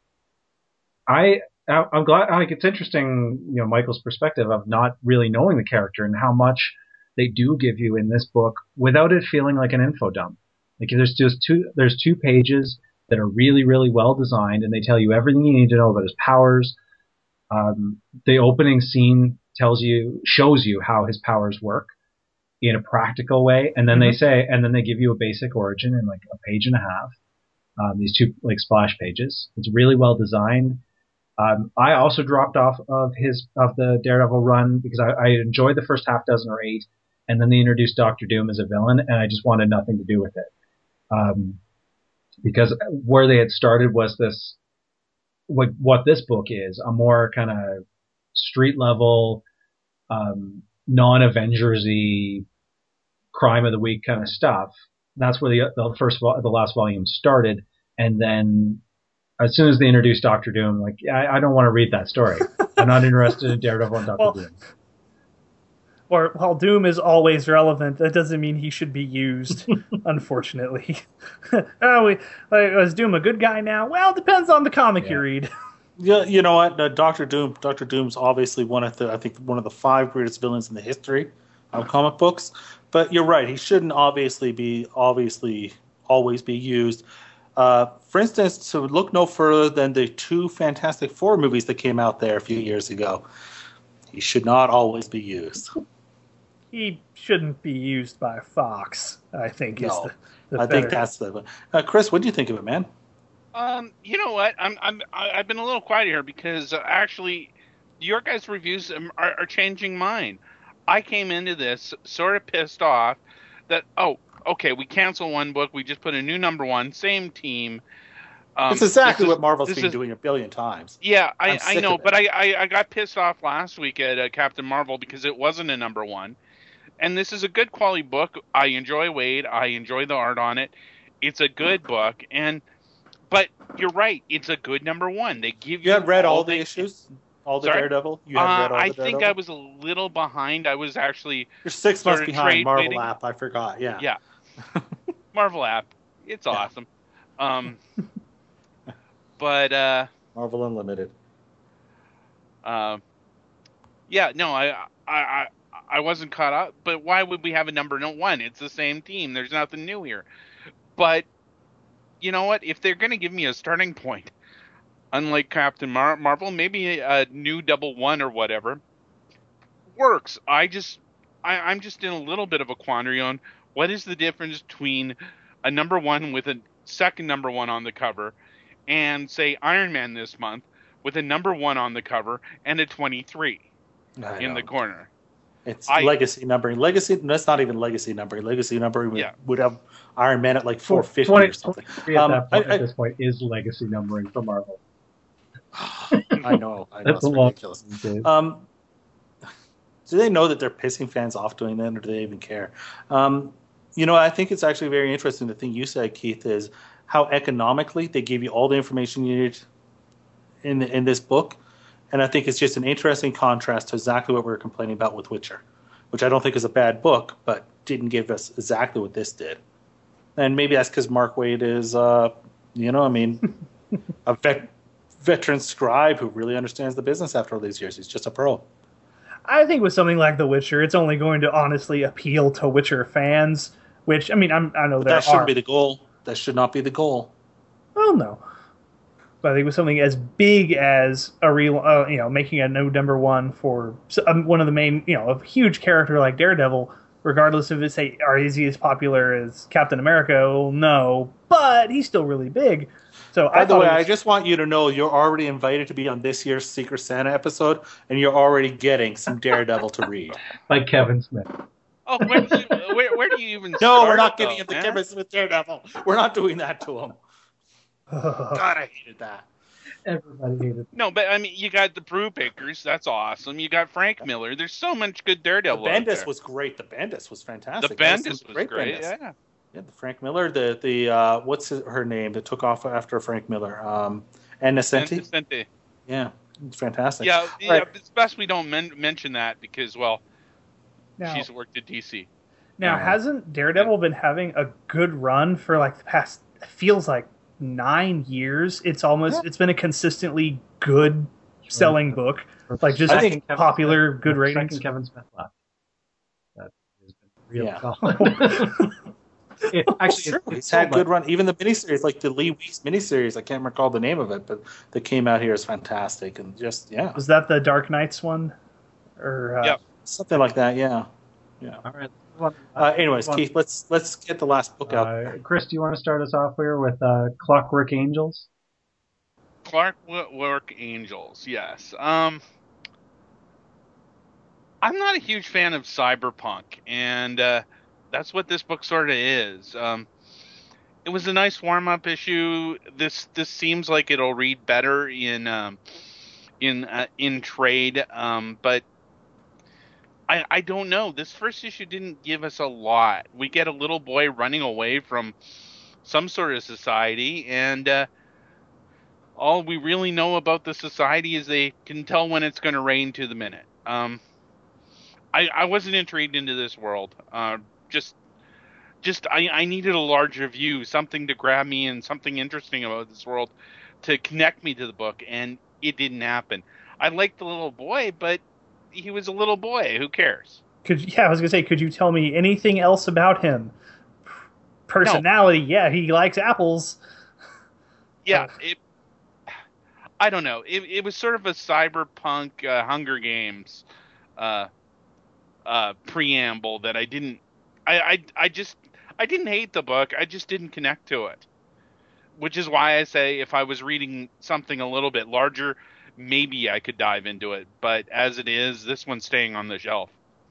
A: I, I'm glad, like, it's interesting, you know, Michael's perspective of not really knowing the character and how much they do give you in this book without it feeling like an info dump. Like, there's just two, there's two pages that are really, really well designed and they tell you everything you need to know about his powers. Um, the opening scene tells you, shows you how his powers work in a practical way, and then mm-hmm. they say, and then they give you a basic origin in like a page and a half. Um, these two like splash pages. It's really well designed. Um, I also dropped off of his of the Daredevil run because I, I enjoyed the first half dozen or eight, and then they introduced Doctor Doom as a villain, and I just wanted nothing to do with it. Um, because where they had started was this, what what this book is, a more kind of street level, um, non-Avengers-y crime of the week kind of stuff. That's where the the first the last volume started, and then as soon as they introduced Doctor Doom, like I, I don't want to read that story. I'm not interested in Daredevil and Doctor
D: well,
A: Doom.
D: Or while Doom is always relevant, that doesn't mean he should be used. Unfortunately, oh, we, like, was Doom a good guy now? Well, it depends on the comic yeah. you read.
B: Yeah, you know what? Uh, Doctor Doom. Doctor Doom's obviously one of the I think one of the five greatest villains in the history of comic books. But you're right; he shouldn't obviously be obviously always be used. Uh, for instance, to look no further than the two Fantastic Four movies that came out there a few years ago, he should not always be used.
D: He shouldn't be used by Fox, I think.
B: No,
D: is the, the
B: I
D: better.
B: think that's the. Uh, Chris, what do you think of it, man?
C: Um, you know what? I'm I'm I've been a little quiet here because uh, actually, your guys' reviews are, are changing mine. I came into this sort of pissed off that oh okay we cancel one book, we just put a new number one, same team. Um,
B: it's exactly
C: is,
B: what Marvel's been
C: is,
B: doing a billion times.
C: Yeah, I, I know, but I, I I got pissed off last week at uh, Captain Marvel because it wasn't a number one. And this is a good quality book. I enjoy Waid. I enjoy the art on it. It's a good book, and but you're right. It's a good number one. They give you.
B: You have read all, all the
C: they,
B: issues, all the
C: sorry?
B: Daredevil. You have
C: uh,
B: read all
C: I
B: the
C: think
B: Daredevil?
C: I was a little behind. I was actually.
B: You're six months behind. Marvel
C: waiting.
B: app. I forgot. Yeah.
C: Yeah. Marvel app. It's yeah. awesome. Um. but uh.
B: Marvel Unlimited.
C: Um. Uh, yeah. No. I. I. I I wasn't caught up, but why would we have a number one? It's the same team. There's nothing new here. But you know what? If they're going to give me a starting point, unlike Captain Mar- Marvel, maybe a, a new double one or whatever works. I just I, I'm just in a little bit of a quandary on what is the difference between a number one with a second number one on the cover and, say, Iron Man this month with a number one on the cover and a twenty-three
B: I
C: in
B: know.
C: the corner.
B: It's
C: I-
B: legacy numbering. Legacy. That's not even legacy numbering. Legacy numbering would,
C: Yeah.
B: would have Iron Man at like four fifty
A: twenty,
B: or something.
A: twenty-three at,
B: Um,
A: that point,
B: I-
A: at
B: I-
A: this point is legacy numbering for Marvel.
B: I know. I know.
A: That's
B: It's
A: a long
B: ridiculous.
A: days.
B: Um, do they know that they're pissing fans off doing that, or do they even care? Um, you know, I think it's actually very interesting. The thing you said, Keith, is how economically they give you all the information you need in the, in this book, and I think it's just an interesting contrast to exactly what we were complaining about with Witcher, which I don't think is a bad book, but didn't give us exactly what this did. And maybe that's because Mark Waid is, uh, you know, I mean, a vet, veteran scribe who really understands the business after all these years. He's just a pro.
D: I think with something like The Witcher, it's only going to honestly appeal to Witcher fans. Which I mean, I'm, I know
B: But
D: there
B: that shouldn't
D: are.
B: be the goal. That should not be the goal.
D: Well, no. But I think with something as big as a real, uh, you know, making a new number one for um, one of the main, you know, a huge character like Daredevil, regardless of it's say, or is he as popular as Captain America? Well, no, but he's still really big. So
B: By
D: I
B: the
D: thought
B: way,
D: it was,
B: I just want you to know you're already invited to be on this year's Secret Santa episode, and you're already getting some Daredevil to read.
A: Like Kevin Smith.
C: Oh, where do you, where, where do you even
B: No,
C: start
B: we're not
C: though,
B: getting into
C: man?
B: Kevin Smith Daredevil. We're not doing that to him. God, I hated that.
A: Everybody hated.
C: No, but I mean, you got the Brubaker's. That's awesome. You got Frank Miller. There's so much good
B: The
C: Daredevil out
B: Bendis
C: there.
B: was great. The Bendis was
C: The
B: fantastic. That
C: Bendis
B: some
C: was great.
B: Bendis.
C: Yeah.
B: Yeah, the Frank Miller, the the uh, what's his, her name that took off after Frank Miller? Um, Anna Senti.
C: Vicente.
B: Yeah, it's fantastic.
C: Yeah,
B: All
C: yeah.
B: right.
C: It's best we don't men- mention that because, well,
D: now,
C: she's worked at D C.
D: now
B: Uh,
D: hasn't Daredevil been having a good run for like the past? It feels like nine years. It's almost.
B: Yeah.
D: It's been a consistently good selling book. Like just
B: I think
A: Kevin
D: popular,
A: Smith-
D: good
A: the
D: ratings.
A: Second Kevin Smith left. That has been real
B: Yeah.
A: solid. It,
B: Actually,
A: actually,
B: true.
A: it's,
B: He's
A: it's
B: had
A: sold
B: good run. Even the miniseries, like the Lee Weeks miniseries, I can't recall the name of it, but that came out here is fantastic. And just, yeah,
D: Was that the Dark Knights one? Or uh,
C: Yep.
B: something like that, yeah. Yeah.
A: All right. Well,
B: Uh, anyways,
A: well,
B: Keith, let's let's get the last book out.
A: uh, Chris, do you want to start us off here with uh, Clockwork Angels?
C: Clockwork Angels, yes. Um, I'm not a huge fan of cyberpunk, and uh, that's what this book sort of is. Um, it was a nice warm-up issue. This this seems like it'll read better in um, in uh, in trade, um, but I I don't know. This first issue didn't give us a lot. We get a little boy running away from some sort of society, and uh, all we really know about the society is they can tell when it's going to rain to the minute. Um, I, I wasn't intrigued into this world. Uh, just, just I, I needed a larger view, something to grab me, and something interesting about this world to connect me to the book, and it didn't happen. I liked the little boy, but he was a little boy. Who cares?
D: Could yeah, I was gonna say, could you tell me anything else about him? Personality, yeah, he likes apples.
C: Yeah,
D: Oh.
C: it. I don't know. It, it was sort of a cyberpunk uh, Hunger Games uh, uh, preamble that I didn't. I, I I just I didn't hate the book. I just didn't connect to it. Which is why I say if I was reading something a little bit larger, maybe I could dive into it. But as it is, this one's staying on the shelf.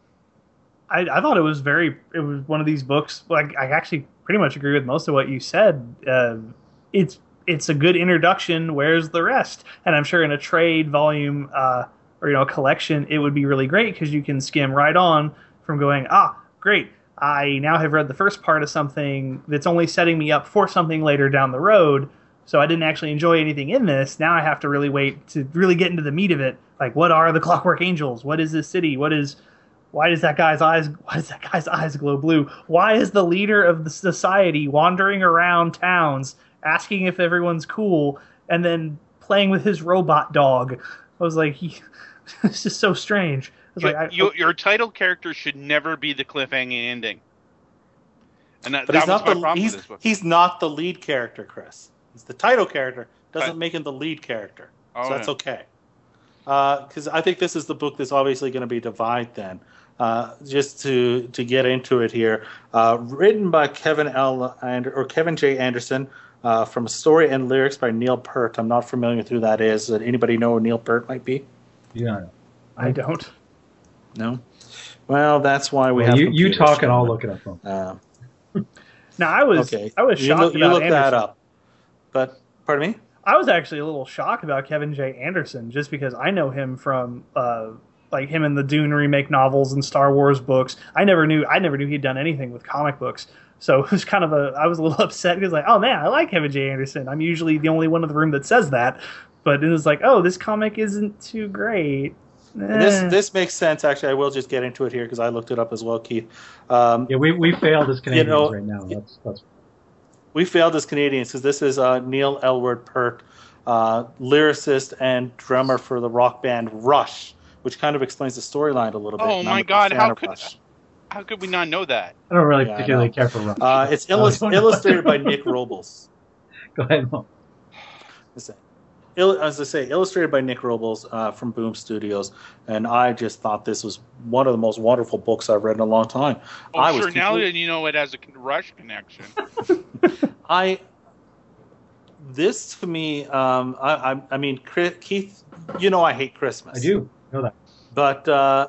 D: I, I thought it was very. It was one of these books. Like I actually pretty much agree with most of what you said. Uh, it's it's a good introduction. Where's the rest? And I'm sure in a trade volume uh, or you know a collection, it would be really great because you can skim right on from going ah great. I now have read the first part of something that's only setting me up for something later down the road. So I didn't actually enjoy anything in this. Now I have to really wait to really get into the meat of it. Like, what are the Clockwork Angels? What is this city? What is, why does that guy's eyes, why does that guy's eyes glow blue? Why is the leader of the society wandering around towns asking if everyone's cool and then playing with his robot dog? I was like, he, this is so strange. I was
C: Your,
D: like, I,
C: your, your title character should never be the cliffhanging ending. And that,
B: But
C: that
B: he's
C: was
B: not
C: my
B: the
C: problem
B: he's,
C: with this book.
B: he's not the lead character, Chris. He's the title character. Doesn't
C: Right.
B: make him the lead character.
C: Oh,
B: so that's
C: yeah.
B: okay. Because I think this is the book that's obviously going to be divide then. uh, just to to get into it here. Uh, written by Kevin L. And, or Kevin J. Anderson, uh, from story and lyrics by Neil Peart. I'm not familiar with who that is. Does anybody know who Neil Peart might be?
A: Yeah,
D: I don't.
B: No. Well, that's why we
A: well,
B: have.
A: You, you talk and I'll look it up.
B: Uh,
D: now I was
B: okay.
D: I was
B: You
D: shocked
B: look,
D: about
B: you look
D: Anderson.
B: that up. But pardon me.
D: I was actually a little shocked about Kevin J. Anderson just because I know him from uh, like him in the Dune remake novels and Star Wars books. I never knew I never knew he'd done anything with comic books. So it was kind of a I was a little upset because like, oh man, I like Kevin J. Anderson. I'm usually the only one in the room that says that. But it was like, oh, this comic isn't too great. Eh.
B: This this makes sense. Actually, I will just get into it here because I looked it up as well, Keith. Um,
A: yeah, we we failed as Canadians
B: you know,
A: right now. That's that's.
B: We failed as Canadians because this is uh, Neil Elwood Peart, uh, lyricist and drummer for the rock band Rush, which kind of explains the storyline a little bit.
C: Oh
B: And
C: my
B: I'm a big
C: God!
B: fan
C: How
B: of
C: could
B: Rush.
C: how could we not know that?
A: I don't really
B: Yeah, I
A: particularly
B: know.
A: care for Rush.
B: Uh, it's illus-
A: don't know.
B: illustrated by Nick Robles.
A: Go ahead, Mo.
B: Listen. Il- as I say, illustrated by Nick Robles uh, from Boom Studios, and I just thought this was one of the most wonderful books I've read in a long time.
C: Oh,
B: I was
C: sure. Now
B: complete-
C: that you know it has a Rush connection.
B: I this to me, um, I, I, I mean, Chris, Keith, you know I hate Christmas.
A: I do know that.
B: But uh,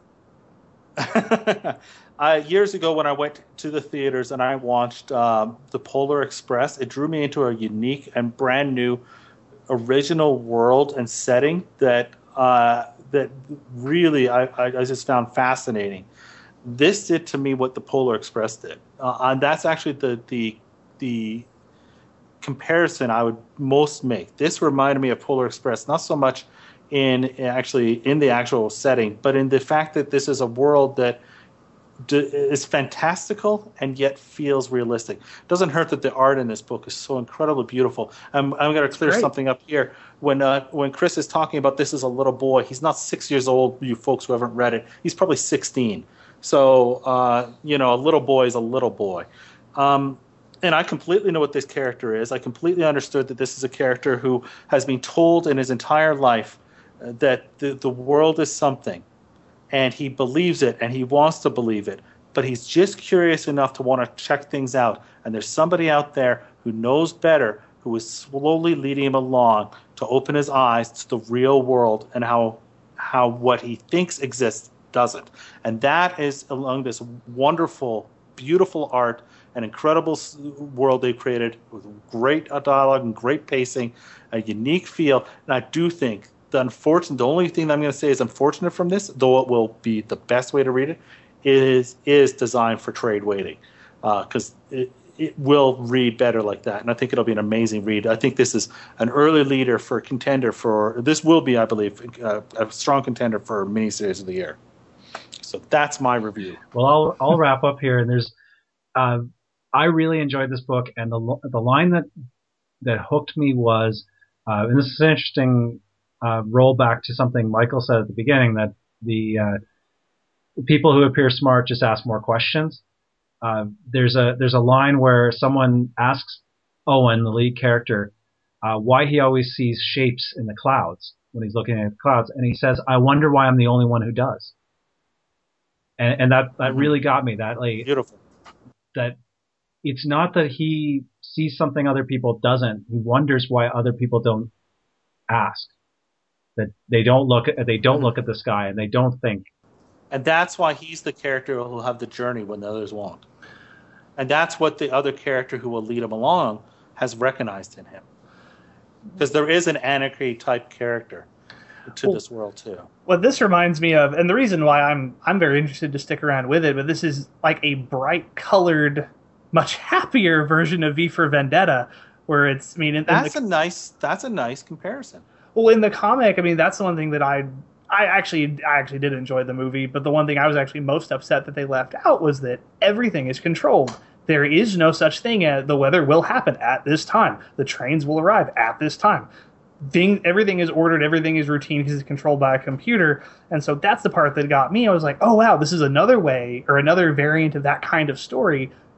B: I, years ago when I went to the theaters and I watched um, The Polar Express, it drew me into a unique and brand new original world and setting that uh, that really I, I, I just found fascinating. This did to me what The Polar Express did, uh, and that's actually the the the comparison I would most make. This reminded me of Polar Express, not so much in actually in the actual setting, but in the fact that this is a world that d- is fantastical and yet feels realistic. It doesn't hurt that the art in this book is so incredibly beautiful. I'm, I'm going to clear
D: great.
B: something up here. When uh, when Chris is talking about this as a little boy, he's not six years old, you folks who haven't read it. He's probably sixteen. So, uh, you know, a little boy is a little boy. Um, and I completely know what this character is. I completely understood that this is a character who has been told in his entire life uh, that the, the world is something. And he believes it, and he wants to believe it. But he's just curious enough to want to check things out. And there's somebody out there who knows better, who is slowly leading him along to open his eyes to the real world and how how what he thinks exists doesn't. And that is along this wonderful, beautiful art, an incredible world they created with great dialogue and great pacing, a unique feel. And I do think the unfortunate, the only thing that I'm going to say is unfortunate from this, though it will be the best way to read it, is is designed for trade waiting, because uh, it, it will read better like that. And I think it'll be an amazing read. I think this is an early leader for contender for, this will be, I believe, uh, a strong contender for miniseries of the year. So that's my review.
A: Well, I'll I'll wrap up here. And there's, uh, I really enjoyed this book, and the the line that that hooked me was, uh, and this is an interesting uh, rollback to something Michael said at the beginning, that the uh, people who appear smart just ask more questions. Uh, there's a there's a line where someone asks Owen, the lead character, uh, why he always sees shapes in the clouds when he's looking at the clouds, and he says, "I wonder why I'm the only one who does." And, and that, that really got me. That like
B: Beautiful.
A: That it's not that he sees something other people doesn't. He wonders why other people don't ask. That they don't look at they don't look at the sky and they don't think.
B: And that's why he's the character who will have the journey when the others won't. And that's what the other character who will lead him along has recognized in him. Because there is an anarchy type character to
D: well,
B: this world too.
D: What this reminds me of, and the reason why I'm I'm very interested to stick around with it, but this is like a bright colored, much happier version of V for Vendetta, where it's I mean in,
B: that's
D: in the,
B: a nice that's a nice comparison.
D: Well, in the comic, I mean that's the one thing that I I actually I actually did enjoy the movie, but the one thing I was actually most upset that they left out was that everything is controlled. There is no such thing as the weather will happen at this time. The trains will arrive at this time. Thing, everything is ordered, everything is routine because it's controlled by a computer. And so that's the part that got me. I was like, oh, wow, this is another way or another variant of that kind of story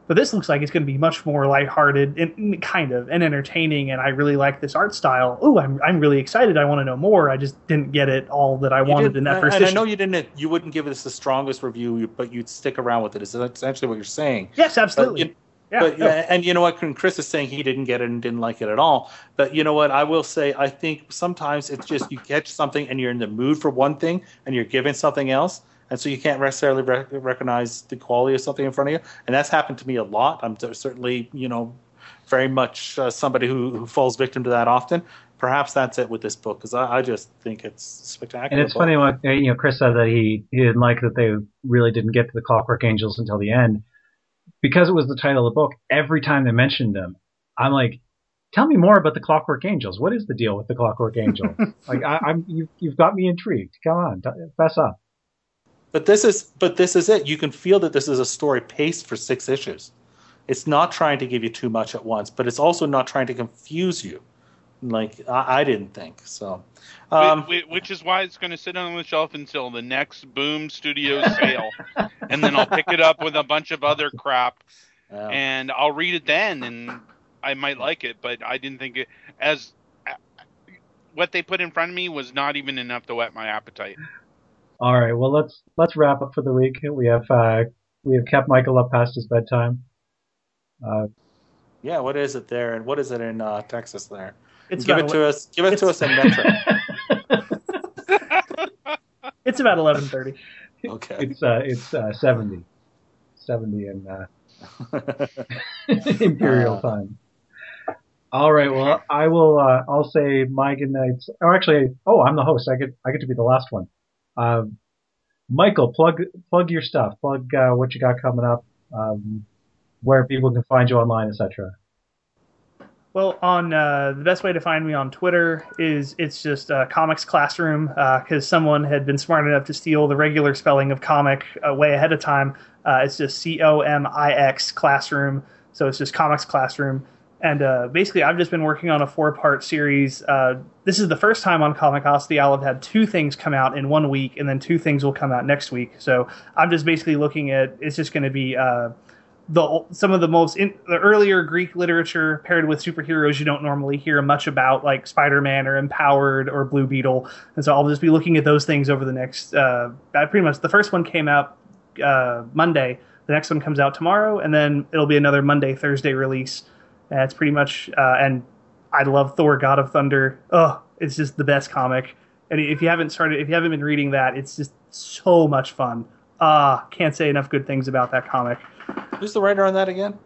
D: But this looks like it's going to be much more lighthearted and kind of and entertaining, and I really like this art style. Ooh, I'm I'm really excited. I want to know more. I just didn't get it all that I
B: You
D: wanted
B: did-
D: in that
B: and
D: first
B: and I
D: issue.
B: know you didn't. You wouldn't give this the strongest review, but you'd stick around with it. Is essentially what you're saying.
D: Yes, absolutely.
B: But you-
D: yeah.
B: But
D: no.
B: yeah, and you know what? Chris is saying he didn't get it and didn't like it at all. But you know what? I will say I think sometimes it's just you catch something and you're in the mood for one thing and you're given something else, and so you can't necessarily rec- recognize the quality of something in front of you. And that's happened to me a lot. I'm certainly you know very much uh, somebody who, who falls victim to that often. Perhaps that's it with this book because I, I just think it's spectacular.
A: And it's
B: book.
A: funny what you know. Chris said that he, he didn't like that they really didn't get to the Clockwork Angels until the end because it was the title of the book. Every time they mentioned them, I'm like, "Tell me more about the Clockwork Angels. What is the deal with the Clockwork Angels? like, I, I'm you, you've got me intrigued. Come on, t- fess up."
B: But this is but this is it. You can feel that this is a story paced for six issues. It's not trying to give you too much at once, but it's also not trying to confuse you. Like I, I didn't think so. Um,
C: Wh- wh- which is why it's going to sit on the shelf until the next Boom Studios sale, and then I'll pick it up with a bunch of other crap,
B: yeah.
C: and I'll read it then, and I might like it. But I didn't think it as what they put in front of me was not even enough to whet my appetite.
A: All right, well let's let's wrap up for the week. We have uh, we have kept Michael up past his bedtime. Uh,
B: yeah, what is it there, and what is it in uh, Texas there?
D: It's
B: give
D: about
B: it to us. Give it to us in Metro.
D: It's about eleven thirty.
B: Okay.
A: it's uh, it's uh, seventy, seventy in uh, Imperial
B: Uh,
A: time. All right, well I will. Uh, I'll say my good nights. Or actually, oh, I'm the host. I get I get to be the last one. Um, Michael, plug plug your stuff. Plug uh, what you got coming up. Um, where people can find you online, et cetera.
D: Well, on uh, the best way to find me on Twitter is it's just uh, Comics Classroom because uh, someone had been smart enough to steal the regular spelling of comic uh, way ahead of time. Uh, it's just C O M I X Classroom, so it's just Comics Classroom. And uh, basically, I've just been working on a four-part series. Uh, this is the first time on Comicosity I'll have had two things come out in one week, and then two things will come out next week. So I'm just basically looking at it's just going to be. Uh, The, some of the most in, the earlier Greek literature paired with superheroes you don't normally hear much about, like Spider-Man or Empowered or Blue Beetle. And so I'll just be looking at those things over the next, uh, pretty much the first one came out uh, Monday. The next one comes out tomorrow, and then it'll be another Monday, Thursday release. And it's pretty much, uh, and I love Thor, God of Thunder. Oh, it's just the best comic. And if you haven't started, if you haven't been reading that, it's just so much fun. Ah, uh, can't say enough good things about that comic.
B: Who's the writer on that again?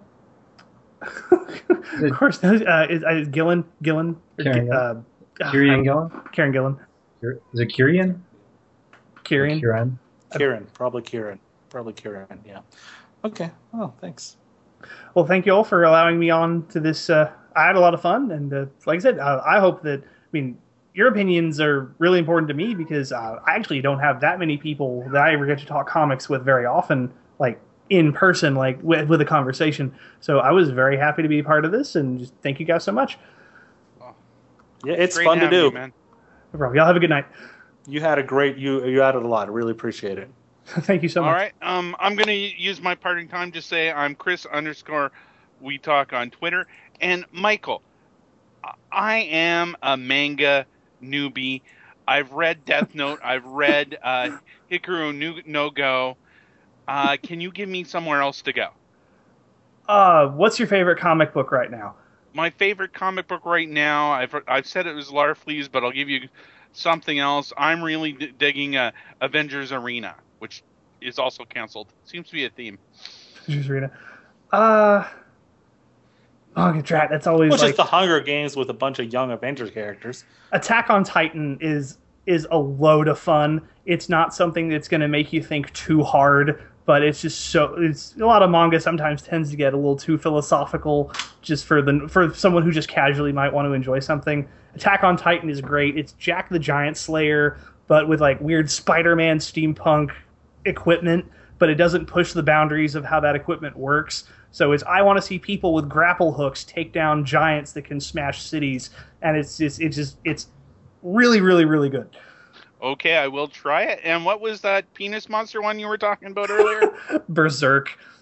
D: Of course, uh, is, uh, Gillen, Gillen,
A: Kieran,
D: uh,
A: Kieran Gillen?
D: Kieran Gillen,
A: Is it Kieran?
D: Kieran,
A: Kieran.
B: Kieran, probably Kieran, probably Kieran. Yeah. Okay. Oh, thanks.
D: Well, thank you all for allowing me on to this. Uh, I had a lot of fun, and uh, like I said, uh, I hope that. I mean, your opinions are really important to me because uh, I actually don't have that many people that I ever get to talk comics with very often, like in person, like with, with a conversation. So I was very happy to be a part of this, and just thank you guys so much.
B: Yeah, it's
C: Great
B: fun to
C: having
B: do.
C: you, man.
D: No problem. Y'all have a good night.
B: You had a great. You you added a lot. I really appreciate it.
D: Thank you so
C: All
D: much.
C: right. Um, I'm going to use my parting time to say I'm Chris underscore We Talk on Twitter. And Michael, I am a manga newbie. I've read Death Note. I've read uh, Hikaru no Go. Uh, can you give me somewhere else to go?
D: Uh, what's your favorite comic book right now?
C: My favorite comic book right now, I've I've said it was Larfleeze, but I'll give you something else. I'm really d- digging uh, Avengers Arena, which is also canceled. Seems to be a theme.
D: Avengers Arena. Uh, oh, drat, that's always
B: Which
D: like
B: is the Hunger Games with a bunch of young Avengers characters.
D: Attack on Titan is is a load of fun. It's not something that's going to make you think too hard, but it's just so. It's a lot of manga sometimes tends to get a little too philosophical, just for the for someone who just casually might want to enjoy something. Attack on Titan is great. It's Jack the Giant Slayer, but with like weird Spider-Man steampunk equipment, but it doesn't push the boundaries of how that equipment works. So it's I want to see people with grapple hooks take down giants that can smash cities, and it's just it's just it's really really really good.
C: Okay, I will try it. And what was that penis monster one you were talking about earlier?
D: Berserk.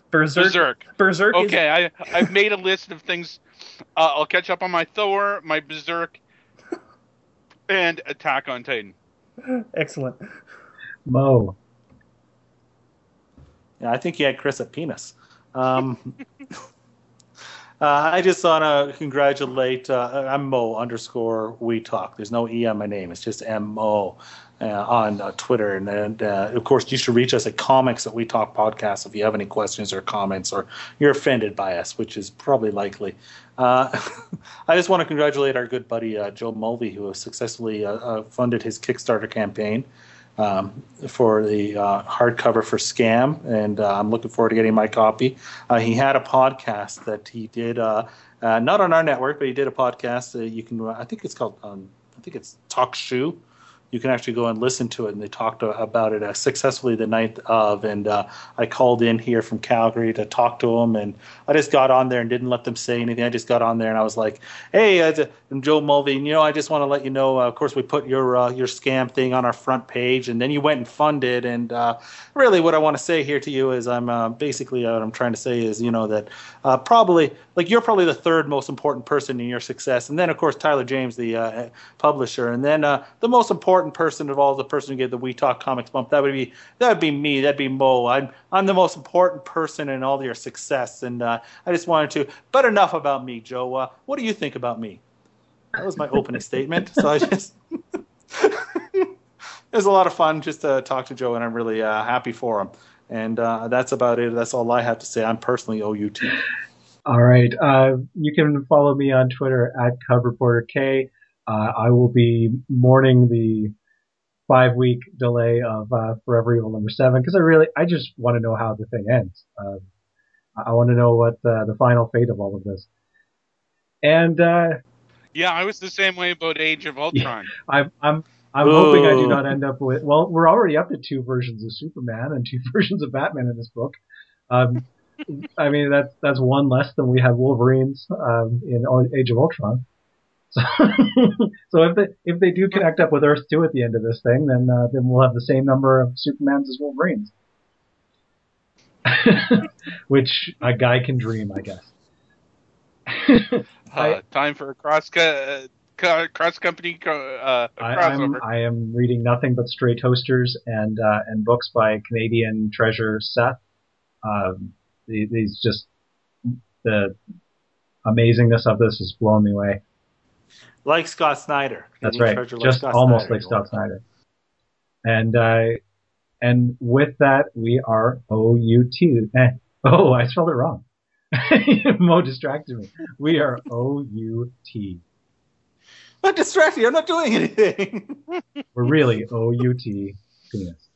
D: Berserk.
C: Berserk.
D: Berserk. Is,
C: Okay, I I've made a list of things. Uh, I'll catch up on my Thor, my Berserk, and Attack on Titan.
D: excellent.
A: Mo.
B: Yeah, I think you had Chris at penis. Um, uh, I just want to congratulate. Uh, I'm Mo underscore We Talk. There's no E on my name. It's just M O uh, on uh, Twitter. And, and uh, of course, you should reach us at Comics at We Talk Podcast if you have any questions or comments or you're offended by us, which is probably likely. Uh, I just want to congratulate our good buddy uh, Joe Mulvey, who has successfully uh, uh, funded his Kickstarter campaign. Um, for the uh, hardcover for Scam, and uh, I'm looking forward to getting my copy. Uh, he had a podcast that he did, uh, uh, not on our network, but he did a podcast. Uh, you can, I think it's called, um, I think it's Talk Shoe. You can actually go and listen to it, and they talked about it uh, successfully the night of. And uh, I called in here from Calgary to talk to them, and I just got on there and didn't let them say anything. I just got on there and I was like, "Hey, uh, I'm Joe Mulvey. You know, I just want to let you know. Uh, of course, we put your uh, your scam thing on our front page, and then you went and funded. And uh, really, what I want to say here to you is, I'm uh, basically uh, what I'm trying to say is, you know, that uh, probably like you're probably the third most important person in your success, and then of course Tyler James, the uh, publisher, and then uh, the most important person of all, the person who gave the We Talk Comics bump, that would be that would be me. That'd be Mo. I'm I'm the most important person in all your success, and uh, I just wanted to. But enough about me, Joe. Uh, what do you think about me? That was my opening statement. So I just it was a lot of fun just to talk to Joe, and I'm really uh, happy for him. And uh, that's about it. That's all I have to say. I'm personally O U T.
A: All right. Uh, you can follow me on Twitter at Cub Reporter K. Uh, I will be mourning the five-week delay of uh, Forever Evil number seven because I really, I just want to know how the thing ends. Uh, I want to know what uh, the final fate of all of this. And uh,
C: Yeah, I was the same way about Age of Ultron.
A: I'm, I'm, I'm hoping I do not end up with. Well, we're already up to two versions of Superman and two versions of Batman in this book. Um, I mean, that's that's one less than we have Wolverines um, in Age of Ultron. So, so if they if they do connect up with Earth two at the end of this thing, then uh, then we'll have the same number of Supermans as Wolverines, which a guy can dream, I guess.
C: uh,
A: I,
C: time for a cross uh, cross company uh,
A: I,
C: crossover.
A: I'm, I am reading nothing but Stray Toasters and uh, and books by Canadian treasure Seth. Um, these just the amazingness of this has blown me away.
B: Like Scott Snyder.
A: That's right. Just like Scott almost Snyder, like Scott Snyder. And uh, and with that, we are O U T. Eh, oh, I spelled it wrong. Mo distracted me. We are O U T.
B: I'm distracted. I'm not doing anything.
A: We're really O U T penis.